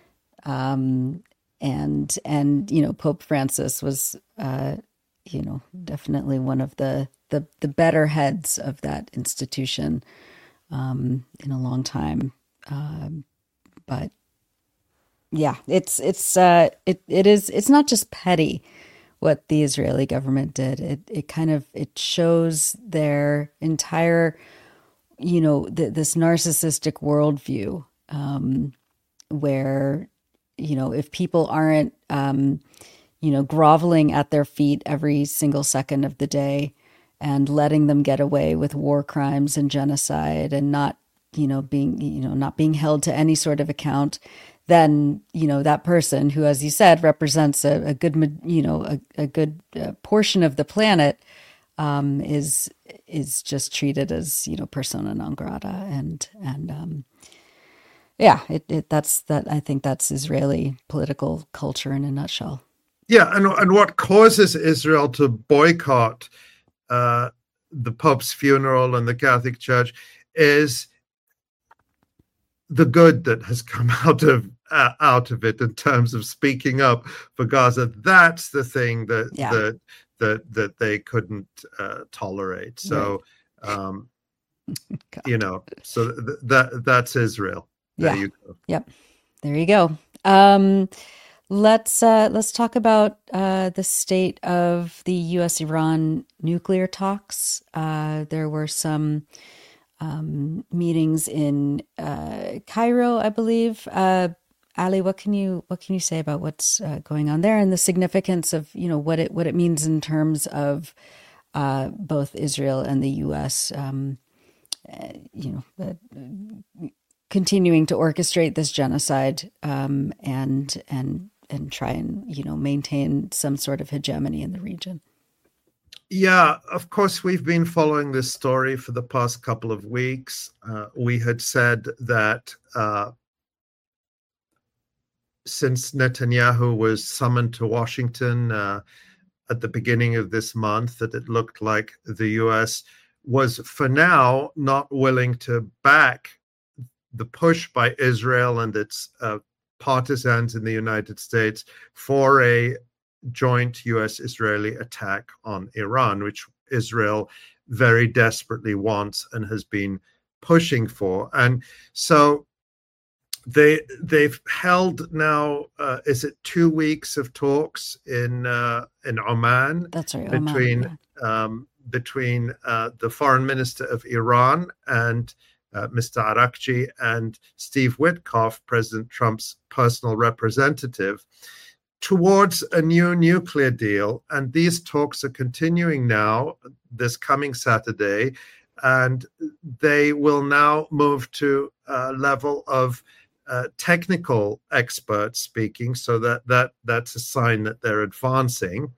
um, and and you know, Pope Francis was, uh, you know, definitely one of the the the better heads of that institution um, in a long time. Um, but yeah, it's it's uh, it it is it's not just petty what the Israeli government did. It it kind of it shows their entire, you know, th- this narcissistic worldview, um, where, you know, if people aren't, um, you know, groveling at their feet every single second of the day and letting them get away with war crimes and genocide and not, you know, being, you know, not being held to any sort of account, then, you know, that person who, as you said, represents a, a good, you know, a, a good uh, portion of the planet, um, is is just treated as, you know, persona non grata, and and um, yeah, it, it that's that I think that's Israeli political culture in a nutshell. Yeah, and and what causes Israel to boycott uh, the Pope's funeral and the Catholic Church is the good that has come out of uh, out of it in terms of speaking up for Gaza. That's the thing that Yeah. that that that they couldn't uh, tolerate. So, um, you know, so th- that that's Israel. There Yeah. you go. Yep. There you go. Um, let's uh, let's talk about uh, the state of the U S Iran nuclear talks. Uh, there were some um, meetings in uh, Cairo, I believe. Uh, Ali, what can you what can you say about what's uh, going on there and the significance of, you know, what it what it means in terms of uh, both Israel and the U S, um, uh, you know, uh, continuing to orchestrate this genocide, um, and and and try and, you know, maintain some sort of hegemony in the region. Yeah, of course, we've been following this story for the past couple of weeks. Uh, we had said that uh, since Netanyahu was summoned to Washington uh, at the beginning of this month, that it looked like the U S was, for now, not willing to back the push by Israel and its uh, partisans in the United States for a joint U S-Israeli attack on Iran, which Israel very desperately wants and has been pushing for. And so they they've held now uh, is it two weeks of talks in uh, in Oman. That's right, between Oman, yeah. um, between uh, the foreign minister of Iran and uh, Mister Arakchi and Steve Witkoff, President Trump's personal representative, towards a new nuclear deal. And these talks are continuing now this coming Saturday, and they will now move to a level of uh, technical experts speaking, so that, that that's a sign that they're advancing.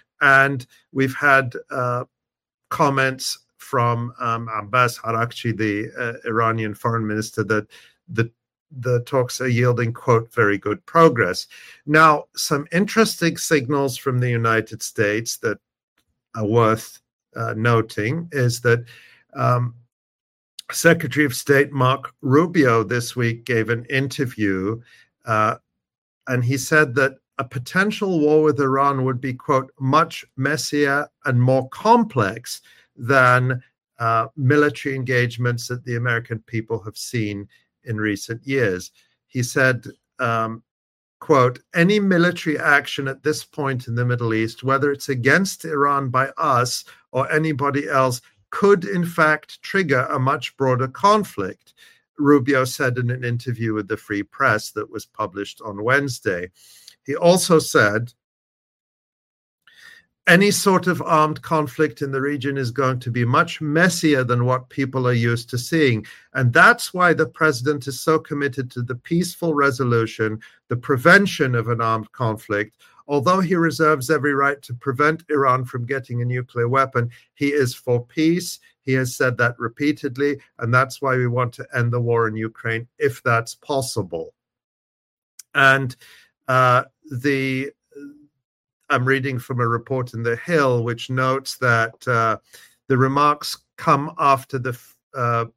And we've had uh, comments from um, Abbas Arakchi, the uh, Iranian foreign minister, that the the talks are yielding, quote, very good progress. Now, some interesting signals from the United States that are worth uh, noting is that um, Secretary of State Mark Rubio this week gave an interview, uh, and he said that a potential war with Iran would be, quote, much messier and more complex than uh, military engagements that the American people have seen in recent years. He said, um, quote, any military action at this point in the Middle East, whether it's against Iran by us or anybody else, could in fact trigger a much broader conflict, Rubio said in an interview with the Free Press that was published on Wednesday. He also said, any sort of armed conflict in the region is going to be much messier than what people are used to seeing. And that's why the president is so committed to the peaceful resolution, the prevention of an armed conflict. Although he reserves every right to prevent Iran from getting a nuclear weapon, he is for peace. He has said that repeatedly, and that's why we want to end the war in Ukraine if that's possible. And uh, the I'm reading from a report in The Hill, which notes that uh, the remarks come after the uh,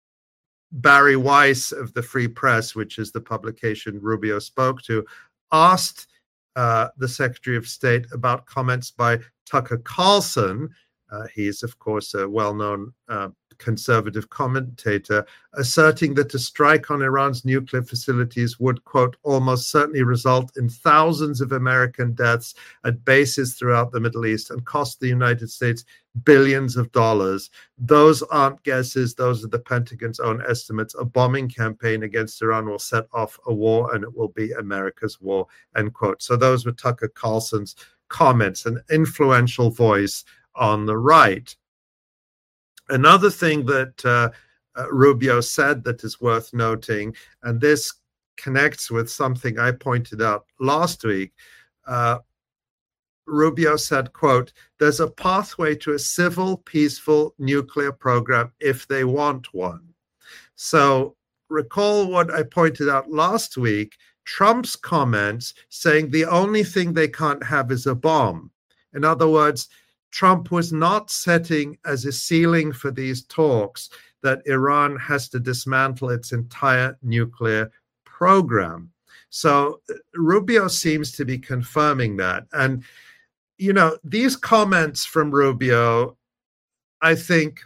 Barry Weiss of the Free Press, which is the publication Rubio spoke to, asked uh, the Secretary of State about comments by Tucker Carlson. Uh, he is, of course, a well-known uh, conservative commentator, asserting that a strike on Iran's nuclear facilities would, quote, almost certainly result in thousands of American deaths at bases throughout the Middle East and cost the United States billions of dollars. Those aren't guesses. Those are the Pentagon's own estimates. A bombing campaign against Iran will set off a war, and it will be America's war, end quote. So those were Tucker Carlson's comments, an influential voice on the right. Another thing that uh, uh, Rubio said that is worth noting, and this connects with something I pointed out last week, uh, Rubio said, quote, there's a pathway to a civil, peaceful nuclear program if they want one. So recall what I pointed out last week, Trump's comments saying the only thing they can't have is a bomb. In other words, Trump was not setting as a ceiling for these talks that Iran has to dismantle its entire nuclear program. So Rubio seems to be confirming that. And, you know, these comments from Rubio, I think,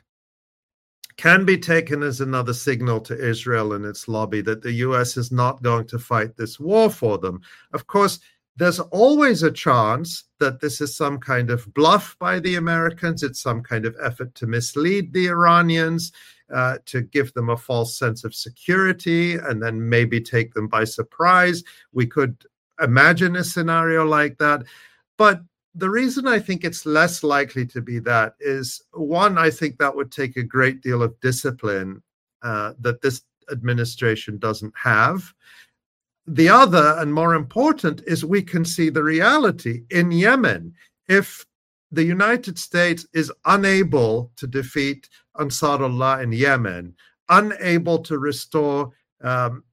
can be taken as another signal to Israel and its lobby that the U S is not going to fight this war for them. Of course, there's always a chance that this is some kind of bluff by the Americans. It's some kind of effort to mislead the Iranians, uh, to give them a false sense of security, and then maybe take them by surprise. We could imagine a scenario like that. But the reason I think it's less likely to be that is, one, I think that would take a great deal of discipline uh, that this administration doesn't have. The other, and more important, is we can see the reality in Yemen. If the United States is unable to defeat Ansarullah in Yemen, unable to restore um,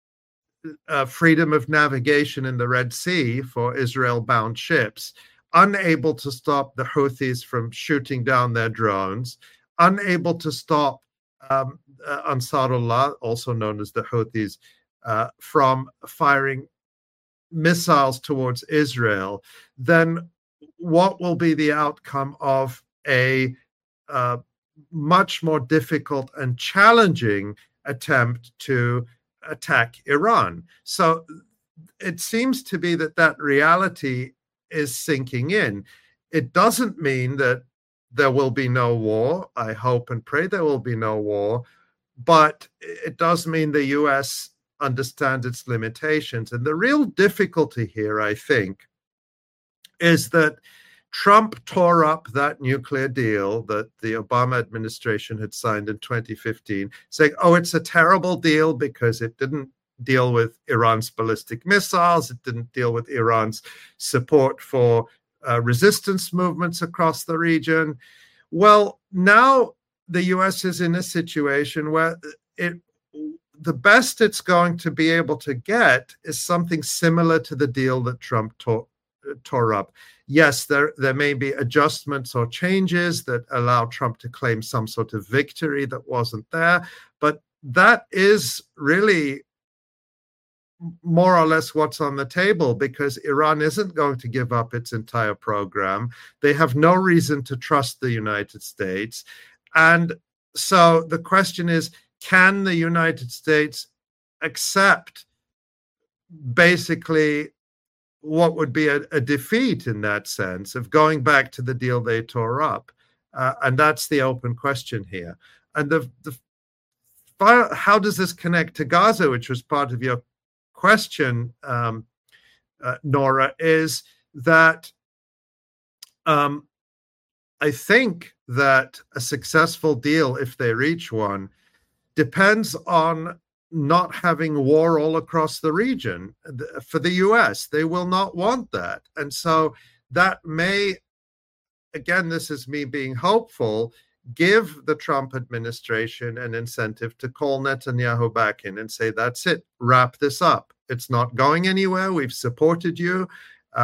uh, freedom of navigation in the Red Sea for Israel-bound ships, unable to stop the Houthis from shooting down their drones, unable to stop um, uh, Ansarullah, also known as the Houthis, Uh, from firing missiles towards Israel, then what will be the outcome of a uh, much more difficult and challenging attempt to attack Iran? So it seems to be that that reality is sinking in. It doesn't mean that there will be no war. I hope and pray there will be no war, but it does mean the U S understand its limitations. And the real difficulty here, I think, is that Trump tore up that nuclear deal that the Obama administration had signed in twenty fifteen, saying, oh, it's a terrible deal because it didn't deal with Iran's ballistic missiles, it didn't deal with Iran's support for uh, resistance movements across the region. Well, now the U S is in a situation where it the best it's going to be able to get is something similar to the deal that Trump tore, tore up. Yes, there, there may be adjustments or changes that allow Trump to claim some sort of victory that wasn't there, but that is really more or less what's on the table, because Iran isn't going to give up its entire program. They have no reason to trust the United States. And so the question is, can the United States accept basically what would be a, a defeat in that sense of going back to the deal they tore up? Uh, and that's the open question here. And the, the how does this connect to Gaza, which was part of your question, um, uh, Nora, is that um, I think that a successful deal, if they reach one, depends on not having war all across the region. For the U S, they will not want that. And so that may, again, this is me being hopeful, give the Trump administration an incentive to call Netanyahu back in and say, that's it, wrap this up. It's not going anywhere. We've supported you. Uh,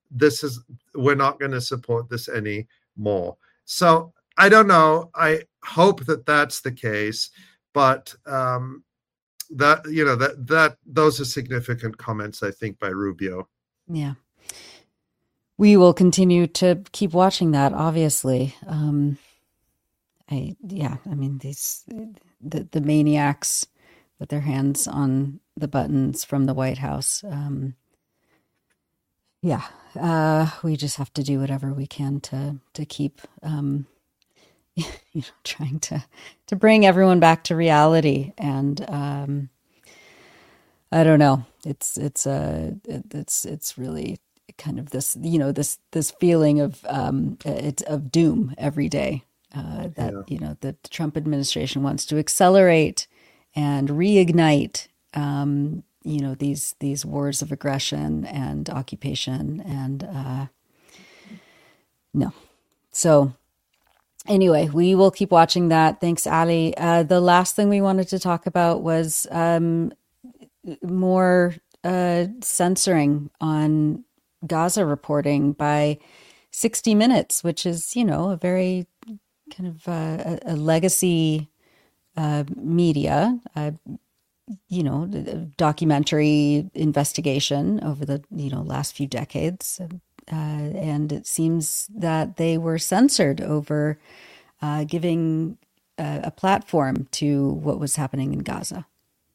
this is we're not going to support this anymore. So I don't know. I hope that that's the case, but um, that you know that that those are significant comments, I think, by Rubio. Yeah. We will continue to keep watching that, obviously. Um, I yeah, I mean these the the maniacs with their hands on the buttons from the White House. Um, yeah, uh, we just have to do whatever we can to to keep um, you know trying to to bring everyone back to reality. And um, I don't know, it's it's a uh, it's it's really. kind of this, you know, this this feeling of um, it's of doom every day uh, that yeah. you know the Trump administration wants to accelerate and reignite, um, you know, these these wars of aggression and occupation and uh, no. So anyway, we will keep watching that. Thanks, Ali. Uh, the last thing we wanted to talk about was um, more uh, censoring on Gaza reporting by sixty minutes, which is, you know, a very kind of uh, a, a legacy uh, media, uh, you know, documentary investigation over the, you know, last few decades. Uh, and it seems that they were censored over uh, giving uh, a platform to what was happening in Gaza.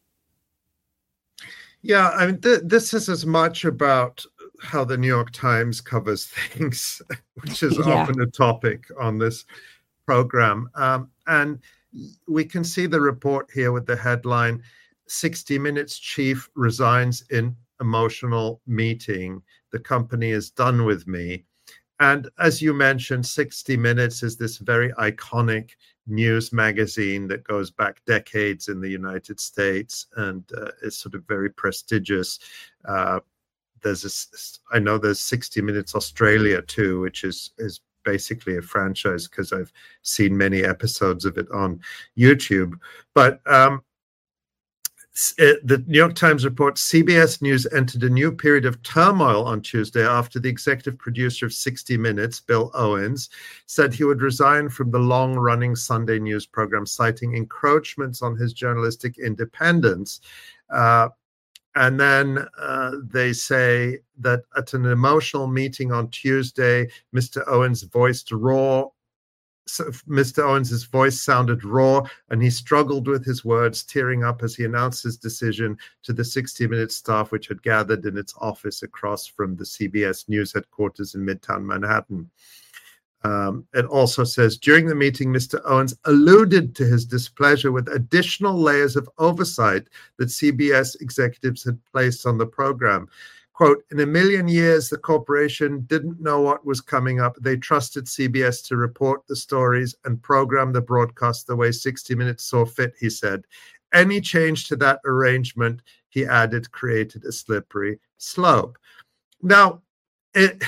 Yeah, I mean, th- this is as much about how the New York Times covers things, which is yeah. often a topic on this program. Um, and we can see the report here with the headline, sixty minutes chief resigns in emotional meeting. The company is done with me. And as you mentioned, sixty minutes is this very iconic news magazine that goes back decades in the United States and uh, is sort of very prestigious. Uh, There's a, I know there's sixty minutes Australia too, which is is basically a franchise because I've seen many episodes of it on YouTube. But um, it, the New York Times reports C B S News entered a new period of turmoil on Tuesday after the executive producer of sixty minutes, Bill Owens, said he would resign from the long-running Sunday news program, citing encroachments on his journalistic independence. Uh, And then uh, they say that at an emotional meeting on Tuesday, Mister Owens voiced raw. So Mister Owens' voice sounded raw, and he struggled with his words, tearing up as he announced his decision to the sixty minutes staff, which had gathered in its office across from the C B S News headquarters in Midtown Manhattan. Um, it also says, during the meeting, Mister Owens alluded to his displeasure with additional layers of oversight that C B S executives had placed on the program. Quote, in a million years, the corporation didn't know what was coming up. They trusted C B S to report the stories and program the broadcast the way sixty minutes saw fit, he said. Any change to that arrangement, he added, created a slippery slope. Now, it...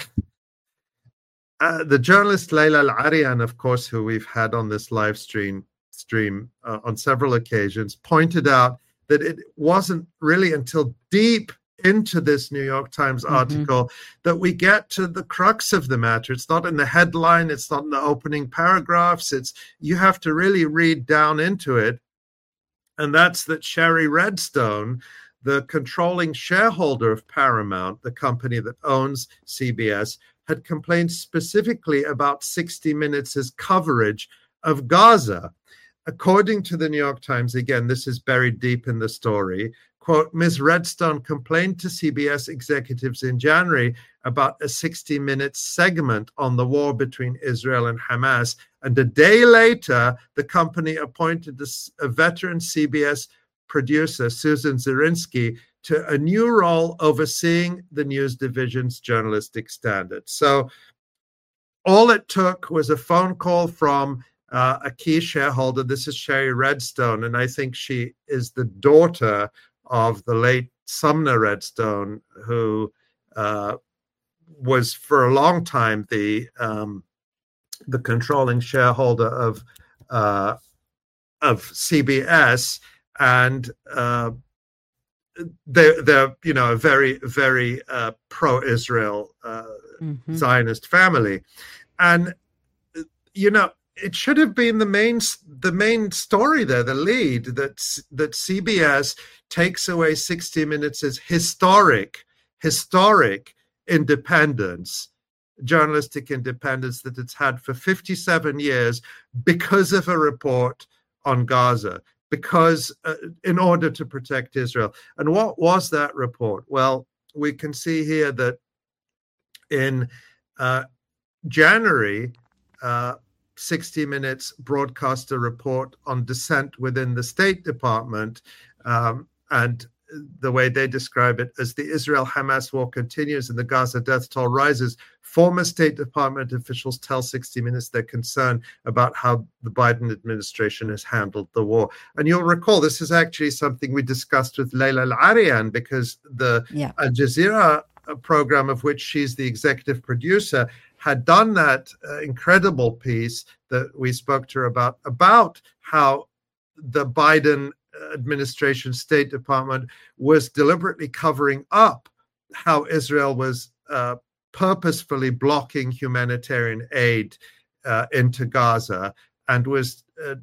Uh, the journalist Layla Al-Arian, of course, who we've had on this live stream stream uh, on several occasions, pointed out that it wasn't really until deep into this New York Times mm-hmm. article that we get to the crux of the matter. It's not in the headline. It's not in the opening paragraphs. It's you have to really read down into it. And that's that Shari Redstone, the controlling shareholder of Paramount, the company that owns C B S, had complained specifically about sixty minutes' coverage of Gaza. According to the New York Times, again, this is buried deep in the story, quote, Miz Redstone complained to C B S executives in January about a sixty minute segment on the war between Israel and Hamas. And a day later, the company appointed a veteran C B S producer, Susan Zirinsky, to a new role overseeing the news division's journalistic standards. So all it took was a phone call from uh, a key shareholder. This is Shari Redstone, and I think she is the daughter of the late Sumner Redstone, who uh, was for a long time the um, the controlling shareholder of uh, of C B S, and uh, they're, they're you know a very very uh, pro-Israel uh, mm-hmm. Zionist family. And, you know, it should have been the main the main story there, the lead, that that C B S takes away sixty minutes as historic, historic independence, journalistic independence that it's had for fifty-seven years because of a report on Gaza, because uh, in order to protect Israel. And what was that report? Well, we can see here that in uh, January, uh, sixty minutes broadcast a report on dissent within the State Department, um, and the way they describe it, as the Israel-Hamas war continues and the Gaza death toll rises, former State Department officials tell sixty minutes their concern about how the Biden administration has handled the war. And you'll recall this is actually something we discussed with Leila Al-Arian, because the yeah. Al Jazeera program, of which she's the executive producer, had done that uh, incredible piece that we spoke to her about, about how the Biden administration State Department was deliberately covering up how Israel was uh, purposefully blocking humanitarian aid uh, into Gaza, and was uh,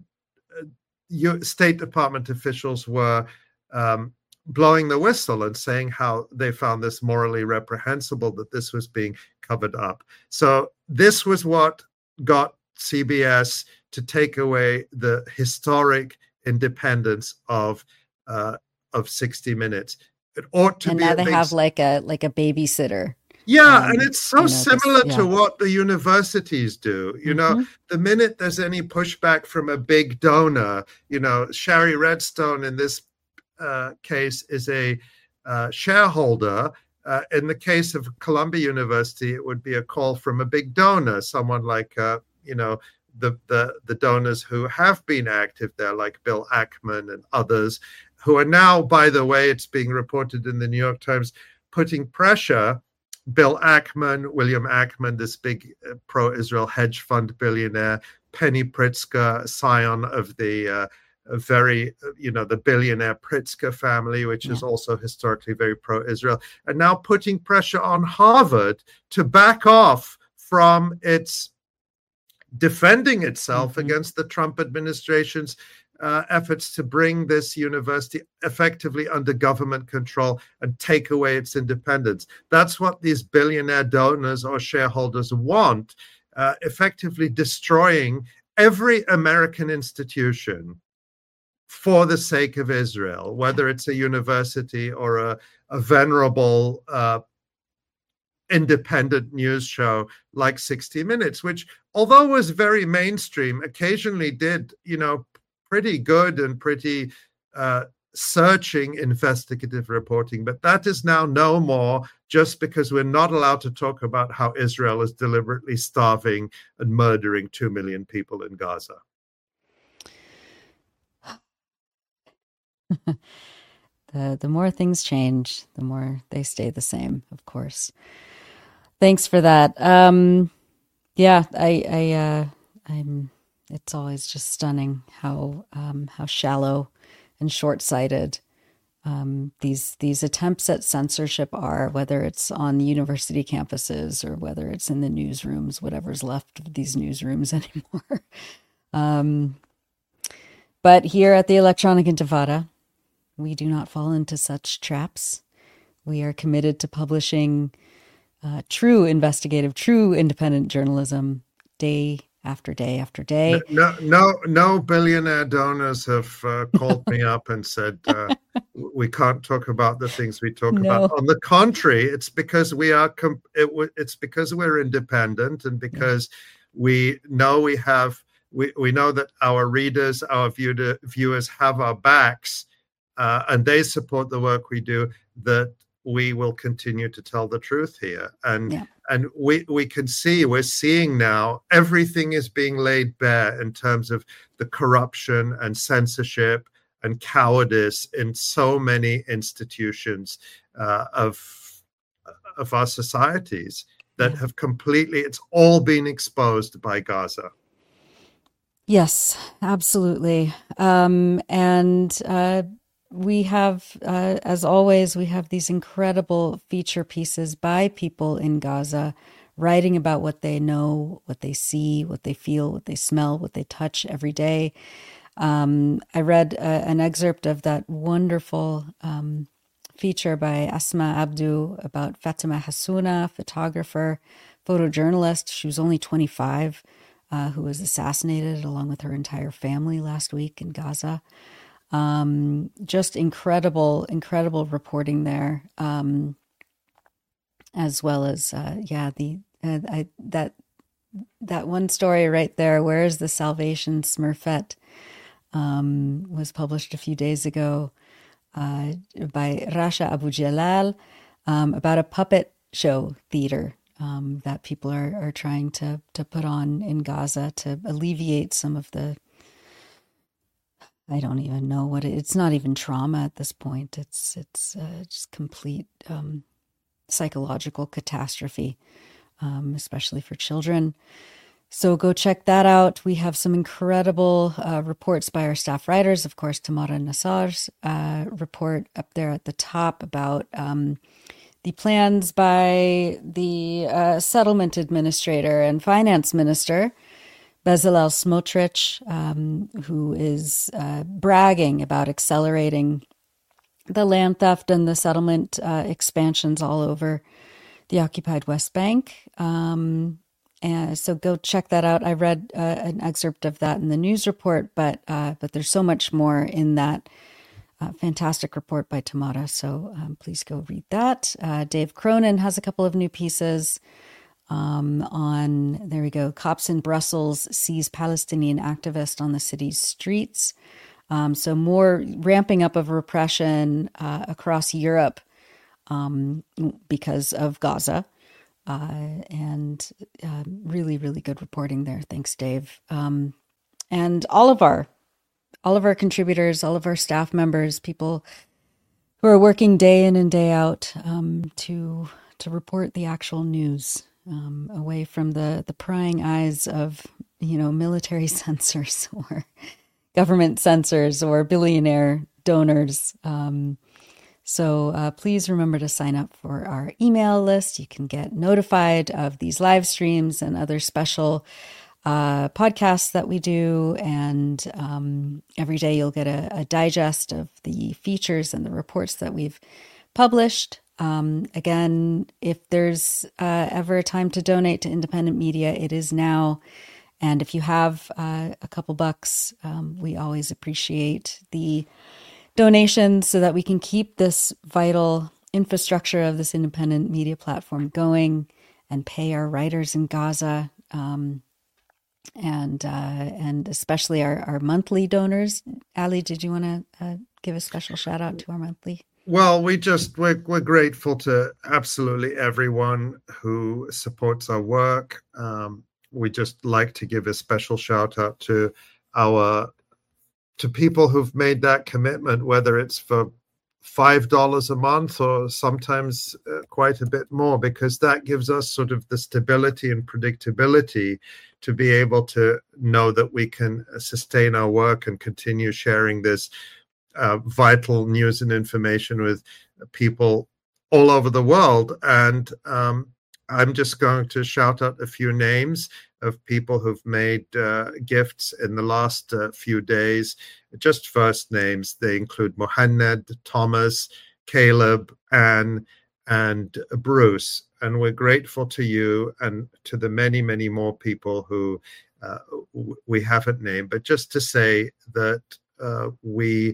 uh, State Department officials were um, blowing the whistle and saying how they found this morally reprehensible, that this was being covered up. So this was what got C B S to take away the historic independence of uh, of sixty minutes. It ought to and be. And now they big... have like a like a babysitter. Yeah, um, and it's so you know, similar this, yeah. to what the universities do. You know, mm-hmm. the minute there's any pushback from a big donor, you know, Shari Redstone in this uh, case is a uh, shareholder. Uh, in the case of Columbia University, it would be a call from a big donor, someone like, uh, you know, the, the the donors who have been active there, like Bill Ackman and others, who are now, by the way, it's being reported in the New York Times, putting pressure. Bill Ackman, William Ackman, this big uh, pro-Israel hedge fund billionaire, Penny Pritzker, scion of the uh, very, you know, the billionaire Pritzker family, which yeah. is also historically very pro-Israel, and now putting pressure on Harvard to back off from its defending itself mm-hmm. against the Trump administration's uh, efforts to bring this university effectively under government control and take away its independence. That's what these billionaire donors or shareholders want, uh, effectively destroying every American institution for the sake of Israel, whether it's a university or a, a venerable uh, independent news show like sixty minutes, which, although was very mainstream, occasionally did, you know, pretty good and pretty uh, searching investigative reporting. But that is now no more, just because we're not allowed to talk about how Israel is deliberately starving and murdering two million people in Gaza. the the more things change, the more they stay the same, of course. Thanks for that. Um, yeah, I, I, uh, I'm. It's always just stunning how um, how shallow and short-sighted um, these these attempts at censorship are, whether it's on the university campuses or whether it's in the newsrooms, whatever's left of these newsrooms anymore. um, but here at the Electronic Intifada, we do not fall into such traps. We are committed to publishing uh, true investigative, true independent journalism day after day after day. No, no, no billionaire donors have uh, called me up and said uh, we can't talk about the things we talk No. about. On the contrary, it's because we are. Com- it w- it's because we're independent, and because yeah. we know we have. We we know that our readers, our view- viewers have our backs, uh, and they support the work we do. That we will continue to tell the truth here. And yeah. and we, we can see, we're seeing now, everything is being laid bare in terms of the corruption and censorship and cowardice in so many institutions uh, of, of our societies that have completely, it's all been exposed by Gaza. Yes, absolutely. Um, and uh, we have, uh, as always, we have these incredible feature pieces by people in Gaza writing about what they know, what they see, what they feel, what they smell, what they touch every day. Um, I read uh, an excerpt of that wonderful um, feature by Asma Abdu about Fatima Hassouna, photographer, photojournalist. She was only twenty-five, uh, who was assassinated along with her entire family last week in Gaza. Um, just incredible, incredible reporting there, um, as well as, uh, yeah, the uh, I, that that one story right there, Where is the Salvation, Smurfette, um, was published a few days ago uh, by Rasha Abu Jalal, um, about a puppet show theater um, that people are, are trying to, to put on in Gaza to alleviate some of the, I don't even know what it, it's not even trauma at this point. It's, it's uh, just complete um, psychological catastrophe, um, especially for children. So go check that out. We have some incredible uh, reports by our staff writers. Of course, Tamara Nassar's uh, report up there at the top about um, the plans by the uh, settlement administrator and finance minister, Bezalel Smotrich, um, who is uh, bragging about accelerating the land theft and the settlement uh, expansions all over the occupied West Bank. Um, And so go check that out. I read uh, an excerpt of that in the news report, but uh, but there's so much more in that uh, fantastic report by Tamara. So um, please go read that. Uh, Dave Cronin has a couple of new pieces um, on, there we go, Cops in Brussels seize Palestinian activist on the city's streets. Um, so more ramping up of repression uh, across Europe um, because of Gaza. Uh, and uh, really, really good reporting there. Thanks, Dave. Um, and all of our, all of our contributors, all of our staff members, people who are working day in and day out um, to to report the actual news, um, away from the the prying eyes of, you know, military censors or government censors or billionaire donors. Um, So uh, please remember to sign up for our email list. You can get notified of these live streams and other special uh, podcasts that we do. And um, every day you'll get a, a digest of the features and the reports that we've published. Um, again, if there's uh, ever a time to donate to independent media, it is now. And if you have uh, a couple bucks, um, we always appreciate the donations so that we can keep this vital infrastructure of this independent media platform going and pay our writers in Gaza, um, and uh, and especially our, our monthly donors. Ali, did you want to uh, give a special shout out to our monthly? Well, we just we're we're grateful to absolutely everyone who supports our work. Um, we just like to give a special shout out to our to people who've made that commitment, whether it's for five dollars a month or sometimes uh, quite a bit more, because that gives us sort of the stability and predictability to be able to know that we can sustain our work and continue sharing this uh, vital news and information with people all over the world. And um, I'm just going to shout out a few names of people who've made uh, gifts in the last uh, few days. Just first names. They include Mohaned, Thomas, Caleb, Anne, and Bruce. And we're grateful to you and to the many, many more people who uh, we haven't named. But just to say that uh, we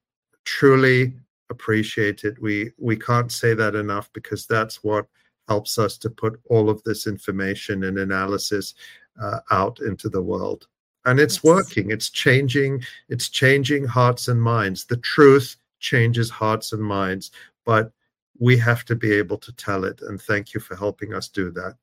truly appreciate it. We, we can't say that enough, because that's what helps us to put all of this information and analysis uh, out into the world. And it's yes. working. It's changing. It's changing hearts and minds. The truth changes hearts and minds, but we have to be able to tell it. And thank you for helping us do that.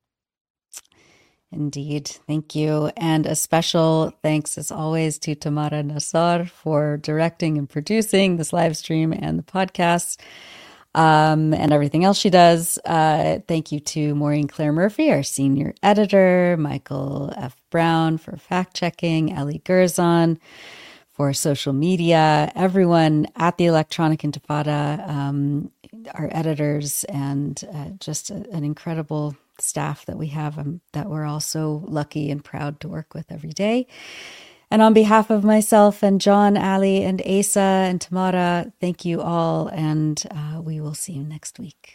Indeed. Thank you. And a special thanks, as always, to Tamara Nassar for directing and producing this live stream and the podcast. Um, and everything else she does. Uh, thank you to Maureen Claire Murphy, our senior editor, Michael F. Brown for fact-checking, Ellie Gerzon for social media, everyone at the Electronic Intifada, um, our editors, and uh, just a, an incredible staff that we have um, that we're all so lucky and proud to work with every day. And on behalf of myself and John, Ali, and Asa, and Tamara, thank you all, and uh, we will see you next week.